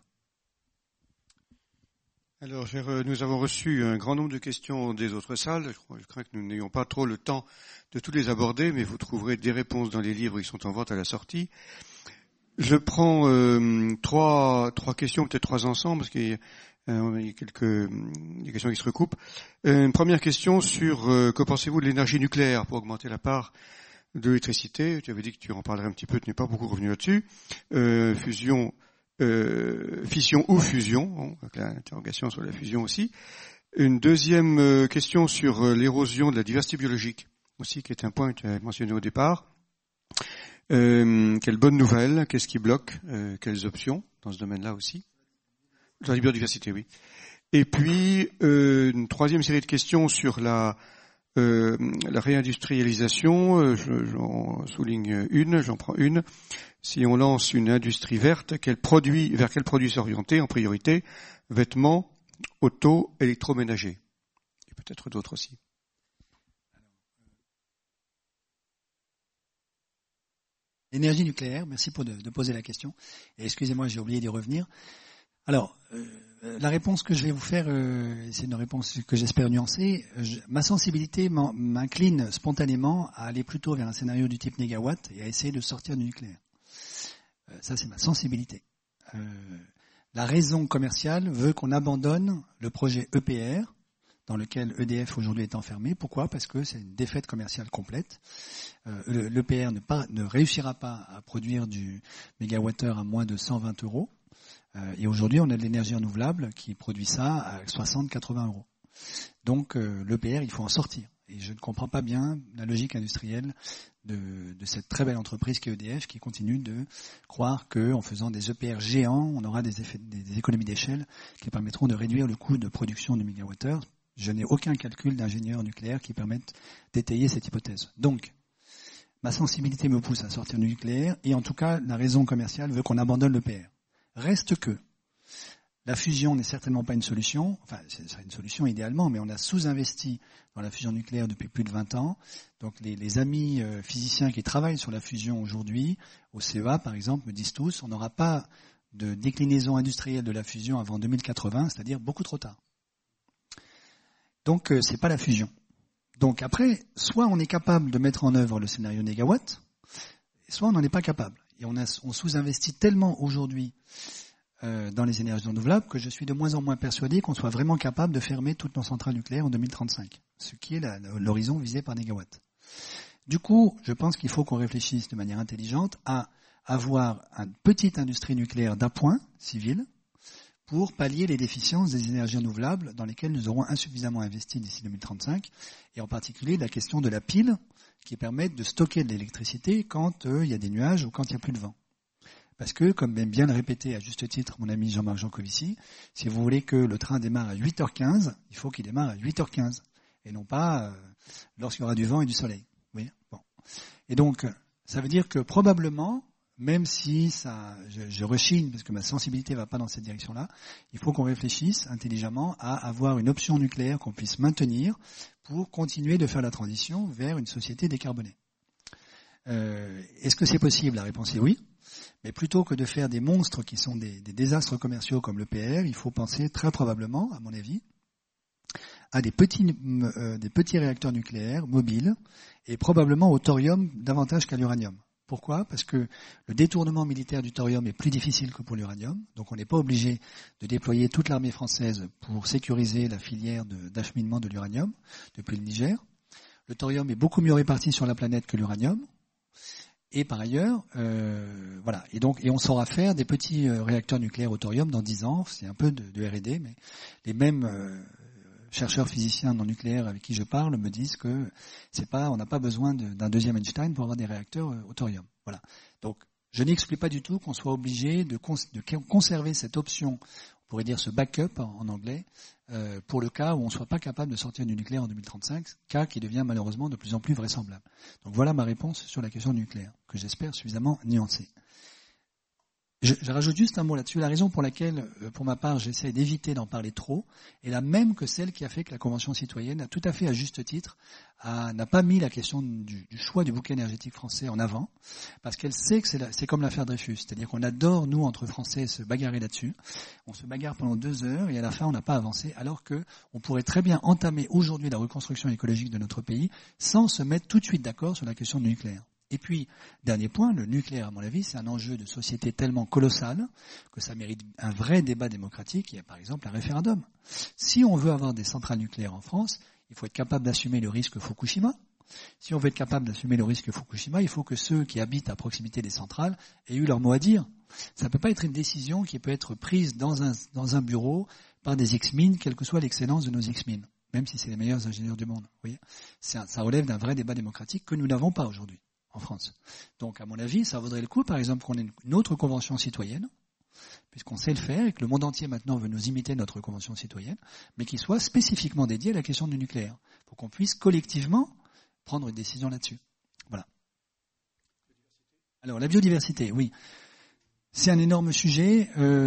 S4: Alors, nous avons reçu un grand nombre de questions des autres salles. Je crains que nous n'ayons pas trop le temps de toutes les aborder, mais vous trouverez des réponses dans les livres qui sont en vente à la sortie. Je prends trois questions, peut-être trois ensemble, parce qu'il y a quelques questions qui se recoupent. Une première question sur que pensez-vous de l'énergie nucléaire pour augmenter la part de l'électricité. Tu avais dit que tu en parlerais un petit peu, tu n'es pas beaucoup revenu là-dessus. Fission ou fusion, avec l'interrogation sur la fusion aussi. Une deuxième question sur l'érosion de la diversité biologique, aussi, qui est un point que tu as mentionné au départ. Quelle bonne nouvelle, qu'est-ce qui bloque, quelles options dans ce domaine-là aussi? La biodiversité, oui. Et puis, une troisième série de questions sur la réindustrialisation. J'en souligne une, j'en prends une. Si on lance une industrie verte, vers quel produit s'orienter en priorité? Vêtements, auto, électroménager. Et peut-être d'autres aussi.
S3: L'énergie nucléaire, merci de poser la question. Et excusez-moi, j'ai oublié d'y revenir. Alors, la réponse que je vais vous faire, c'est une réponse que j'espère nuancée. Ma sensibilité m'incline spontanément à aller plutôt vers un scénario du type négawatt et à essayer de sortir du nucléaire. Ça, c'est ma sensibilité. La raison commerciale veut qu'on abandonne le projet EPR, dans lequel EDF aujourd'hui est enfermé. Pourquoi? Parce que c'est une défaite commerciale complète. L'EPR ne réussira pas à produire du mégawattheure à moins de 120 €. Et aujourd'hui, on a de l'énergie renouvelable qui produit ça à 60-80 €. Donc l'EPR, il faut en sortir. Et je ne comprends pas bien la logique industrielle de cette très belle entreprise qui est EDF, qui continue de croire qu'en faisant des EPR géants, on aura des économies d'échelle qui permettront de réduire le coût de production du mégawattheure. Je n'ai aucun calcul d'ingénieur nucléaire qui permette d'étayer cette hypothèse. Donc, ma sensibilité me pousse à sortir du nucléaire, et en tout cas, la raison commerciale veut qu'on abandonne l'EPR. Reste que la fusion n'est certainement pas une solution, enfin c'est une solution idéalement, mais on a sous-investi dans la fusion nucléaire depuis plus de 20 ans. Donc les amis physiciens qui travaillent sur la fusion aujourd'hui, au CEA par exemple, me disent tous, on n'aura pas de déclinaison industrielle de la fusion avant 2080, c'est-à-dire beaucoup trop tard. Donc c'est pas la fusion. Donc après, soit on est capable de mettre en œuvre le scénario négawatt, soit on n'en est pas capable. Et on sous-investit tellement aujourd'hui dans les énergies renouvelables que je suis de moins en moins persuadé qu'on soit vraiment capable de fermer toutes nos centrales nucléaires en 2035, ce qui est l'horizon visé par Négawatt. Du coup, je pense qu'il faut qu'on réfléchisse de manière intelligente à avoir une petite industrie nucléaire d'appoint civile pour pallier les déficiences des énergies renouvelables dans lesquelles nous aurons insuffisamment investi d'ici 2035, et en particulier la question de la pile qui permet de stocker de l'électricité quand il y a des nuages ou quand il n'y a plus de vent. Parce que, comme aime bien le répéter à juste titre mon ami Jean-Marc Jancovici, si vous voulez que le train démarre à 8h15, il faut qu'il démarre à 8h15, et non pas lorsqu'il y aura du vent et du soleil. Oui, bon. Et donc, ça veut dire que probablement, même si je rechigne parce que ma sensibilité ne va pas dans cette direction-là, il faut qu'on réfléchisse intelligemment à avoir une option nucléaire qu'on puisse maintenir pour continuer de faire la transition vers une société décarbonée. Est-ce que c'est possible? La réponse est oui. Mais plutôt que de faire des monstres qui sont des désastres commerciaux comme l'EPR, il faut penser très probablement, à mon avis, à des petits réacteurs nucléaires mobiles et probablement au thorium davantage qu'à l'uranium. Pourquoi? Parce que le détournement militaire du thorium est plus difficile que pour l'uranium, donc on n'est pas obligé de déployer toute l'armée française pour sécuriser la filière d'acheminement de l'uranium depuis le Niger. Le thorium est beaucoup mieux réparti sur la planète que l'uranium. Et par ailleurs, voilà. Et on saura faire des petits réacteurs nucléaires au thorium dans 10 ans. C'est un peu de R&D, mais les mêmes chercheurs physiciens non nucléaires avec qui je parle me disent que on n'a pas besoin d'un deuxième Einstein pour avoir des réacteurs au thorium. Voilà. Donc, je n'exclus pas du tout qu'on soit obligé de conserver cette option, on pourrait dire ce backup en anglais, pour le cas où on ne soit pas capable de sortir du nucléaire en 2035, cas qui devient malheureusement de plus en plus vraisemblable. Donc voilà ma réponse sur la question nucléaire, que j'espère suffisamment nuancée. Je rajoute juste un mot là-dessus. La raison pour laquelle, pour ma part, j'essaie d'éviter d'en parler trop est la même que celle qui a fait que la Convention citoyenne, a tout à fait à juste titre, n'a pas mis la question du choix du bouquet énergétique français en avant, parce qu'elle sait que c'est comme l'affaire Dreyfus. C'est-à-dire qu'on adore, nous, entre Français, se bagarrer là-dessus. On se bagarre pendant 2 heures et à la fin, on n'a pas avancé, alors que on pourrait très bien entamer aujourd'hui la reconstruction écologique de notre pays sans se mettre tout de suite d'accord sur la question du nucléaire. Et puis, dernier point, le nucléaire, à mon avis, c'est un enjeu de société tellement colossal que ça mérite un vrai débat démocratique. Il y a par exemple un référendum. Si on veut avoir des centrales nucléaires en France, il faut être capable d'assumer le risque Fukushima. Si on veut être capable d'assumer le risque Fukushima, il faut que ceux qui habitent à proximité des centrales aient eu leur mot à dire. Ça ne peut pas être une décision qui peut être prise dans un bureau par des ex-mines, quelle que soit l'excellence de nos ex-mines, même si c'est les meilleurs ingénieurs du monde. Vous voyez, ça relève d'un vrai débat démocratique que nous n'avons pas aujourd'hui en France. Donc, à mon avis, ça vaudrait le coup, par exemple, qu'on ait une autre convention citoyenne, puisqu'on sait le faire et que le monde entier maintenant veut nous imiter notre convention citoyenne, mais qui soit spécifiquement dédiée à la question du nucléaire, pour qu'on puisse collectivement prendre une décision là-dessus. Voilà. Alors, la biodiversité, oui. C'est un énorme sujet.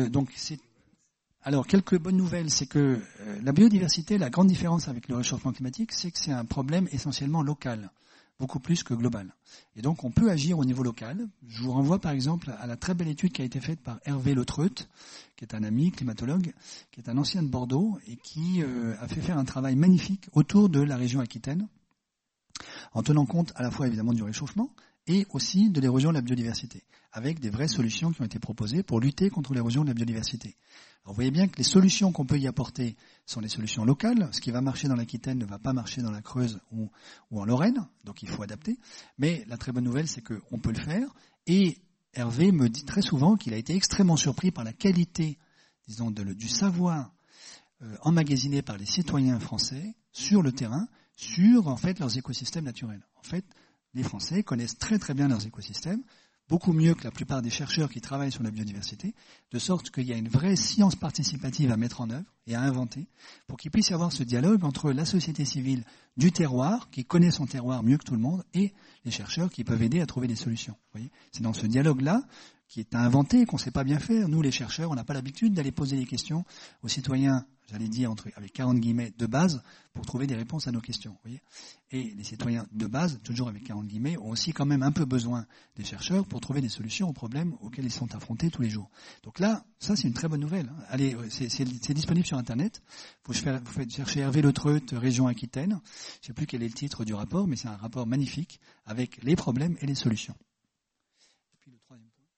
S3: Alors, quelques bonnes nouvelles, c'est que la biodiversité, la grande différence avec le réchauffement climatique, c'est que c'est un problème essentiellement local, beaucoup plus que global. Et donc, on peut agir au niveau local. Je vous renvoie, par exemple, à la très belle étude qui a été faite par Hervé Le Treut, qui est un ami climatologue, qui est un ancien de Bordeaux, et qui a fait faire un travail magnifique autour de la région Aquitaine, en tenant compte à la fois, évidemment, du réchauffement, et aussi de l'érosion de la biodiversité, avec des vraies solutions qui ont été proposées pour lutter contre l'érosion de la biodiversité. Alors, vous voyez bien que les solutions qu'on peut y apporter sont des solutions locales. Ce qui va marcher dans l'Aquitaine ne va pas marcher dans la Creuse ou en Lorraine, donc il faut adapter. Mais la très bonne nouvelle, c'est qu'on peut le faire. Et Hervé me dit très souvent qu'il a été extrêmement surpris par la qualité, disons, du savoir emmagasiné par les citoyens français sur le terrain, sur en fait leurs écosystèmes naturels. En fait, les Français connaissent très très bien leurs écosystèmes, beaucoup mieux que la plupart des chercheurs qui travaillent sur la biodiversité, de sorte qu'il y a une vraie science participative à mettre en œuvre et à inventer pour qu'il puisse y avoir ce dialogue entre la société civile du terroir, qui connaît son terroir mieux que tout le monde, et les chercheurs qui peuvent aider à trouver des solutions. Vous voyez, c'est dans ce dialogue-là qui est à inventer, qu'on ne sait pas bien faire. Nous, les chercheurs, on n'a pas l'habitude d'aller poser des questions aux citoyens, j'allais dire avec 40 guillemets, de base, pour trouver des réponses à nos questions. Vous voyez, et les citoyens de base, toujours avec 40 guillemets, ont aussi quand même un peu besoin des chercheurs pour trouver des solutions aux problèmes auxquels ils sont affrontés tous les jours. Donc là, ça c'est une très bonne nouvelle. Allez, c'est disponible sur Internet. Vous faites chercher Hervé Le Treut, région Aquitaine. Je ne sais plus quel est le titre du rapport, mais c'est un rapport magnifique avec les problèmes et les solutions. Et puis le troisième point.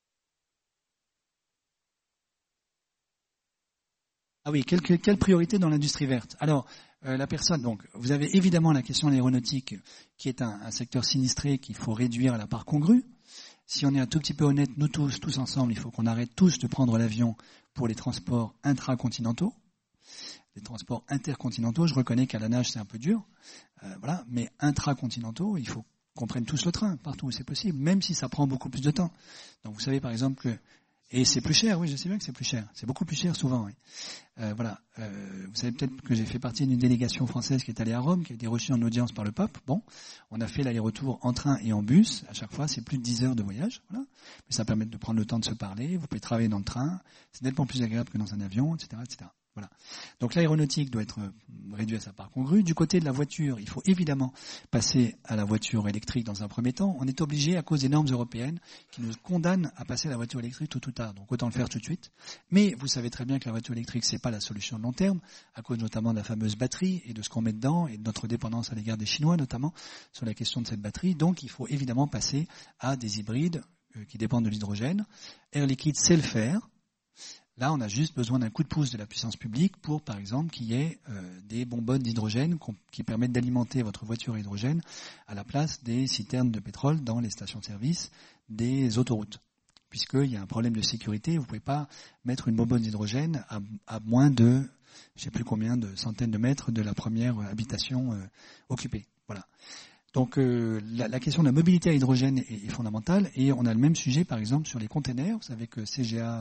S3: Ah oui, quelle priorité dans l'industrie verte? Alors, la personne, donc, vous avez évidemment la question de l'aéronautique, qui est un secteur sinistré qu'il faut réduire à la part congrue. Si on est un tout petit peu honnête, nous tous ensemble, il faut qu'on arrête tous de prendre l'avion pour les transports intracontinentaux. Les transports intercontinentaux, je reconnais qu'à la nage c'est un peu dur, voilà, mais intracontinentaux, il faut qu'on prenne tous le train, partout où c'est possible, même si ça prend beaucoup plus de temps. Donc vous savez par exemple que, et c'est plus cher, oui, je sais bien que c'est plus cher, c'est beaucoup plus cher souvent, oui. Voilà, vous savez peut-être que j'ai fait partie d'une délégation française qui est allée à Rome, qui a été reçue en audience par le pape. Bon, on a fait l'aller-retour en train et en bus, à chaque fois c'est plus de 10 heures de voyage, voilà. Mais ça permet de prendre le temps de se parler, vous pouvez travailler dans le train, c'est nettement plus agréable que dans un avion, etc., etc. Voilà. Donc l'aéronautique doit être réduit à sa part congrue. Du côté de la voiture, il faut évidemment passer à la voiture électrique dans un premier temps. On est obligé à cause des normes européennes qui nous condamnent à passer à la voiture électrique tôt ou tard. Donc autant le faire tout de suite. Mais vous savez très bien que la voiture électrique, c'est pas la solution de long terme, à cause notamment de la fameuse batterie et de ce qu'on met dedans et de notre dépendance à l'égard des Chinois notamment sur la question de cette batterie. Donc il faut évidemment passer à des hybrides qui dépendent de l'hydrogène. Air Liquide sait le faire. Là, on a juste besoin d'un coup de pouce de la puissance publique pour, par exemple, qu'il y ait des bonbonnes d'hydrogène qui permettent d'alimenter votre voiture à hydrogène à la place des citernes de pétrole dans les stations-service des autoroutes. Puisqu'il y a un problème de sécurité, vous ne pouvez pas mettre une bonbonne d'hydrogène à moins de, je ne sais plus combien de centaines de mètres de la première habitation occupée. Voilà. Donc la question de la mobilité à hydrogène est fondamentale et on a le même sujet par exemple sur les containers. Vous savez que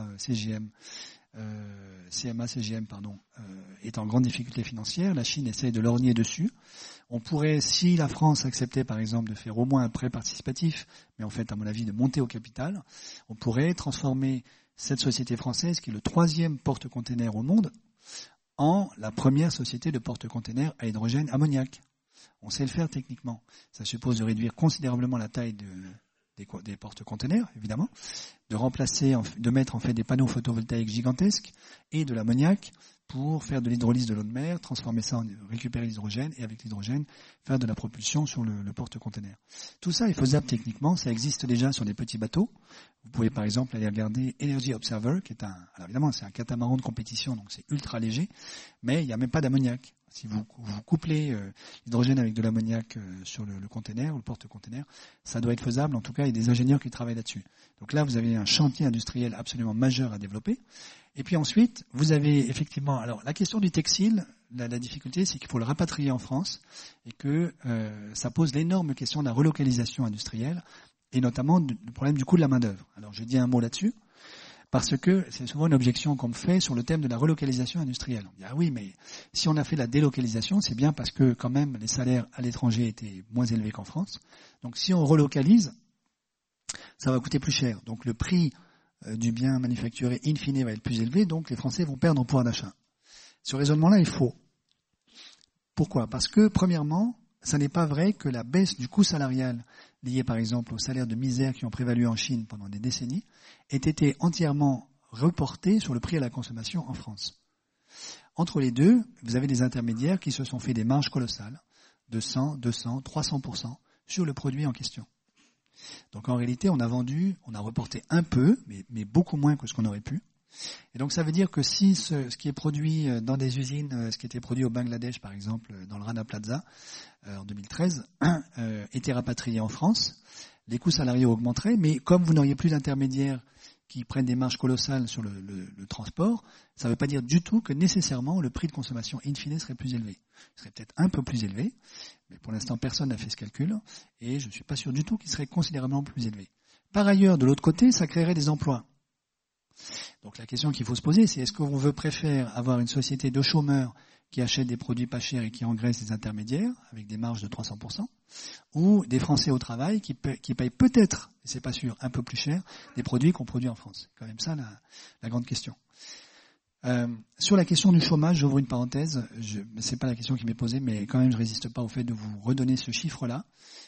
S3: CMA-CGM est en grande difficulté financière. La Chine essaye de lorgner dessus. On pourrait, si la France acceptait par exemple de faire au moins un prêt participatif, mais en fait à mon avis de monter au capital, on pourrait transformer cette société française qui est le 3e porte-container au monde en la première société de porte-container à hydrogène ammoniac. On sait le faire techniquement. Ça suppose de réduire considérablement la taille des porte-containers, évidemment, de mettre en fait des panneaux photovoltaïques gigantesques et de l'ammoniac pour faire de l'hydrolyse de l'eau de mer, transformer ça récupérer l'hydrogène et avec l'hydrogène faire de la propulsion sur le porte-container. Tout ça est faisable techniquement, ça existe déjà sur des petits bateaux. Vous pouvez par exemple aller regarder Energy Observer, qui est alors évidemment c'est un catamaran de compétition, donc c'est ultra léger, mais il n'y a même pas d'ammoniac. Si vous couplez l'hydrogène avec de l'ammoniac sur le container ou le porte-container, ça doit être faisable. En tout cas, il y a des ingénieurs qui travaillent là-dessus. Donc là, vous avez un chantier industriel absolument majeur à développer. Et puis ensuite, vous avez effectivement... Alors, la question du textile, la difficulté, c'est qu'il faut le rapatrier en France et que ça pose l'énorme question de la relocalisation industrielle et notamment du problème du coût de la main-d'œuvre. Alors, je dis un mot là-dessus. Parce que c'est souvent une objection qu'on me fait sur le thème de la relocalisation industrielle. On dit, ah oui, mais si on a fait la délocalisation, c'est bien parce que quand même les salaires à l'étranger étaient moins élevés qu'en France. Donc si on relocalise, ça va coûter plus cher. Donc le prix du bien manufacturé in fine va être plus élevé, donc les Français vont perdre en pouvoir d'achat. Ce raisonnement-là est faux. Pourquoi ? Parce que premièrement, ça n'est pas vrai que la baisse du coût salarial lié par exemple aux salaires de misère qui ont prévalu en Chine pendant des décennies, ait été entièrement reportée sur le prix à la consommation en France. Entre les deux, vous avez des intermédiaires qui se sont fait des marges colossales, de 100, 200, 300% sur le produit en question. Donc en réalité, on a reporté un peu, mais beaucoup moins que ce qu'on aurait pu. Et donc ça veut dire que si ce qui est produit dans des usines, ce qui était produit au Bangladesh par exemple, dans le Rana Plaza en 2013, était rapatrié en France, les coûts salariaux augmenteraient, mais comme vous n'auriez plus d'intermédiaires qui prennent des marges colossales sur le transport, ça ne veut pas dire du tout que nécessairement le prix de consommation in fine serait plus élevé. Il serait peut-être un peu plus élevé, mais pour l'instant personne n'a fait ce calcul, et je ne suis pas sûr du tout qu'il serait considérablement plus élevé. Par ailleurs, de l'autre côté, ça créerait des emplois. Donc la question qu'il faut se poser, c'est est-ce qu'on préférer avoir une société de chômeurs qui achètent des produits pas chers et qui engraissent les intermédiaires avec des marges de 300%, ou des Français au travail qui payent peut-être, et c'est pas sûr, un peu plus cher, des produits qu'on produit en France. C'est quand même ça la grande question. Sur la question du chômage, j'ouvre une parenthèse, c'est pas la question qui m'est posée, mais quand même je résiste pas au fait de vous redonner ce chiffre-là.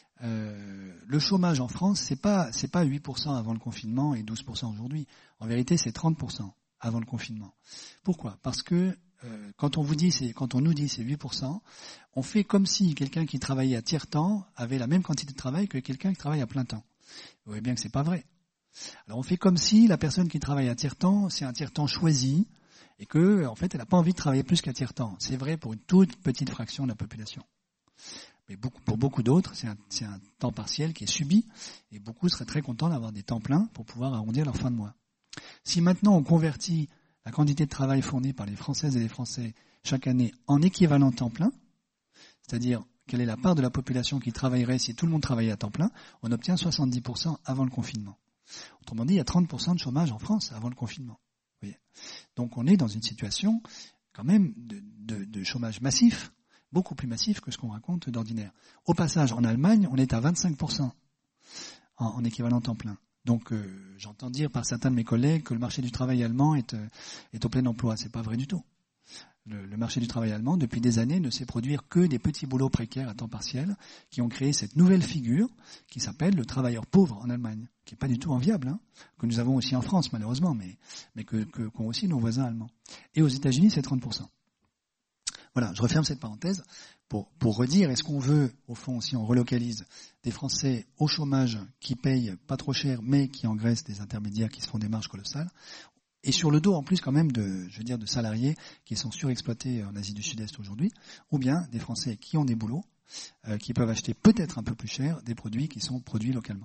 S3: Le chômage en France, c'est pas 8% avant le confinement et 12% aujourd'hui. En vérité, c'est 30% avant le confinement. Pourquoi ? Parce que quand on nous dit c'est 8%, on fait comme si quelqu'un qui travaillait à tiers-temps avait la même quantité de travail que quelqu'un qui travaille à plein temps. Vous voyez bien que c'est pas vrai. Alors on fait comme si la personne qui travaille à tiers-temps, c'est un tiers-temps choisi et que en fait, elle n'a pas envie de travailler plus qu'à tiers-temps. C'est vrai pour une toute petite fraction de la population. Mais pour beaucoup d'autres, c'est un temps partiel qui est subi et beaucoup seraient très contents d'avoir des temps pleins pour pouvoir arrondir leur fin de mois. Si maintenant on convertit la quantité de travail fournie par les Françaises et les Français chaque année en équivalent temps plein, c'est-à-dire quelle est la part de la population qui travaillerait si tout le monde travaillait à temps plein, on obtient 70% avant le confinement. Autrement dit, il y a 30% de chômage en France avant le confinement. Vous voyez. Donc on est dans une situation quand même de chômage massif, beaucoup plus massif que ce qu'on raconte d'ordinaire. Au passage, en Allemagne, on est à 25% en équivalent temps plein. Donc j'entends dire par certains de mes collègues que le marché du travail allemand est au plein emploi. C'est pas vrai du tout. Le marché du travail allemand, depuis des années, ne sait produire que des petits boulots précaires à temps partiel qui ont créé cette nouvelle figure qui s'appelle le travailleur pauvre en Allemagne, qui n'est pas du tout enviable, que nous avons aussi en France malheureusement, mais qu'ont aussi nos voisins allemands. Et aux États-Unis, c'est 30%. Voilà, je referme cette parenthèse pour redire, est-ce qu'on veut, au fond, si on relocalise des Français au chômage qui payent pas trop cher, mais qui engraissent des intermédiaires qui se font des marges colossales, et sur le dos en plus quand même de salariés qui sont surexploités en Asie du Sud-Est aujourd'hui, ou bien des Français qui ont des boulots, qui peuvent acheter peut-être un peu plus cher des produits qui sont produits localement.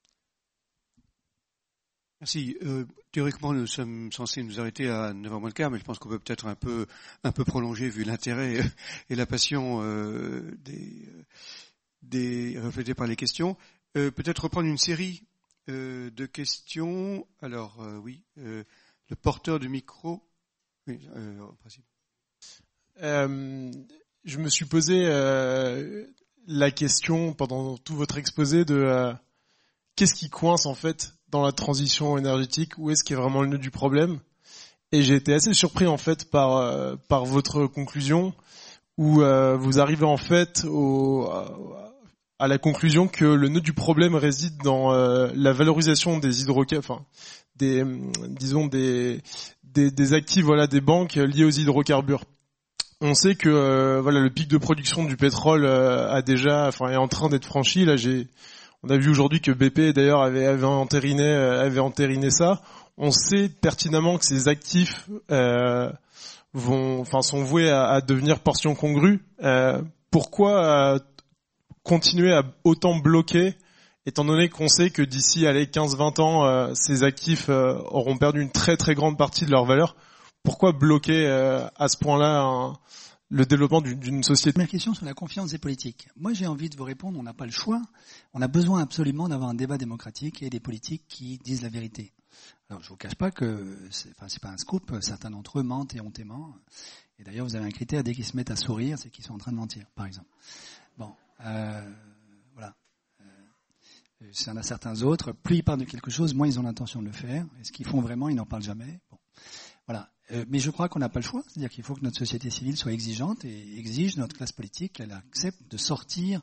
S4: Merci. Théoriquement, nous sommes censés nous arrêter à 9h moins le quart, mais je pense qu'on peut peut-être un peu prolonger vu l'intérêt et la passion des reflétés par les questions. Peut-être reprendre une série de questions. Alors oui, le porteur du micro. Oui, en principe.
S8: Je me suis posé la question pendant tout votre exposé de qu'est-ce qui coince en fait dans la transition énergétique, où est-ce qu'il y a vraiment le nœud du problème. Et j'ai été assez surpris en fait par votre conclusion, où vous arrivez en fait à la conclusion que le nœud du problème réside dans la valorisation des hydrocarbures, des actifs, voilà, des banques liées aux hydrocarbures. On sait que voilà, le pic de production du pétrole est en train d'être franchi. Là, on a vu aujourd'hui que BP d'ailleurs avait entériné ça. On sait pertinemment que ces actifs sont voués à devenir portion congrue. Pourquoi continuer à autant bloquer, étant donné qu'on sait que d'ici 15-20 ans, ces actifs auront perdu une très très grande partie de leur valeur? Pourquoi bloquer à ce point-là le développement d'une société?
S3: Première question sur la confiance des politiques. Moi, j'ai envie de vous répondre, on n'a pas le choix. On a besoin absolument d'avoir un débat démocratique et des politiques qui disent la vérité. Alors, je vous cache pas que c'est pas un scoop. Certains d'entre eux mentent éhontément. Et d'ailleurs, vous avez un critère, dès qu'ils se mettent à sourire, c'est qu'ils sont en train de mentir, par exemple. Bon, voilà. Il y en a certains autres, plus ils parlent de quelque chose, moins ils ont l'intention de le faire. Et ce qu'ils font vraiment, ils n'en parlent jamais. Bon, voilà. Mais je crois qu'on n'a pas le choix. C'est-à-dire qu'il faut que notre société civile soit exigeante et exige de notre classe politique qu'elle accepte de sortir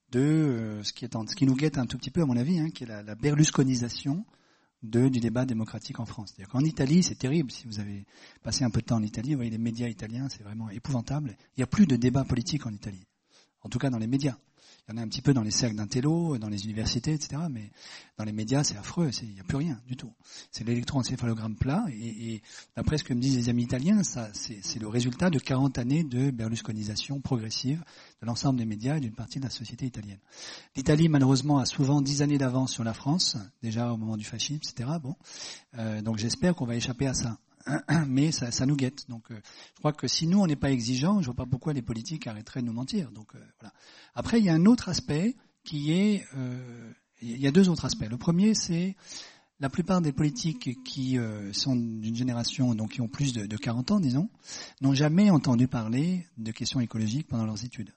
S3: de ce qui nous guette un tout petit peu, à mon avis, qui est la berlusconisation du débat démocratique en France. C'est-à-dire qu'en Italie, c'est terrible. Si vous avez passé un peu de temps en Italie, vous voyez les médias italiens, c'est vraiment épouvantable. Il n'y a plus de débat politique en Italie. En tout cas, dans les médias. Il y en a un petit peu dans les cercles d'intello, dans les universités, etc. Mais dans les médias, c'est affreux. Il n'y a plus rien du tout. C'est l'électroencéphalogramme plat. Et d'après ce que me disent les amis italiens, c'est le résultat de 40 années de berlusconisation progressive de l'ensemble des médias et d'une partie de la société italienne. L'Italie, malheureusement, a souvent 10 années d'avance sur la France, déjà au moment du fascisme, etc. Bon, donc j'espère qu'on va échapper à ça. Mais ça nous guette. Donc, je crois que si nous on n'est pas exigeants, je vois pas pourquoi les politiques arrêteraient de nous mentir. Donc voilà. Après, il y a un autre aspect qui est, il y a deux autres aspects. Le premier, c'est la plupart des politiques qui sont d'une génération, donc qui ont plus de 40 ans, disons, n'ont jamais entendu parler de questions écologiques pendant leurs études.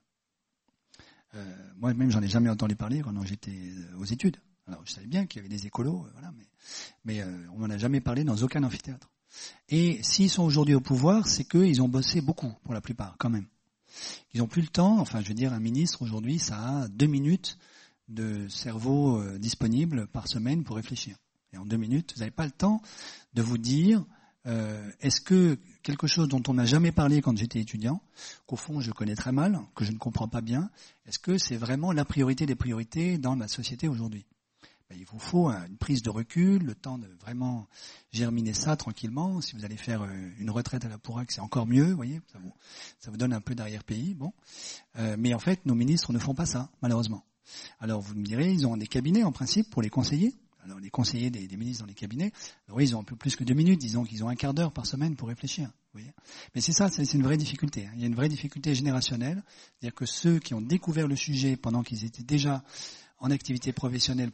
S3: Moi-même, j'en ai jamais entendu parler quand j'étais aux études. Alors, je savais bien qu'il y avait des écolos, voilà, mais on n'en a jamais parlé dans aucun amphithéâtre. Et s'ils sont aujourd'hui au pouvoir, c'est qu'ils ont bossé beaucoup, pour la plupart, quand même. Ils n'ont plus le temps, enfin, je veux dire, un ministre, aujourd'hui, ça a 2 minutes de cerveau disponible par semaine pour réfléchir. Et en 2 minutes, vous n'avez pas le temps de vous dire, est-ce que quelque chose dont on n'a jamais parlé quand j'étais étudiant, qu'au fond je connais très mal, que je ne comprends pas bien, est-ce que c'est vraiment la priorité des priorités dans la société aujourd'hui ? Il vous faut une prise de recul, le temps de vraiment germiner ça tranquillement. Si vous allez faire une retraite à la Pourac, c'est encore mieux, vous voyez, ça vous donne un peu d'arrière-pays. Bon, mais en fait, nos ministres ne font pas ça, malheureusement. Alors vous me direz, ils ont des cabinets en principe pour les conseillers. Alors les conseillers des ministres dans les cabinets, alors ils ont un peu plus que 2 minutes, disons qu'ils ont un quart d'heure par semaine pour réfléchir. Vous voyez. Mais c'est une vraie difficulté. Il y a une vraie difficulté générationnelle, c'est-à-dire que ceux qui ont découvert le sujet pendant qu'ils étaient déjà en activité professionnelle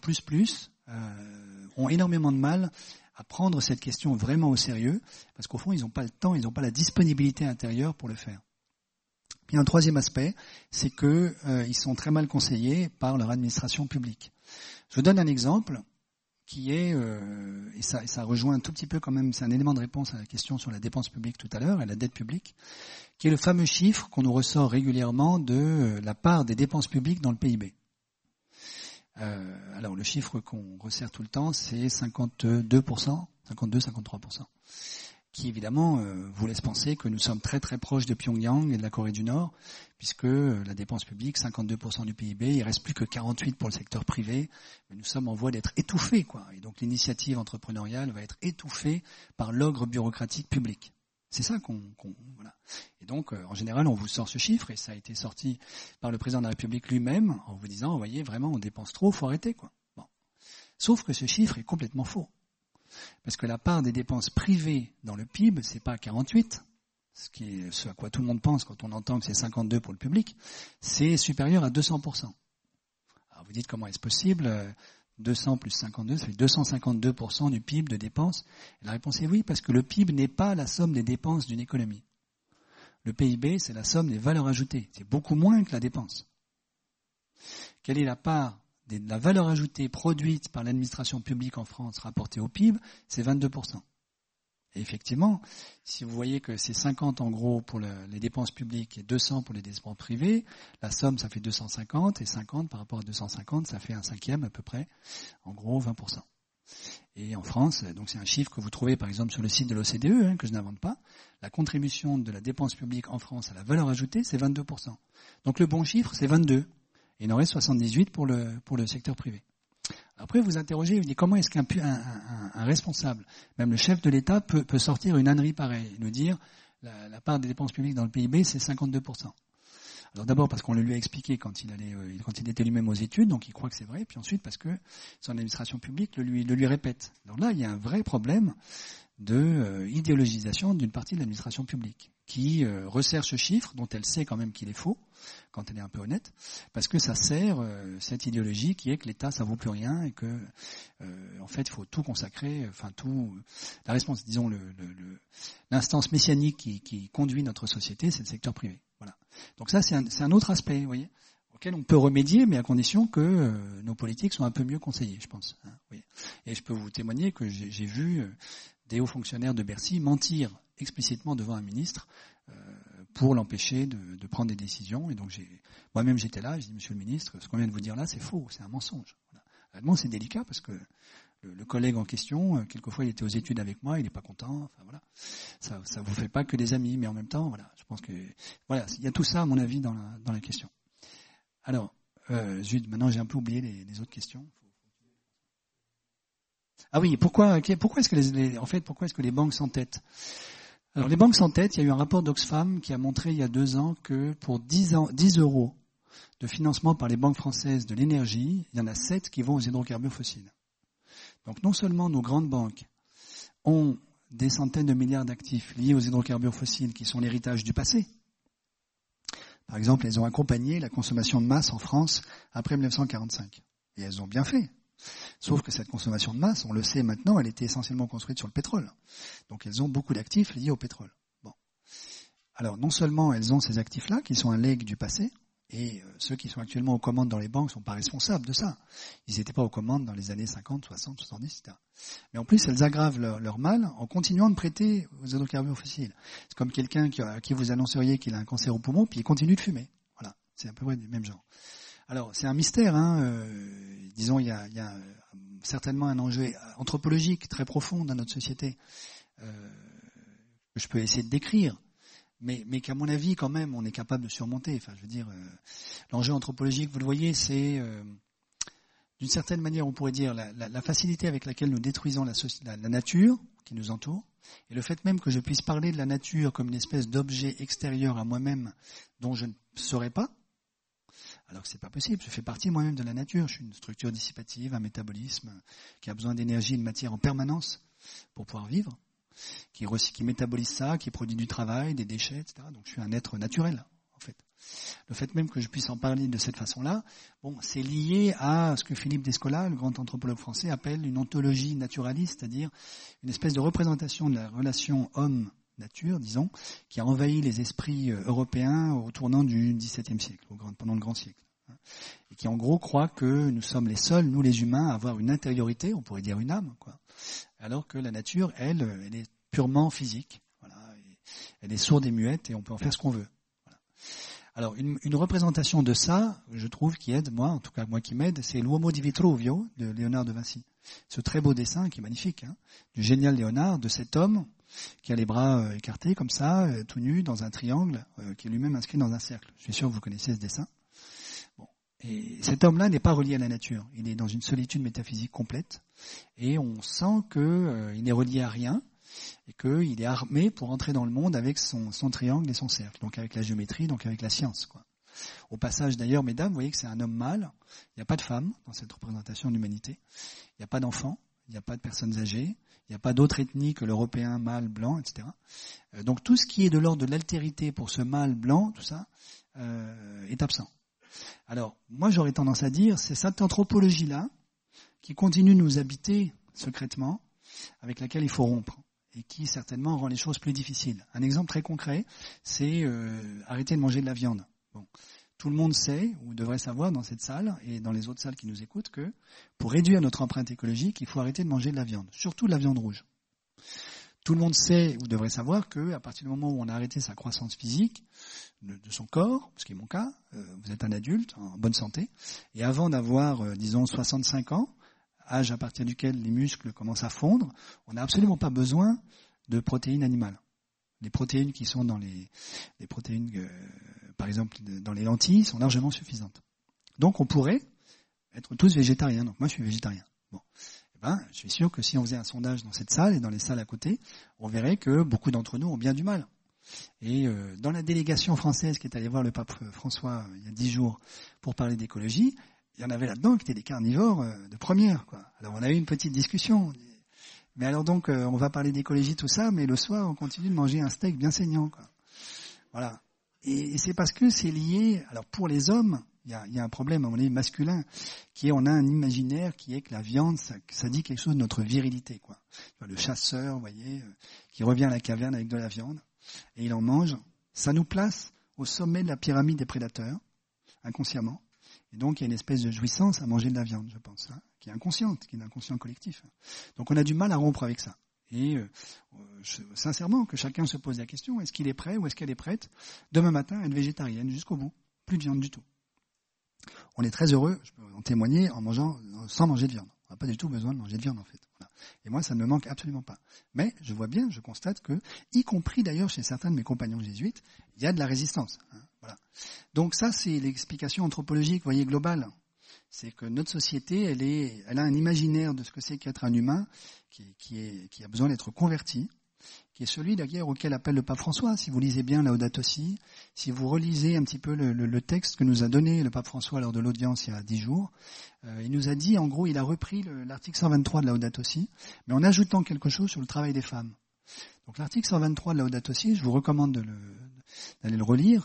S3: ont énormément de mal à prendre cette question vraiment au sérieux, parce qu'au fond, ils n'ont pas le temps, ils n'ont pas la disponibilité intérieure pour le faire. Puis un troisième aspect, c'est que ils sont très mal conseillés par leur administration publique. Je vous donne un exemple qui est, et ça rejoint un tout petit peu quand même, c'est un élément de réponse à la question sur la dépense publique tout à l'heure, et la dette publique, qui est le fameux chiffre qu'on nous ressort régulièrement de la part des dépenses publiques dans le PIB. Alors le chiffre qu'on resserre tout le temps, c'est 52%, 52-53%, qui évidemment vous laisse penser que nous sommes très très proches de Pyongyang et de la Corée du Nord, puisque la dépense publique, 52% du PIB, il reste plus que 48% pour le secteur privé, mais nous sommes en voie d'être étouffés, quoi. Et donc l'initiative entrepreneuriale va être étouffée par l'ogre bureaucratique public. C'est ça voilà. Et donc, en général, on vous sort ce chiffre, et ça a été sorti par le président de la République lui-même, en vous disant, vous voyez, vraiment, on dépense trop, faut arrêter, quoi. Bon. Sauf que ce chiffre est complètement faux. Parce que la part des dépenses privées dans le PIB, c'est pas 48, ce à quoi tout le monde pense quand on entend que c'est 52 pour le public, c'est supérieur à 200%. Alors vous dites, comment est-ce possible ? 200 plus 52, ça fait 252% du PIB de dépenses. Et la réponse est oui, parce que le PIB n'est pas la somme des dépenses d'une économie. Le PIB, c'est la somme des valeurs ajoutées. C'est beaucoup moins que la dépense. Quelle est la part de la valeur ajoutée produite par l'administration publique en France rapportée au PIB, c'est 22%. Et effectivement, si vous voyez que c'est 50 en gros pour les dépenses publiques et 200 pour les dépenses privées, la somme ça fait 250 et 50 par rapport à 250, ça fait un cinquième à peu près, en gros 20%. Et en France, donc c'est un chiffre que vous trouvez par exemple sur le site de l'OCDE, que je n'invente pas, la contribution de la dépense publique en France à la valeur ajoutée, c'est 22%. Donc le bon chiffre, c'est 22. Et il en reste 78 pour le secteur privé. Après, vous interrogez, vous dites comment est-ce qu'un responsable, même le chef de l'État, peut sortir une ânerie pareille, nous dire la part des dépenses publiques dans le PIB, c'est 52%. Alors d'abord parce qu'on le lui a expliqué quand il était lui-même aux études, donc il croit que c'est vrai, puis ensuite parce que son administration publique le lui répète. Donc là, il y a un vrai problème de idéologisation d'une partie de l'administration publique qui resserre ce chiffre dont elle sait quand même qu'il est faux, quand elle est un peu honnête, parce que ça sert cette idéologie qui est que l'État ça vaut plus rien et que en fait il faut tout consacrer, enfin tout la réponse, disons l'instance messianique qui conduit notre société, c'est le secteur privé. Voilà. Donc ça c'est un autre aspect, vous voyez, auquel on peut remédier, mais à condition que nos politiques soient un peu mieux conseillées, je pense. Hein, oui. Et je peux vous témoigner que j'ai vu des hauts fonctionnaires de Bercy mentir explicitement devant un ministre pour l'empêcher de prendre des décisions. Et donc moi-même j'étais là, je dis monsieur le ministre, ce qu'on vient de vous dire là, c'est faux, c'est un mensonge. Voilà. Réellement c'est délicat parce que le collègue en question, quelquefois il était aux études avec moi, il n'est pas content. Enfin voilà, ça vous fait pas que des amis, mais en même temps, voilà, je pense que voilà, il y a tout ça à mon avis dans la question. Alors, zut, maintenant j'ai un peu oublié les autres questions. Ah oui, pourquoi est-ce que les banques s'entêtent ? Alors les banques s'entêtent, il y a eu un rapport d'Oxfam qui a montré il y a 2 ans que pour 10 euros de financement par les banques françaises de l'énergie, il y en a 7 qui vont aux hydrocarbures fossiles. Donc non seulement nos grandes banques ont des centaines de milliards d'actifs liés aux hydrocarbures fossiles qui sont l'héritage du passé. Par exemple, elles ont accompagné la consommation de masse en France après 1945. Et elles ont bien fait. Sauf que cette consommation de masse, on le sait maintenant, elle était essentiellement construite sur le pétrole. Donc elles ont beaucoup d'actifs liés au pétrole. Bon. Alors non seulement elles ont ces actifs-là, qui sont un legs du passé, et ceux qui sont actuellement aux commandes dans les banques ne sont pas responsables de ça. Ils n'étaient pas aux commandes dans les années 50, 60, 70, etc. Mais en plus, elles aggravent leur mal en continuant de prêter aux hydrocarbures fossiles. C'est comme quelqu'un à qui vous annonceriez qu'il a un cancer au poumon, puis il continue de fumer. Voilà, c'est à peu près du même genre. Alors, c'est un mystère, hein. Disons, il y a certainement un enjeu anthropologique très profond dans notre société que je peux essayer de décrire, mais qu'à mon avis, quand même, on est capable de surmonter. Enfin, je veux dire, l'enjeu anthropologique, vous le voyez, c'est d'une certaine manière, on pourrait dire, la facilité avec laquelle nous détruisons la nature qui nous entoure, et le fait même que je puisse parler de la nature comme une espèce d'objet extérieur à moi-même dont je ne saurais pas, alors que c'est pas possible. Je fais partie moi-même de la nature. Je suis une structure dissipative, un métabolisme qui a besoin d'énergie et de matière en permanence pour pouvoir vivre, qui métabolise ça, qui produit du travail, des déchets, etc. Donc je suis un être naturel, en fait. Le fait même que je puisse en parler de cette façon-là, bon, c'est lié à ce que Philippe Descola, le grand anthropologue français, appelle une ontologie naturaliste, c'est-à-dire une espèce de représentation de la relation homme-nature, disons, qui a envahi les esprits européens au tournant du XVIIe siècle, pendant le grand siècle. Et qui en gros croit que nous sommes les seuls, nous les humains, à avoir une intériorité, on pourrait dire une âme, quoi. Alors que la nature, elle est purement physique. Voilà, elle est sourde et muette et on peut en faire ce qu'on veut. Voilà. Alors une représentation de ça, je trouve, qui aide, moi, en tout cas moi qui m'aide, c'est l'Uomo di Vitruvio de Léonard de Vinci. Ce très beau dessin qui est magnifique, hein, du génial Léonard, de cet homme qui a les bras écartés comme ça, tout nu, dans un triangle, qui est lui-même inscrit dans un cercle. Je suis sûr que vous connaissez ce dessin. Bon. Et cet homme-là n'est pas relié à la nature. Il est dans une solitude métaphysique complète. Et on sent qu'il n'est relié à rien et qu'il est armé pour entrer dans le monde avec son triangle et son cercle. Donc avec la géométrie, donc avec la science, quoi. Au passage, d'ailleurs, mesdames, vous voyez que c'est un homme mâle. Il n'y a pas de femme dans cette représentation de l'humanité. Il n'y a pas d'enfants. Il n'y a pas de personnes âgées. Il n'y a pas d'autre ethnie que l'européen mâle, blanc, etc. Donc tout ce qui est de l'ordre de l'altérité pour ce mâle blanc, tout ça, est absent. Alors, moi j'aurais tendance à dire, c'est cette anthropologie-là qui continue de nous habiter secrètement, avec laquelle il faut rompre, et qui certainement rend les choses plus difficiles. Un exemple très concret, c'est arrêter de manger de la viande. Bon. Tout le monde sait, ou devrait savoir dans cette salle et dans les autres salles qui nous écoutent, que pour réduire notre empreinte écologique, il faut arrêter de manger de la viande, surtout de la viande rouge. Tout le monde sait, ou devrait savoir, qu'à partir du moment où on a arrêté sa croissance physique de son corps, ce qui est mon cas, vous êtes un adulte en bonne santé, et avant d'avoir, disons, 65 ans, âge à partir duquel les muscles commencent à fondre, on n'a absolument pas besoin de protéines animales. Les protéines qui sont dans les protéines, par exemple, dans les lentilles, sont largement suffisantes. Donc on pourrait être tous végétariens. Donc moi je suis végétarien. Bon. Je suis sûr que si on faisait un sondage dans cette salle et dans les salles à côté, on verrait que beaucoup d'entre nous ont bien du mal. Et dans la délégation française qui est allée voir le pape François il y a 10 jours pour parler d'écologie, il y en avait là-dedans qui étaient des carnivores de première, quoi. Alors on a eu une petite discussion. Mais alors donc, on va parler d'écologie, tout ça, mais le soir, on continue de manger un steak bien saignant, quoi. Voilà. Et c'est parce que c'est lié. Alors pour les hommes, il y a un problème, on est masculin, qui est, on a un imaginaire qui est que la viande, ça dit quelque chose de notre virilité, quoi. Le chasseur, vous voyez, qui revient à la caverne avec de la viande, et il en mange. Ça nous place au sommet de la pyramide des prédateurs, inconsciemment. Et donc, il y a une espèce de jouissance à manger de la viande, je pense, hein, qui est inconsciente, qui est inconscient collectif. Donc, on a du mal à rompre avec ça. Et sincèrement, que chacun se pose la question, est-ce qu'il est prêt ou est-ce qu'elle est prête demain matin à être végétarienne jusqu'au bout? Plus de viande du tout. On est très heureux, je peux en témoigner, sans manger de viande. On n'a pas du tout besoin de manger de viande, en fait. Voilà. Et moi, ça ne me manque absolument pas. Mais je vois bien, je constate que, y compris d'ailleurs chez certains de mes compagnons jésuites, il y a de la résistance. Hein. Voilà. Donc ça, c'est l'explication anthropologique, vous voyez, globale. C'est que notre société, elle a un imaginaire de ce que c'est qu'être un humain qui a besoin d'être converti, qui est celui d'ailleurs auquel appelle le pape François. Si vous lisez bien Laudato Si, si vous relisez un petit peu le texte que nous a donné le pape François lors de l'audience il y a 10 jours, il nous a dit, en gros, il a repris l'article 123 de Laudato Si, mais en ajoutant quelque chose sur le travail des femmes. Donc l'article 123 de Laudato Si, je vous recommande d'aller le relire,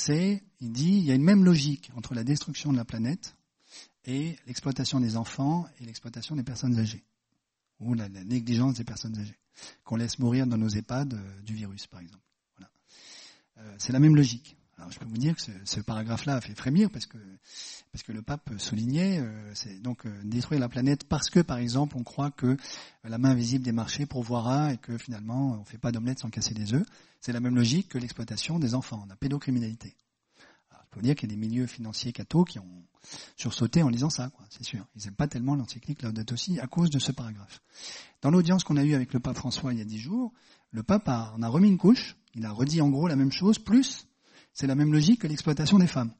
S3: il dit, il y a une même logique entre la destruction de la planète et l'exploitation des enfants et l'exploitation des personnes âgées, ou la négligence des personnes âgées, qu'on laisse mourir dans nos EHPAD du virus, par exemple. Voilà. C'est la même logique. Alors je peux vous dire que ce paragraphe-là a fait frémir parce que le pape soulignait, c'est donc détruire la planète parce que, par exemple, on croit que la main invisible des marchés pourvoira et que finalement on ne fait pas d'omelette sans casser des œufs. C'est la même logique que l'exploitation des enfants, la pédocriminalité. Alors, je peux vous dire qu'il y a des milieux financiers cathos qui ont sursauté en lisant ça, quoi, c'est sûr. Ils n'aiment pas tellement l'encyclique Laudato Si à cause de ce paragraphe. Dans l'audience qu'on a eue avec le pape François il y a 10 jours, le pape en a remis une couche, il a redit en gros la même chose, plus c'est la même logique que l'exploitation des femmes.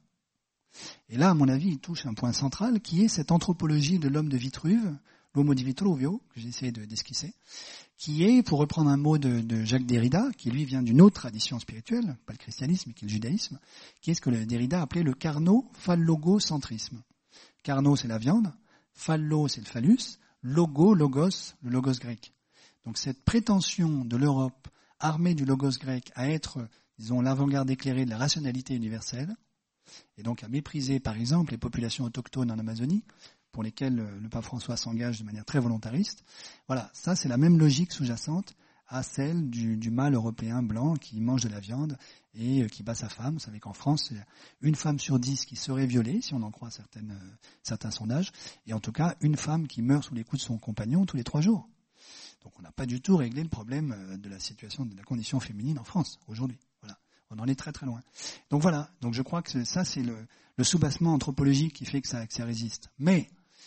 S3: Et là, à mon avis, il touche un point central qui est cette anthropologie de l'homme de Vitruve, l'homo di Vitruvio, que j'ai essayé d'esquisser, qui est, pour reprendre un mot de Jacques Derrida, qui lui vient d'une autre tradition spirituelle, pas le christianisme, mais qui est le judaïsme, qui est ce que Derrida appelait le carno-phallogocentrisme. Carno, c'est la viande, phallo, c'est le phallus, logos, le logos grec. Donc cette prétention de l'Europe, armée du logos grec, à être, disons, l'avant-garde éclairée de la rationalité universelle, et donc à mépriser, par exemple, les populations autochtones en Amazonie, pour lesquelles le pape François s'engage de manière très volontariste. Voilà, ça c'est la même logique sous-jacente à celle du mâle européen blanc qui mange de la viande et qui bat sa femme. Vous savez qu'en France, c'est une femme sur 10 qui serait violée, si on en croit certains sondages, et en tout cas une femme qui meurt sous les coups de son compagnon tous les 3 jours. Donc on n'a pas du tout réglé le problème de la situation, de la condition féminine en France aujourd'hui. Voilà, on en est très très loin. Donc voilà, donc je crois que ça c'est le soubassement anthropologique qui fait que ça résiste. Mais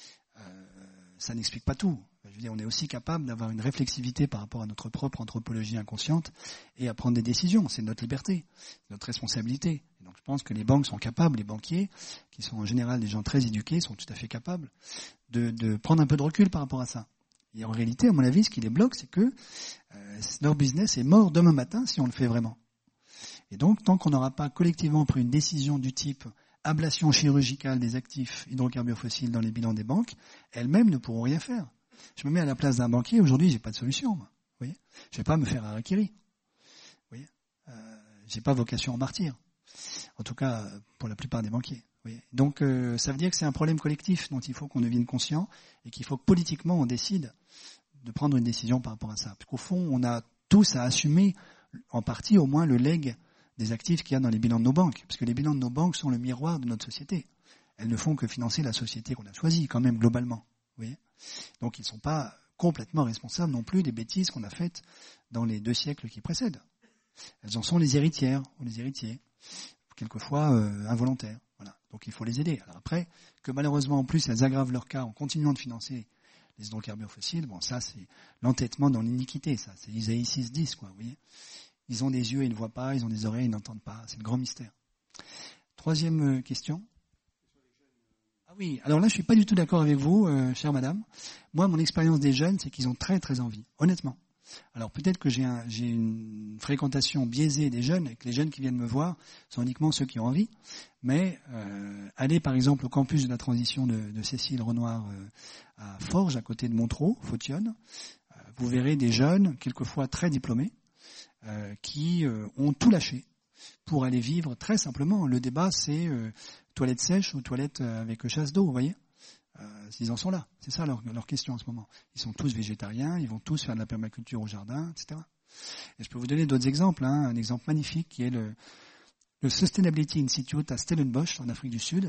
S3: ça n'explique pas tout. Je veux dire, on est aussi capable d'avoir une réflexivité par rapport à notre propre anthropologie inconsciente et à prendre des décisions. C'est notre liberté, notre responsabilité. Et donc je pense que les banques sont capables, les banquiers, qui sont en général des gens très éduqués, sont tout à fait capables de prendre un peu de recul par rapport à ça. Et en réalité, à mon avis, ce qui les bloque, c'est que leur business est mort demain matin si on le fait vraiment. Et donc, tant qu'on n'aura pas collectivement pris une décision du type ablation chirurgicale des actifs hydrocarbures fossiles dans les bilans des banques, elles-mêmes ne pourront rien faire. Je me mets à la place d'un banquier, aujourd'hui, j'ai pas de solution, moi. Vous voyez, je vais pas me faire harakiri. Vous voyez, j'ai pas vocation à martyr. En tout cas, pour la plupart des banquiers. Vous voyez. Donc, ça veut dire que c'est un problème collectif dont il faut qu'on devienne conscient et qu'il faut que politiquement on décide de prendre une décision par rapport à ça. Parce qu'au fond, on a tous à assumer, en partie au moins, le legs des actifs qu'il y a dans les bilans de nos banques, parce que les bilans de nos banques sont le miroir de notre société. Elles ne font que financer la société qu'on a choisie, quand même, globalement. Vous voyez ? Donc ils ne sont pas complètement responsables non plus des bêtises qu'on a faites dans les 2 siècles qui précèdent. Elles en sont les héritières ou les héritiers, quelquefois involontaires. Voilà. Donc il faut les aider. Alors après, que malheureusement en plus elles aggravent leur cas en continuant de financer les hydrocarbures fossiles, bon ça c'est l'entêtement dans l'iniquité, ça c'est Isaïe 6:10 quoi, vous voyez. Ils ont des yeux, ils ne voient pas, ils ont des oreilles, ils n'entendent pas, c'est le grand mystère. 3e question. Ah oui, alors là je suis pas du tout d'accord avec vous, chère madame. Moi mon expérience des jeunes c'est qu'ils ont très très envie, honnêtement. Alors peut-être que j'ai une fréquentation biaisée des jeunes, et que les jeunes qui viennent me voir sont uniquement ceux qui ont envie, mais allez par exemple au campus de la transition de Cécile Renoir à Forges, à côté de Montreux, Fautionne, vous verrez des jeunes, quelquefois très diplômés, qui ont tout lâché pour aller vivre très simplement. Le débat c'est toilette sèche ou toilette avec chasse d'eau, vous voyez. Ils en sont là, c'est ça leur question en ce moment. Ils sont tous végétariens, ils vont tous faire de la permaculture au jardin, etc. Et je peux vous donner d'autres exemples, hein. Un exemple magnifique qui est le Sustainability Institute à Stellenbosch en Afrique du Sud,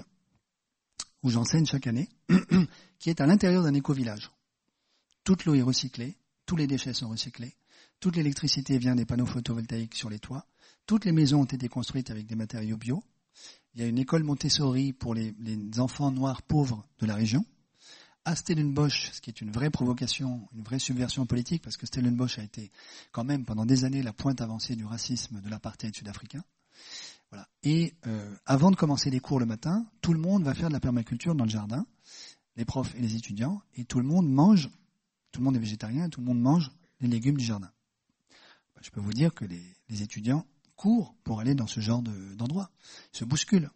S3: où j'enseigne chaque année, qui est à l'intérieur d'un éco-village. Toute l'eau est recyclée, tous les déchets sont recyclés, toute l'électricité vient des panneaux photovoltaïques sur les toits, toutes les maisons ont été construites avec des matériaux bio. Il y a une école Montessori pour les enfants noirs pauvres de la région. À Stellenbosch, ce qui est une vraie provocation, une vraie subversion politique, parce que Stellenbosch a été quand même pendant des années la pointe avancée du racisme de l'apartheid sud-africain. Voilà. Et avant de commencer les cours le matin, tout le monde va faire de la permaculture dans le jardin, les profs et les étudiants, et tout le monde mange, tout le monde est végétarien, tout le monde mange les légumes du jardin. Je peux vous dire que les étudiants courent pour aller dans ce genre d'endroit, se bousculent.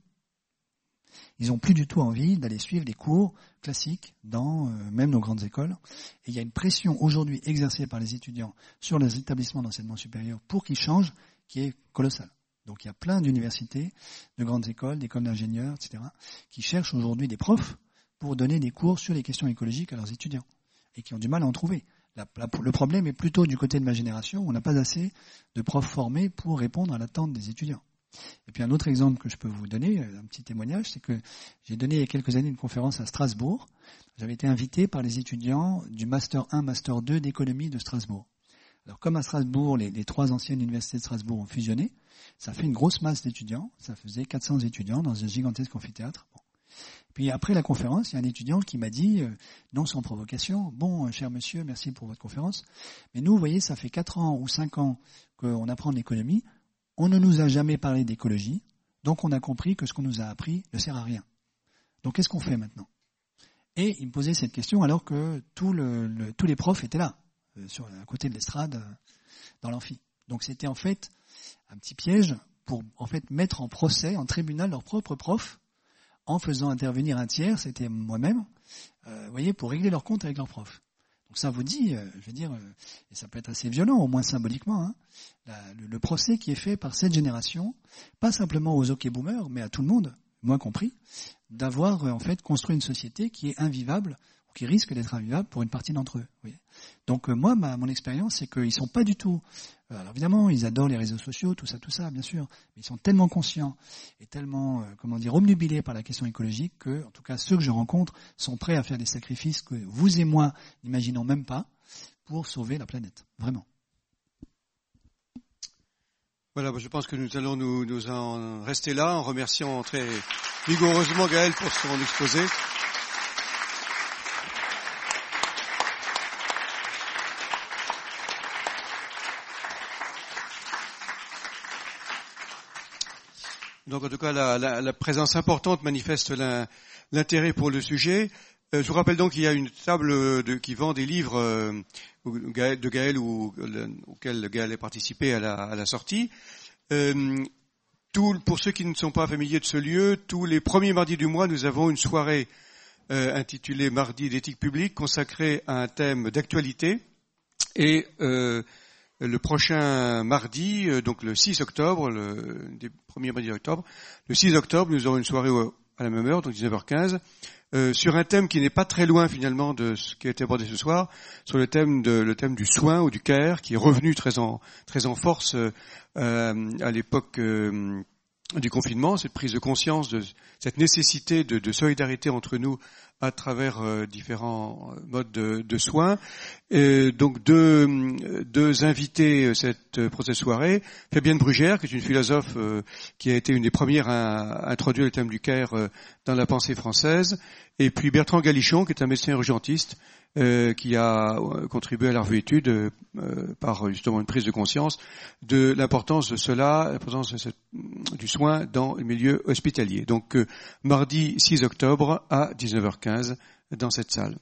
S3: Ils n'ont plus du tout envie d'aller suivre les cours classiques dans même nos grandes écoles. Et il y a une pression aujourd'hui exercée par les étudiants sur les établissements d'enseignement supérieur pour qu'ils changent, qui est colossale. Donc il y a plein d'universités, de grandes écoles, d'écoles d'ingénieurs, etc., qui cherchent aujourd'hui des profs pour donner des cours sur les questions écologiques à leurs étudiants et qui ont du mal à en trouver. Le problème est plutôt du côté de ma génération, où on n'a pas assez de profs formés pour répondre à l'attente des étudiants. Et puis un autre exemple que je peux vous donner, un petit témoignage, c'est que j'ai donné il y a quelques années une conférence à Strasbourg. J'avais été invité par les étudiants du Master 1, Master 2 d'économie de Strasbourg. Alors comme à Strasbourg, les 3 anciennes universités de Strasbourg ont fusionné, ça fait une grosse masse d'étudiants, ça faisait 400 étudiants dans un gigantesque amphithéâtre. Bon. Puis après la conférence, il y a un étudiant qui m'a dit, non sans provocation, « Bon, cher monsieur, merci pour votre conférence, mais nous, vous voyez, ça fait 4 ans ou 5 ans qu'on apprend l'économie, on ne nous a jamais parlé d'écologie, donc on a compris que ce qu'on nous a appris ne sert à rien. Donc qu'est-ce qu'on fait maintenant ?» Et il me posait cette question alors que tous les profs étaient là, à côté de l'estrade, dans l'amphi. Donc c'était en fait un petit piège pour en fait mettre en procès, en tribunal, leurs propres profs, en faisant intervenir un tiers, c'était moi-même, vous voyez, pour régler leur compte avec leurs profs. Donc ça vous dit, je veux dire, et ça peut être assez violent, au moins symboliquement, hein, le procès qui est fait par cette génération, pas simplement aux hockey boomers, mais à tout le monde, moi compris, d'avoir en fait construit une société qui est invivable, ou qui risque d'être invivable pour une partie d'entre eux. Vous voyez. Donc moi, mon expérience, c'est qu'ils sont pas du tout... Alors évidemment, ils adorent les réseaux sociaux, tout ça, bien sûr, mais ils sont tellement conscients et tellement, obnubilés par la question écologique que, en tout cas, ceux que je rencontre sont prêts à faire des sacrifices que vous et moi n'imaginons même pas pour sauver la planète. Vraiment.
S4: Voilà, je pense que nous allons nous en rester là en remerciant très vigoureusement Gaël pour son exposé. Donc en tout cas, la présence importante manifeste l'intérêt pour le sujet. Je vous rappelle donc qu'il y a une table qui vend des livres de Gaël auquel Gaël a participé à la sortie. Pour ceux qui ne sont pas familiers de ce lieu, tous les premiers mardis du mois, nous avons une soirée intitulée Mardi d'éthique publique consacrée à un thème d'actualité. Et le prochain mardi, donc le 6 octobre, des premiers mardis d'octobre, le 6 octobre, nous aurons une soirée à la même heure, donc 19h15, sur un thème qui n'est pas très loin finalement de ce qui a été abordé ce soir, sur le thème du soin ou du care, qui est revenu très en force à l'époque du confinement, cette prise de conscience de cette nécessité de solidarité entre nous à travers différents modes de soins. Donc deux invités pour cette soirée, Fabienne Brugère, qui est une philosophe qui a été une des premières à introduire le thème du care dans la pensée française, et puis Bertrand Galichon, qui est un médecin urgentiste, qui a contribué à la revue Études par justement une prise de conscience de l'importance de cela, l'importance du soin dans le milieu hospitalier. Donc mardi 6 octobre à 19h15 dans cette salle.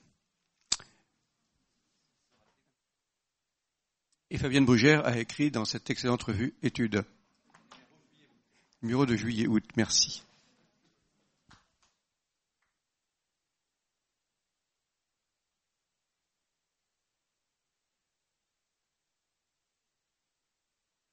S4: Et Fabienne Brugère a écrit dans cette excellente revue Études. Numéro de juillet-août. Merci.